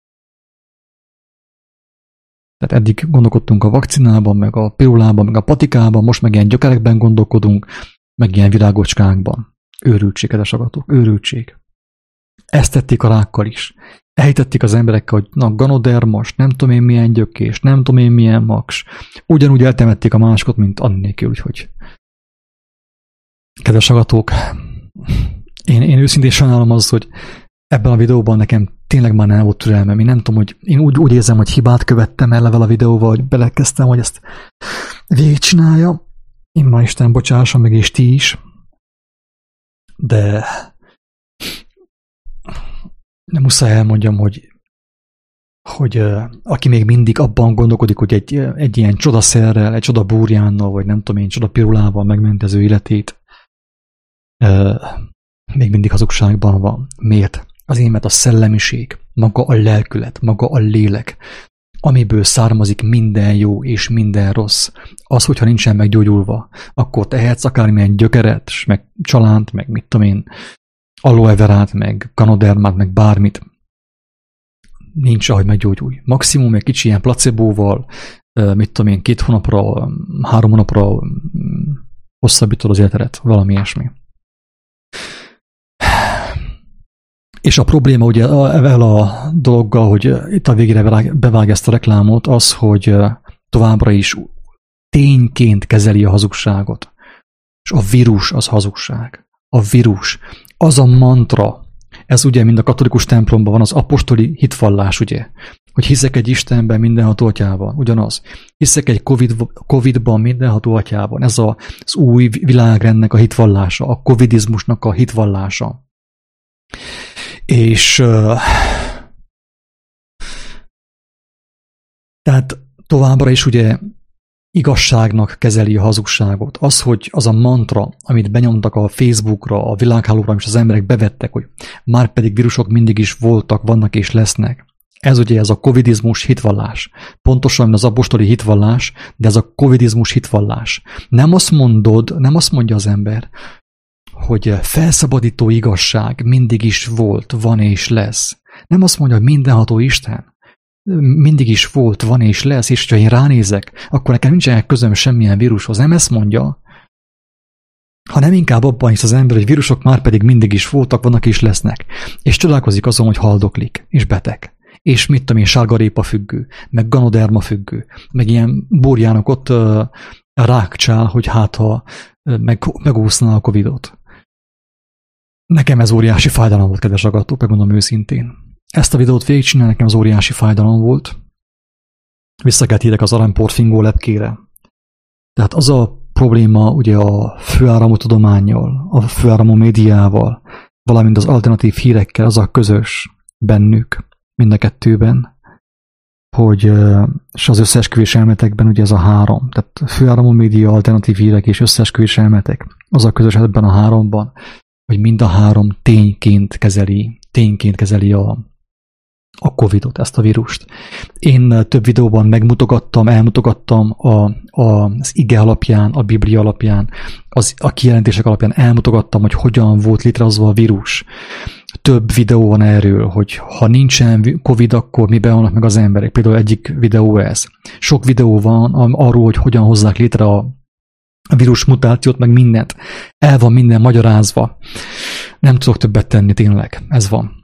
Tehát eddig gondolkodtunk a vakcinában, meg a pirulában, meg a patikában, most meg ilyen gyökerekben gondolkodunk, meg ilyen virágocskákban. Őrültség, kedves hallgatók, őrültség. Ezt tették a rákkal is. Elhitették az emberekkel, hogy na, ganodermas, nem tudom én milyen gyökés, nem tudom én milyen maks. Ugyanúgy eltemették a másikat, mint annélkül, úgyhogy. Kedves hallgatók, én őszintén sajnálom az, hogy ebben a videóban nekem tényleg már nem volt türelmem. Én nem tudom, hogy én úgy érzem, hogy hibát követtem el level a videóval, hogy belekezdtem, hogy ezt végigcsinálja. Én már Isten bocsásson meg, és ti is. De nem muszáj elmondjam, hogy aki még mindig abban gondolkodik, hogy egy ilyen csodaszerrel, egy csodabúrjánnal, vagy nem tudom én, csodapirulával megmenti az ő életét, még mindig hazugságban van. Miért? Azért, mert a szellemiség, maga a lelkület, maga a lélek, amiből származik minden jó és minden rossz, az, hogyha nincsen meggyógyulva, akkor tehetsz akármilyen gyökeret, meg csalánt, meg mit tudom én, aloe verát, meg ganodermát, meg bármit. Nincs, ahogy meggyógyulj. Maximum egy kicsi ilyen placebóval, mit tudom én, 2 hónapra, 3 hónapra hosszabbítod az életedet, valami ilyesmi. És a probléma ugye ezzel a dologgal, hogy itt a végére bevág ezt a reklámot, az, hogy továbbra is tényként kezeli a hazugságot. És a vírus az hazugság. A vírus. Az a mantra, ez ugye mind a katolikus templomban van, az apostoli hitvallás, ugye? Hogy hiszek egy Istenben, mindenható atyában. Ugyanaz. Hiszek egy Covid-ban, mindenható atyában. Ez az új világrendnek a hitvallása, a covidizmusnak a hitvallása. És tehát továbbra is ugye igazságnak kezeli a hazugságot. Az, hogy az a mantra, amit benyomtak a Facebookra, a világhálóra, és az emberek bevettek, hogy már pedig vírusok mindig is voltak, vannak és lesznek. Ez ugye ez a covidizmus hitvallás. Pontosan az apostoli hitvallás, de ez a covidizmus hitvallás. Nem azt mondja az ember, hogy felszabadító igazság mindig is volt, van és lesz. Nem azt mondja, hogy mindenható Isten mindig is volt, van és lesz, és ha én ránézek, akkor nekem nincsen közöm semmilyen vírushoz. Nem ezt mondja, hanem inkább abban hisz az ember, hogy vírusok már pedig mindig is voltak, vannak és lesznek. És csodálkozik azon, hogy haldoklik, és beteg. És mit tudom én, sárgarépa függő, meg ganoderma függő, meg ilyen burjánok ott rákcsál, hogy hát ha megúszná a Covidot. Nekem ez óriási fájdalom volt, kedves hallgatók, megmondom őszintén. Ezt a videót végigcsinálni nekem az óriási fájdalom volt. Vissza kell hívek az aranyportfingó lepkére. Tehát az a probléma ugye a főáramú tudománnyal, a főáramú médiával, valamint az alternatív hírekkel, az a közös bennük, mind a kettőben, hogy és az összeesküvés elméletekben ugye ez a három, tehát főáramú média, alternatív hírek és összeesküvés elméletek, az a közös ebben a háromban, hogy mind a három tényként kezeli a Covidot, ezt a vírust. Én több videóban elmutogattam az ige alapján, a Biblia alapján, a kijelentések alapján elmutogattam, hogy hogyan volt létrehozva a vírus. Több videó van erről, hogy ha nincsen Covid, akkor miben vannak meg az emberek. Például egyik videó ez. Sok videó van arról, hogy hogyan hozzák létre a vírus mutációt, meg mindent. El van minden magyarázva. Nem tudok többet tenni, tényleg. Ez van.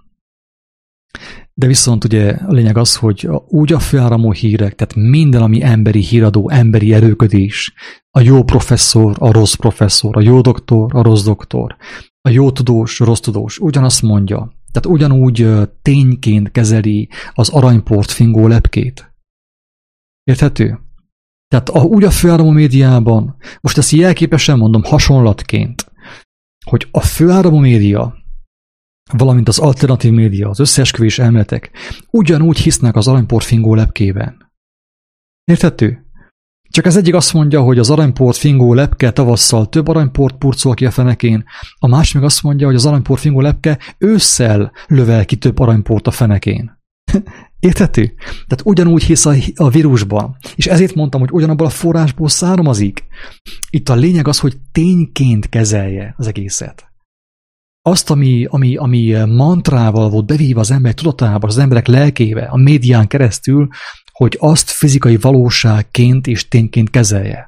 De viszont ugye a lényeg az, hogy úgy a főáramú hírek, tehát minden, ami emberi híradó, emberi erőködés, a jó professzor, a rossz professzor, a jó doktor, a rossz doktor, a jó tudós, a rossz tudós, ugyanazt mondja. Tehát ugyanúgy tényként kezeli az aranyportfingó lepkét. Érthető? Tehát úgy a főáramú médiában, most ezt jelképesen mondom hasonlatként, hogy a főáramú média, valamint az alternatív média, az összeesküvés elméletek ugyanúgy hisznek az aranyportfingó lepkében. Érthető? Csak az egyik azt mondja, hogy az aranyportfingó lepke tavasszal több aranyport purcol ki a fenekén, a másik meg azt mondja, hogy az aranyportfingó lepke ősszel lövel ki több aranyport a fenekén. Érthető? Tehát ugyanúgy hisz a vírusban. És ezért mondtam, hogy ugyanabban a forrásból származik. Itt a lényeg az, hogy tényként kezelje az egészet. Azt, ami mantrával volt bevéve az emberek tudatába, az emberek lelkébe, a médián keresztül, hogy azt fizikai valóságként és tényként kezelje.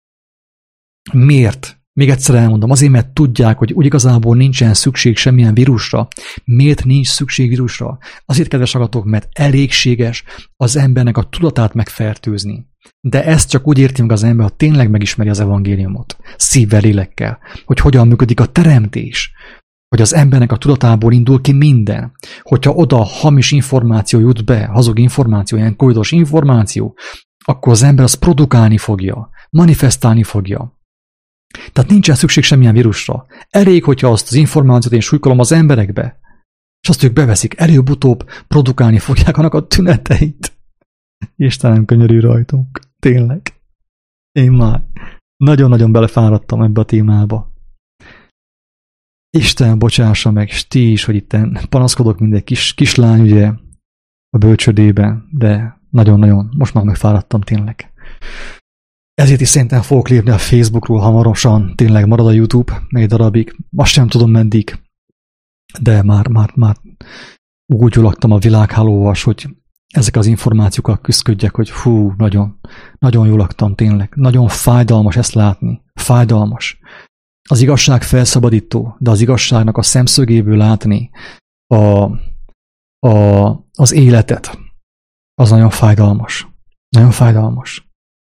Miért? Még egyszer elmondom, azért, mert tudják, hogy úgy igazából nincsen szükség semmilyen vírusra. Miért nincs szükség vírusra? Azért, kedves hallgatók, mert elégséges az embernek a tudatát megfertőzni. De ezt csak úgy érti meg az ember, ha tényleg megismeri az evangéliumot, szívvel, lélekkel, hogy hogyan működik a teremtés, hogy az embernek a tudatából indul ki minden. Hogyha oda hamis információ jut be, hazug információ, ilyen covidos információ, akkor az ember azt produkálni fogja, manifestálni fogja. Tehát nincsen szükség semmilyen vírusra. Elég, hogyha azt az információt én súlykolom az emberekbe, és azt ők beveszik, előbb-utóbb produkálni fogják annak a tüneteit. Istenem, könyörű rajtunk. Tényleg. Én már nagyon-nagyon belefáradtam ebbe a témába. Isten bocsássa meg, és ti is, hogy itt panaszkodok, mint egy kislány, ugye, a bölcsödében, de nagyon-nagyon, most már megfáradtam tényleg. Ezért is szerintem fogok lépni a Facebookról hamarosan, tényleg marad a YouTube, egy darabig, azt sem tudom meddig, de már úgy laktam a világhálóval, hogy ezek az információkkal küszködjek, hogy fú, nagyon jól laktam tényleg. Nagyon fájdalmas ezt látni. Fájdalmas. Az igazság felszabadító, de az igazságnak a szemszögéből látni, az életet, az nagyon fájdalmas. Nagyon fájdalmas.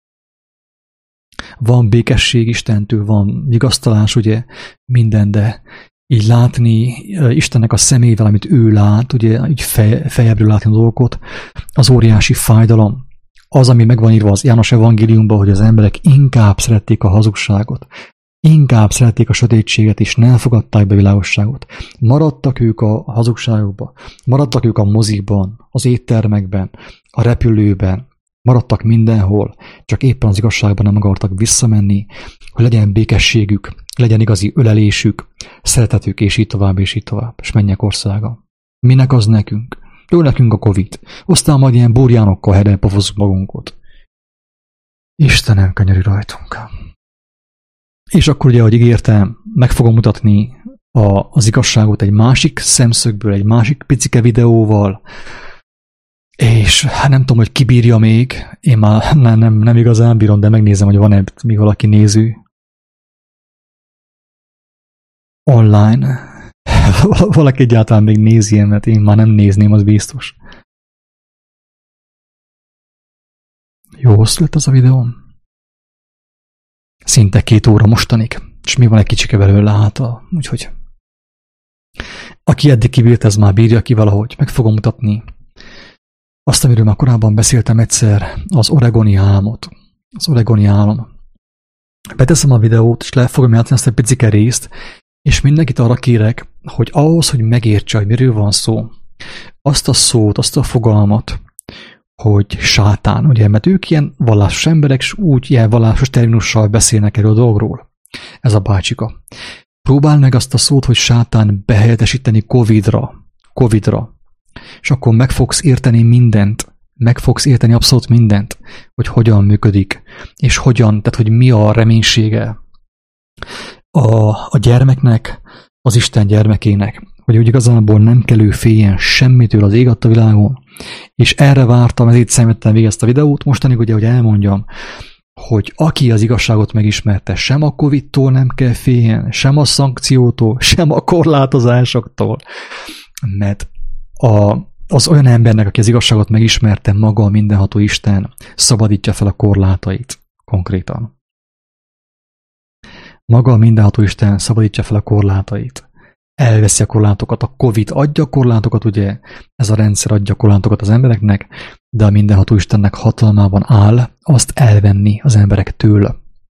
Van békesség Istentől, van vigasztalás, ugye, minden, de így látni Istennek a szemével, amit ő lát, ugye, így fejebbről látni a dolgokat, az óriási fájdalom. Az, ami meg van írva az János evangéliumban, hogy az emberek inkább szerették a hazugságot, inkább szerették a sötétséget, és nem fogadták be világosságot. Maradtak ők a hazugságokban, maradtak ők a mozikban, az éttermekben, a repülőben, maradtak mindenhol, csak éppen az igazságban nem akartak visszamenni, hogy legyen békességük, legyen igazi ölelésük, szeretetük, és így tovább, és menjek országa. Minek az nekünk? Ő nekünk a Covid. Aztán majd ilyen burjánokkal hedelpofozzuk magunkat. Istenem, könyörű rajtunk. És akkor ugye, ahogy ígértem, meg fogom mutatni az igazságot egy másik szemszögből, egy másik picike videóval, és hát nem tudom, hogy ki bírja még, én már nem igazán bírom, de megnézem, hogy van-e még valaki néző online. Valaki egyáltalán még nézi ilyen, mert én már nem nézném, az biztos. Jó hosszú lett az a videóm. Szinte 2 óra mostanig, és még van egy kicsike belőle hátra, úgyhogy aki eddig kibírt, ez már bírja ki valahogy. Meg fogom mutatni azt, amiről már korábban beszéltem egyszer, az oregoni álmot. Az oregoni álom. Beteszem a videót, és le fogom játszani azt egy picike részt, és mindenkit arra kérek, hogy ahhoz, hogy megértse, hogy miről van szó, azt a szót, azt a fogalmat, hogy sátán, ugye, mert ők ilyen vallásos emberek, és úgy ilyen vallásos terminussal beszélnek erről a dolgról. Ez a bácsika. Próbál meg azt a szót, hogy sátán behelyettesíteni Covidra, és akkor meg fogsz érteni mindent, meg fogsz érteni abszolút mindent, hogy hogyan működik, és hogyan, tehát hogy mi a reménysége a gyermeknek, az Isten gyermekének, hogy úgy igazából nem kell ő féljen semmitől az ég adta világon, és erre vártam, ezért szenvedtem végig ezt a videót, mostanig ugye, hogy elmondjam, hogy aki az igazságot megismerte, sem a Covid-tól nem kell féljen, sem a szankciótól, sem a korlátozásoktól, mert az olyan embernek, aki az igazságot megismerte, maga a mindenható Isten szabadítja fel a korlátait konkrétan. Maga a mindenható Isten szabadítja fel a korlátait. Elveszi a korlátokat, a Covid adja a korlátokat, ugye, ez a rendszer adja a korlátokat az embereknek, de a mindenható Istennek hatalmában áll azt elvenni az emberektől.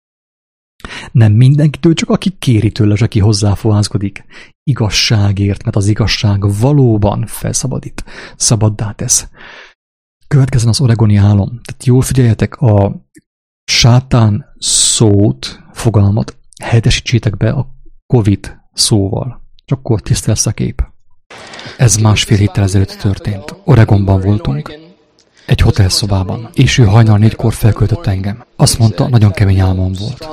Nem mindenkitől, csak aki kéri tőle, és aki hozzáfohászkodik igazságért, mert az igazság valóban felszabadít, szabaddá tesz. Következzen az oregoni álom. Tehát jól figyeljetek, a sátán szót, fogalmat helyettesítsétek be a Covid szóval. Csak akkor tiszta lesz a kép. Ez 1,5 héttel ezelőtt történt. Oregonban voltunk, egy hotelszobában, és ő hajnal 4-kor felköltött engem. Azt mondta, nagyon kemény álmom volt.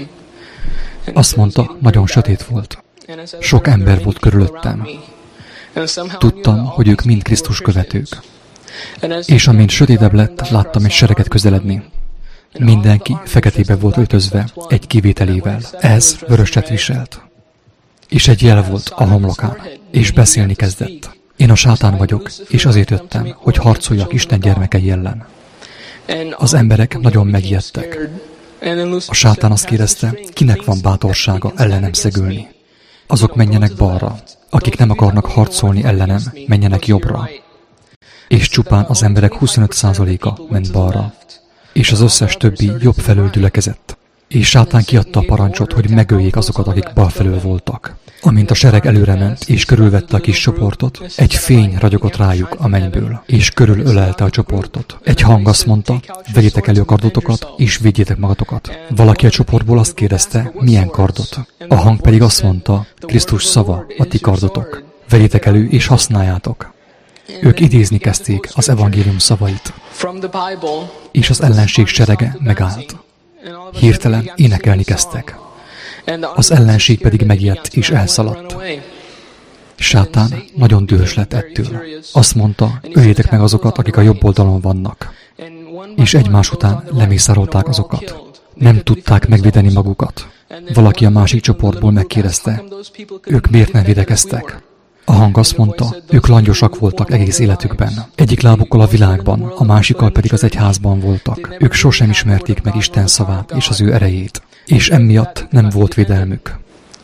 Azt mondta, nagyon sötét volt. Sok ember volt körülöttem. Tudtam, hogy ők mind Krisztus követők. És amint sötétebb lett, láttam egy sereget közeledni. Mindenki feketébe volt öltözve, egy kivételével. Ez vöröset viselt. És egy jel volt a homlokán, és beszélni kezdett. Én a sátán vagyok, és azért jöttem, hogy harcoljak Isten gyermekei ellen. Az emberek nagyon megijedtek. A sátán azt kérdezte, kinek van bátorsága ellenem szegülni. Azok menjenek balra, akik nem akarnak harcolni ellenem, menjenek jobbra. És csupán az emberek 25%-a ment balra, és az összes többi jobb felől gyülekezett. És sátán kiadta a parancsot, hogy megöljék azokat, akik bal felől voltak. Amint a sereg előrement, és körülvette a kis csoportot, egy fény ragyogott rájuk a mennyből, és körülölelte a csoportot. Egy hang azt mondta, vegyétek elő a kardotokat, és védjétek magatokat. Valaki a csoportból azt kérdezte, milyen kardot. A hang pedig azt mondta, Krisztus szava, a ti kardotok. Vegyétek elő, és használjátok. Ők idézni kezdték az evangélium szavait, és az ellenség serege megállt. Hirtelen énekelni kezdtek. Az ellenség pedig megijedt és elszaladt. Sátán nagyon dühös lett ettől. Azt mondta, öljétek meg azokat, akik a jobb oldalon vannak. És egymás után lemészárolták azokat. Nem tudták megvédeni magukat. Valaki a másik csoportból megkérdezte, ők miért nem védekeztek? A hang azt mondta, ők langyosak voltak egész életükben. Egyik lábukkal a világban, a másikkal pedig az egyházban voltak. Ők sosem ismerték meg Isten szavát és az ő erejét, és emiatt nem volt védelmük.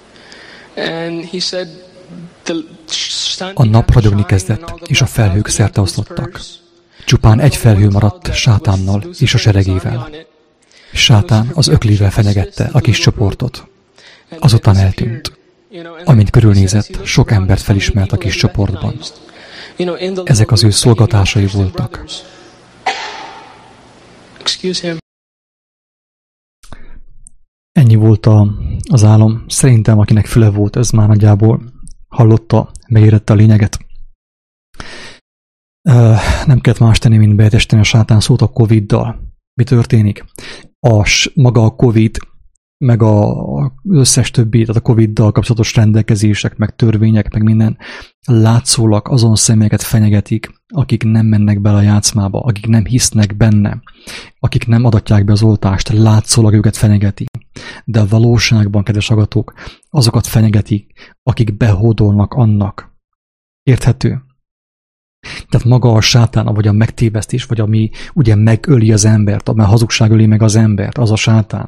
A nap ragyogni kezdett, és a felhők szerteoszlottak. Csupán egy felhő maradt Sátánnal és a seregével. Sátán az öklével fenyegette a kis csoportot. Azután eltűnt. Amint körülnézett, sok embert felismert a kis csoportban. Ezek az ő szolgatásai voltak. Ennyi volt az álom. Szerintem, akinek füle volt, ez már nagyjából hallotta, megérette a lényeget. Nem kellett más tenni, mint beetesteni a sátán szót a Covid-dal. Mi történik? Maga a Covid, meg az összes többi, tehát a Covid-dal kapcsolatos rendelkezések, meg törvények, meg minden látszólag azon személyeket fenyegetik, akik nem mennek bele a játszmába, akik nem hisznek benne, akik nem adatják be az oltást, látszólag őket fenyegeti. De a valóságban, kedves hallgatók, azokat fenyegetik, akik behódolnak annak. Érthető? Tehát maga a sátán, vagy a megtévesztés, vagy ami ugye megöli az embert, amely hazugság öli meg az embert, az a sátán.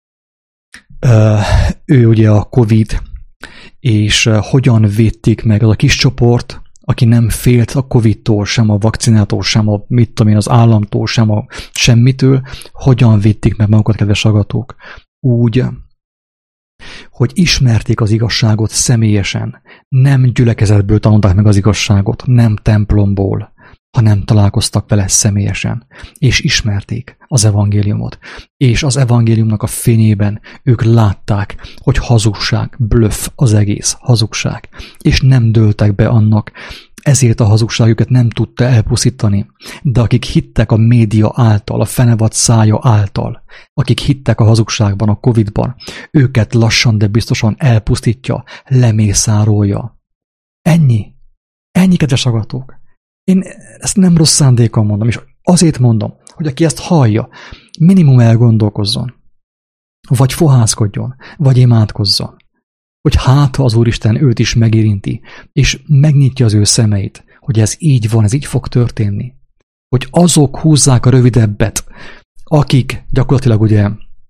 Ő ugye a Covid, és hogyan védték meg az a kis csoport, aki nem félt a Covid-tól, sem a vakcinától, sem a az államtól, sem a semmitől, hogyan védték meg magukat, kedves hallgatók? Úgy, hogy ismerték az igazságot személyesen, nem gyülekezetből tanulták meg az igazságot, nem templomból, hanem találkoztak vele személyesen, és ismerték az evangéliumot. És az evangéliumnak a fényében ők látták, hogy hazugság, blöff az egész, hazugság, és nem dőltek be annak, ezért a hazugság őket nem tudta elpusztítani. De akik hittek a média által, a fenevad szája által, akik hittek a hazugságban, a Covid-ban, őket lassan, de biztosan elpusztítja, lemészárolja. Ennyi. Ennyi, kedves hallgatók. Én ezt nem rossz szándékkal mondom, és azért mondom, hogy aki ezt hallja, minimum elgondolkozzon, vagy fohászkodjon, vagy imádkozzon, hogy hát, ha az Úristen őt is megérinti, és megnyitja az ő szemeit, hogy ez így van, ez így fog történni, hogy azok húzzák a rövidebbet, akik gyakorlatilag ugye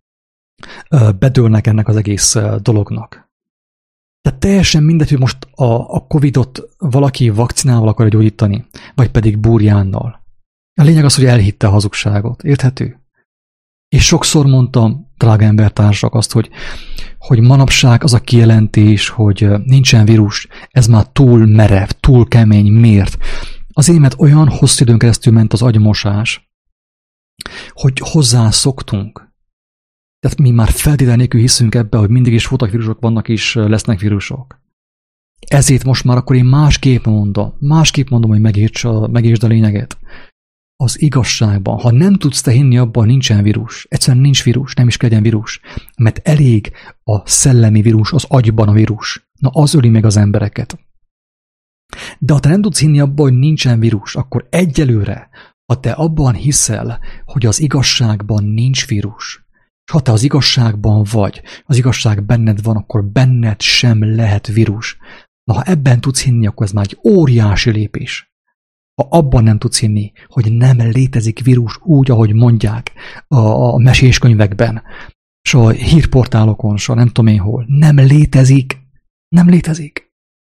bedőlnek ennek az egész dolognak. Tehát teljesen mindegy, hogy most a Covid-ot valaki vakcinával akar gyógyítani, vagy pedig burjánnal. A lényeg az, hogy elhitte a hazugságot. Érthető? És sokszor mondtam, drága embertársak, azt, hogy manapság az a kijelentés, hogy nincsen vírus, ez már túl merev, túl kemény. Miért? Azért, mert olyan hosszú időn keresztül ment az agymosás, hogy hozzászoktunk. Tehát mi már feltétel nélkül hiszünk ebbe, hogy mindig is voltak vírusok, vannak is lesznek vírusok. Ezért most már akkor én másképp mondom, hogy megértsd a lényeget. Az igazságban, ha nem tudsz te hinni abban, nincsen vírus, egyszerűen nincs vírus, nem is kell legyen vírus, mert elég a szellemi vírus, az agyban a vírus. Na, az öli meg az embereket. De ha te nem tudsz hinni abban, hogy nincsen vírus, akkor egyelőre, ha te abban hiszel, hogy az igazságban nincs vírus, és ha te az igazságban vagy, az igazság benned van, akkor benned sem lehet vírus. Na, ha ebben tudsz hinni, akkor ez már egy óriási lépés. Ha abban nem tudsz hinni, hogy nem létezik vírus úgy, ahogy mondják a meséskönyvekben, és a hírportálokon, és nem tudom én hol, nem létezik. Nem létezik.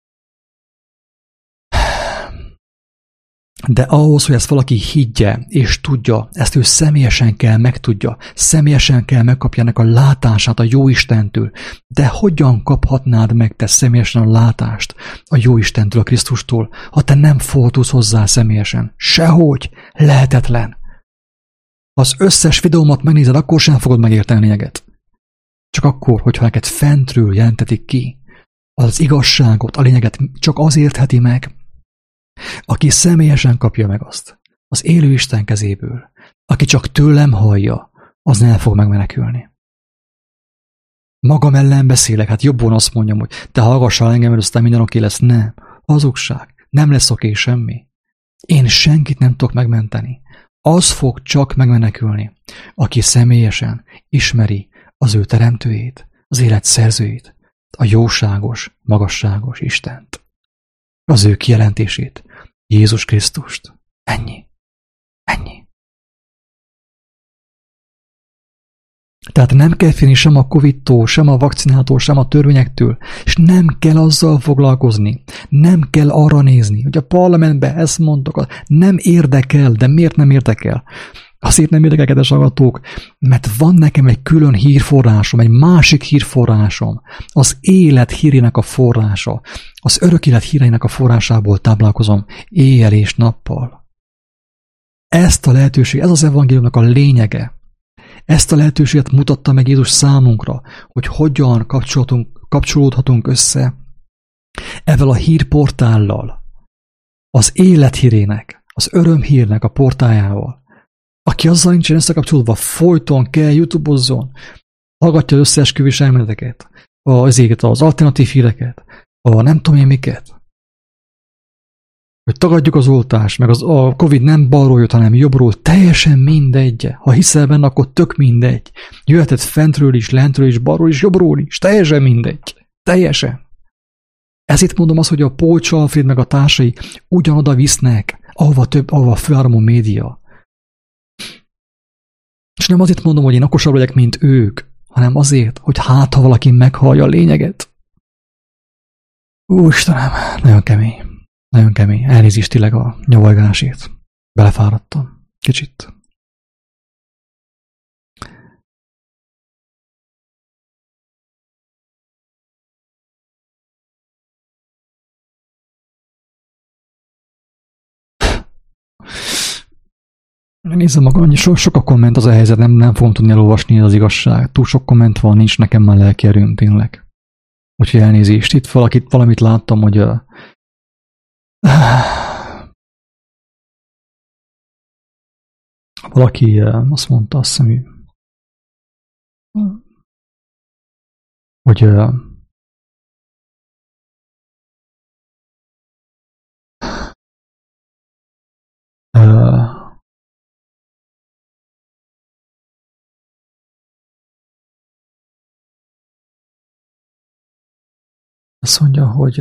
De ahhoz, hogy ezt valaki higgye és tudja, ezt ő személyesen kell megtudja, személyesen kell megkapja ennek a látását a Jóistentől. De hogyan kaphatnád meg te személyesen a látást a Jóistentől, a Krisztustól, ha te nem fordulsz hozzá személyesen? Sehogy, lehetetlen. Ha az összes videómat megnézed, akkor sem fogod megérteni a lényeget. Csak akkor, hogyha neked fentről jelentetik ki az igazságot, a lényeget csak az értheti meg, aki személyesen kapja meg azt, az élő Isten kezéből, aki csak tőlem hallja, az nem fog megmenekülni. Magam ellen beszélek, hát jobban azt mondjam, hogy te hallgassál engem, mert aztán minden oké lesz. Nem, hazugság, nem lesz oké semmi. Én senkit nem tudok megmenteni. Az fog csak megmenekülni, aki személyesen ismeri az ő teremtőjét, az élet szerzőjét, a jóságos, magasságos Istent. az ő kijelentését, Jézus Krisztust. Ennyi. Ennyi. Tehát nem kell félni sem a Covid-tól, sem a vakcinától, sem a törvényektől, és nem kell azzal foglalkozni, nem kell arra nézni, hogy a parlamentben ezt mondtok, nem érdekel, de miért nem érdekel? Azért nem érdekel, kedves hallgatók, mert van nekem egy külön hírforrásom, egy másik hírforrásom, az élet hírének a forrása, az örök élet híreinek a forrásából táplálkozom éjjel és nappal. Ezt a lehetőség, ez az evangéliumnak a lényege. Ezt a lehetőséget mutatta meg Jézus számunkra, hogy hogyan kapcsolódhatunk össze ezzel a hírportállal, az élethírének, az örömhírnek a portájával. Aki azzal nincsen összekapcsolódva, folyton kell YouTube-ozzon, hallgatja az összeesküvés elméleteket, az alternatív híreket, a nem tudom én miket. Hogy tagadjuk az oltást, meg a Covid nem balról jött, hanem jobbról, teljesen mindegy. Ha hiszel benne, akkor tök mindegy. Jöhetett fentről is, lentről is, balról is, jobbról is, teljesen mindegy. Teljesen. Ezért mondom azt, hogy a Polcs Alfred meg a társai ugyanoda visznek, ahova főáramú média. És nem azért mondom, hogy én okosabb legyek, mint ők, hanem azért, hogy ha valaki meghallja a lényeget. Istenem, nagyon kemény. Nagyon kemény. Elnézést tényleg a nyavajgásért. Belefáradtam. Kicsit. Nézzem maga, annyi sok a komment az a helyzet, nem fogom tudni elolvasni az igazság. Túl sok komment van, nincs nekem már lelki erőm, tényleg. Úgyhogy elnézést. Itt valamit láttam, hogy valaki azt mondta, azt hiszem, hogy azt mondja, hogy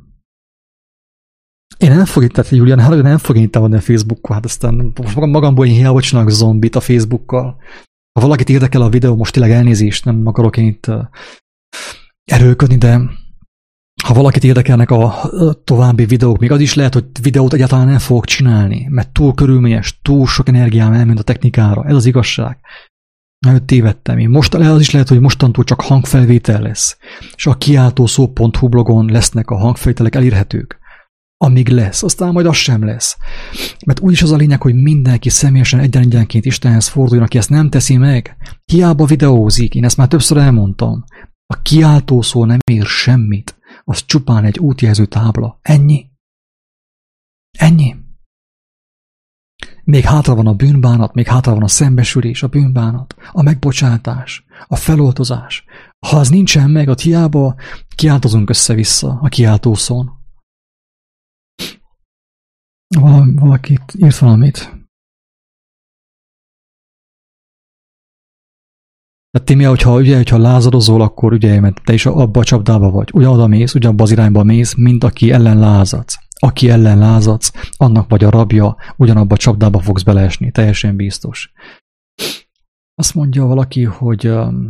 én nem fogom, tehát Julian, nem fogom itt támadni a Facebookon, hát aztán magamból én hiába csinálok zombit a Facebookkal. Ha valakit érdekel a videó, most tényleg elnézést, nem akarok én itt erőlködni, de ha valakit érdekelnek a további videók, még az is lehet, hogy videót egyáltalán nem fogok csinálni, mert túl körülményes, túl sok energiám elment a technikára. Ez az igazság. Nagyon tévedtem én. Most az is lehet, hogy mostantól csak hangfelvétel lesz. És a kiáltószó.hu blogon lesznek a hangfelvételek elérhetők. Amíg lesz, aztán majd az sem lesz. Mert úgyis az a lényeg, hogy mindenki személyesen egyenként Istenhez forduljon, aki ezt nem teszi meg. Hiába videózik, én ezt már többször elmondtam. A kiáltószó nem ér semmit. Az csupán egy útjelző tábla. Ennyi. Ennyi. Még hátra van a bűnbánat, még hátra van a szembesülés, a bűnbánat, a megbocsátás, a feloltozás. Ha az nincsen meg, ott hiába kiáltozunk össze-vissza a kiáltószón. Valakit írt valamit. Tehát Timi, hogyha lázadozol, akkor ugye, mert te is abba a csapdába vagy. Ugyanoda mész, ugyanabba az irányba mész, mint aki ellen lázadsz. Aki ellen lázadsz, annak vagy a rabja, ugyanabba a csapdába fogsz beleesni. Teljesen biztos. Azt mondja valaki, hogy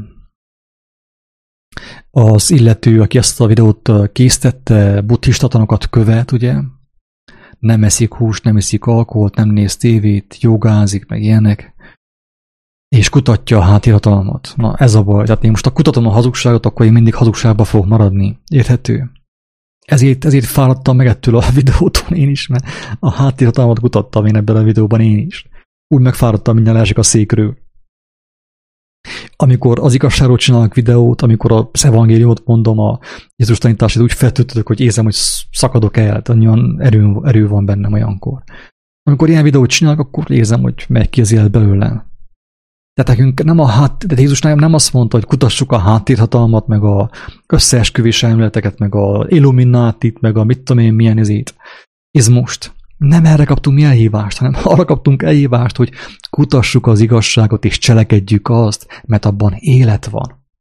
az illető, aki ezt a videót készítette, buddhista tanokat követ, ugye? Nem eszik húst, nem eszik alkoholt, nem néz tévét, jogázik, meg ilyenek, és kutatja a háttérhatalmat. Na, ez a baj. Tehát én most kutatom a hazugságot, akkor én mindig hazugságba fogok maradni. Érthető? Ezért fáradtam meg ettől a videótól én is, mert a háttérhatalmat kutattam én ebben a videóban én is. Úgy megfáradtam, mindjárt leesik a székről. Amikor az igazságról csinálok videót, amikor az evangéliumot mondom, a Jézus tanítását úgy feltöltök, hogy érzem, hogy szakadok el, olyan erő van bennem olyankor. Amikor ilyen videót csinálok, akkor érzem, hogy megy ki az élet belőlem. Tehát nekünk de Jézus nem azt mondta, hogy kutassuk a háttérhatalmat, meg a összeesküvés elméleteket, meg a Illuminátit, meg a mit tudom én milyen izmust. Nem erre kaptunk mi elhívást, hanem arra kaptunk elhívást, hogy kutassuk az igazságot és cselekedjük azt, mert abban élet van.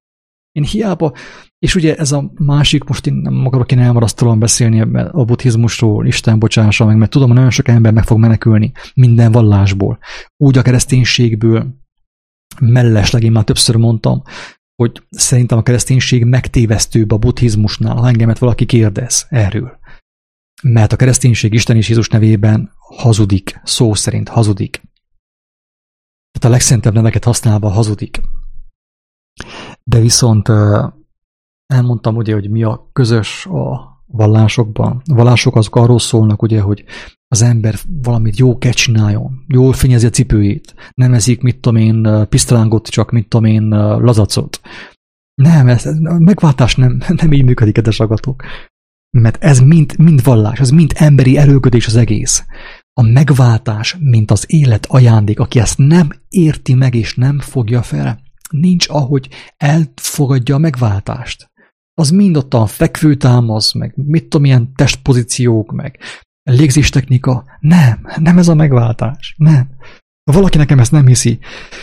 Én hiába, és ugye ez a másik, most én nem akarok én elmarasztalóan beszélni a buddhizmusról, Isten bocsássa meg, mert tudom, hogy nagyon sok ember meg fog menekülni minden vallásból. Úgy a kereszténységből, mellesleg én már többször mondtam, hogy szerintem a kereszténység megtévesztőbb a buddhizmusnál, ha engemet valaki kérdez erről. Mert a kereszténység Isten és Jézus nevében hazudik, szó szerint hazudik. Tehát a legszentebb neveket használva hazudik. De viszont elmondtam ugye, hogy mi a közös a vallásokban. A vallások azok arról szólnak, ugye, hogy az ember valamit jó kell csináljon, jól fényezi a cipőjét, nem eszik, mit tudom én, pisztrángot, csak mit tudom én, lazacot. Nem, a megváltás nem így működik, kedves hallgatók. Mert ez mind vallás, ez mind emberi erőködés az egész. A megváltás, mint az élet ajándék, aki ezt nem érti meg és nem fogja fel, nincs ahogy elfogadja a megváltást. Az mind ottan fekvőtámasz, meg mit tudom, ilyen testpozíciók, meg légzéstechnika. Nem ez a megváltás. Nem. Valaki nekem ezt nem hiszi.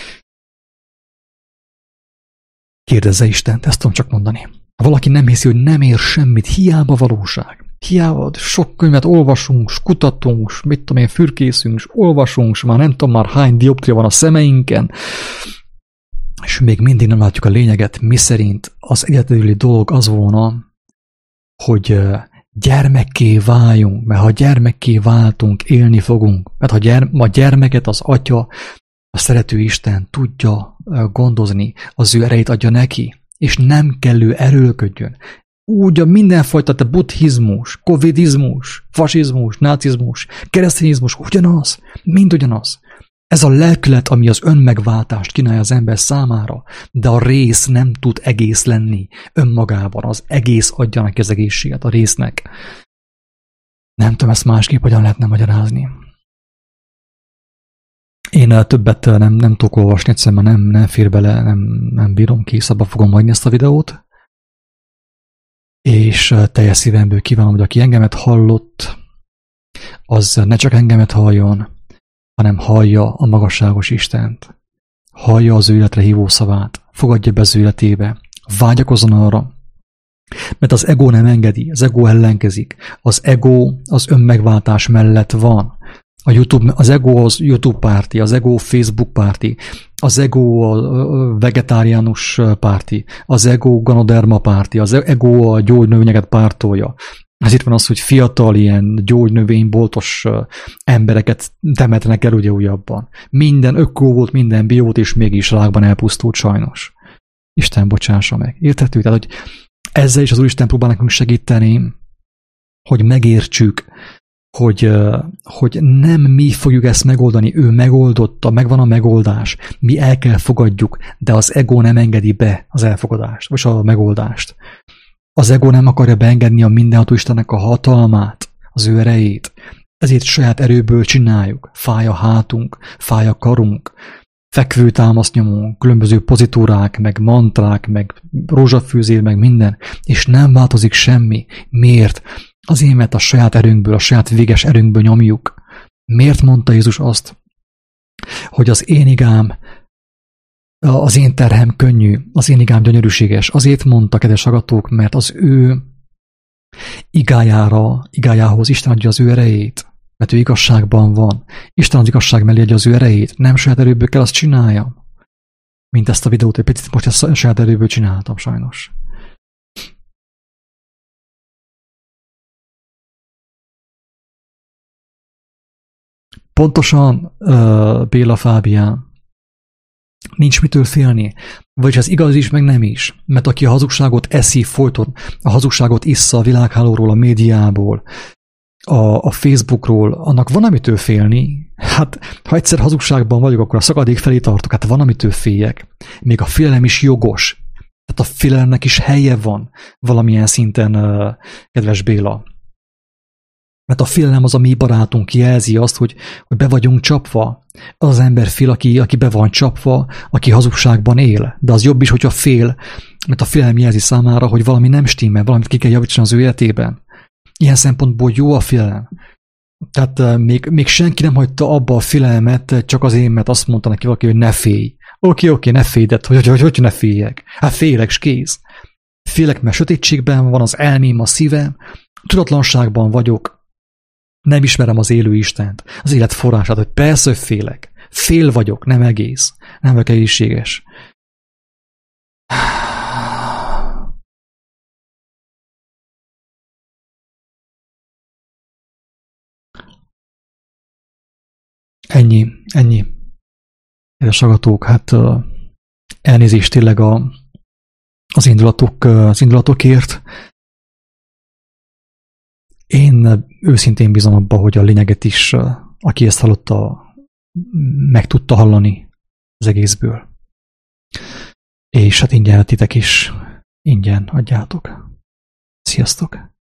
Kérdezze Istent, ezt tudom csak mondani. Ha valaki nem hiszi, hogy nem ér semmit, hiába valóság. Hiába sok könyvet olvasunk, kutatunk, mit tudom én, fürkészünk, olvasunk, már nem tudom már hány dioptria van a szemeinken, és még mindig nem látjuk a lényeget, miszerint az egyedüli dolog az volna, hogy gyermekké váljunk, mert ha gyermekké váltunk, élni fogunk. Mert ha a gyermeket az Atya, a szerető Isten tudja gondozni, az ő erejét adja neki, és nem kellő erőlködjön. Úgy a mindenfajta buddhizmus, covidizmus, fasizmus, nácizmus, keresztényizmus ugyanaz, mind ugyanaz. Ez a lelkület, ami az önmegváltást kínálja az ember számára, de a rész nem tud egész lenni önmagában. Az egész adja neki az egészséget a résznek. Nem tudom, ezt másképp hogyan lehetne magyarázni. Én többet nem tudok olvasni, egyszerűen nem fér bele, nem bírom ki, szabba fogom hagyni ezt a videót. És teljes szívemből kívánom, hogy aki engemet hallott, az ne csak engemet halljon, hanem hallja a magasságos Istent. Hallja az ő életre hívó szavát, fogadja be az ő életébe, vágyakozzon arra, mert az ego nem engedi, az ego ellenkezik. Az ego az önmegváltás mellett van. Az ego az YouTube párti, az ego Facebook párti, az ego a vegetáriánus párti, az ego ganoderma párti, az ego a gyógynövényeket pártolja. Ez itt van az, hogy fiatal ilyen gyógynövényboltos embereket temetnek el ugye újabban. Minden ökó volt, minden bio volt, és mégis rákban elpusztult sajnos. Isten bocsássa meg. Érthető? Tehát, hogy ezzel is az Úristen próbál nekünk segíteni, hogy megértsük, hogy nem mi fogjuk ezt megoldani, ő megoldotta, megvan a megoldás, mi el kell fogadjuk, de az ego nem engedi be az elfogadást, vagy a megoldást. Az ego nem akarja beengedni a mindenható Istennek a hatalmát, az ő erejét, ezért saját erőből csináljuk, fáj a hátunk, fáj a karunk, fekvőtámaszt nyomunk, különböző pozitúrák, meg mantrák, meg rózsafűzér, meg minden, és nem változik semmi. Miért? Azért, mert a saját erőnkből, a saját véges erőnkből nyomjuk. Miért mondta Jézus azt, hogy az én igám, az én terhem könnyű, az én igám gyönyörűséges? Azért mondta, kedves hallgatók, mert az ő igájához Isten adja az ő erejét, mert ő igazságban van. Isten az igazság mellé adja az ő erejét. Nem saját erőből kell azt csináljam. Mint ezt a videót, egy picit most ezt saját erőből csináltam, sajnos. Pontosan, Béla Fábián. Nincs mitől félni. Vagyis ez igaz is, meg nem is. Mert aki a hazugságot eszi folyton, a hazugságot issza a világhálóról, a médiából, a Facebookról, annak van amitől félni. Hát, ha egyszer hazugságban vagyok, akkor a szakadék felé tartok. Hát van amitől féljek. Még a félelem is jogos. Tehát a félelemnek is helye van valamilyen szinten, kedves Béla. Mert a félelem az a mi barátunk, jelzi azt, hogy be vagyunk csapva. Az az ember fél, aki be van csapva, aki hazugságban él. De az jobb is, hogyha fél, mert a félelem jelzi számára, hogy valami nem stimmel, valamit ki kell javítani az ő életében. Ilyen szempontból jó a félelem. Tehát még senki nem hagyta abba a félelmet, csak azért, mert azt mondta neki valaki, hogy ne félj. Oké, ne félj, de hogy ne féljek? Hát félek, s kész. Félek, mert sötétségben van az elmém, a szívem, tudatlanságban vagyok, nem ismerem az élő Istent, az élet forrását, hogy persze, hogy félek. Fél vagyok, nem egész, nem vagyok egészséges. Ennyi. Kedves hallgatók, hát elnézést tényleg az indulatokért. Én őszintén bízom abba, hogy a lényeget is, aki ezt hallotta, meg tudta hallani az egészből. És hát ingyen titek is, ingyen adjátok. Sziasztok!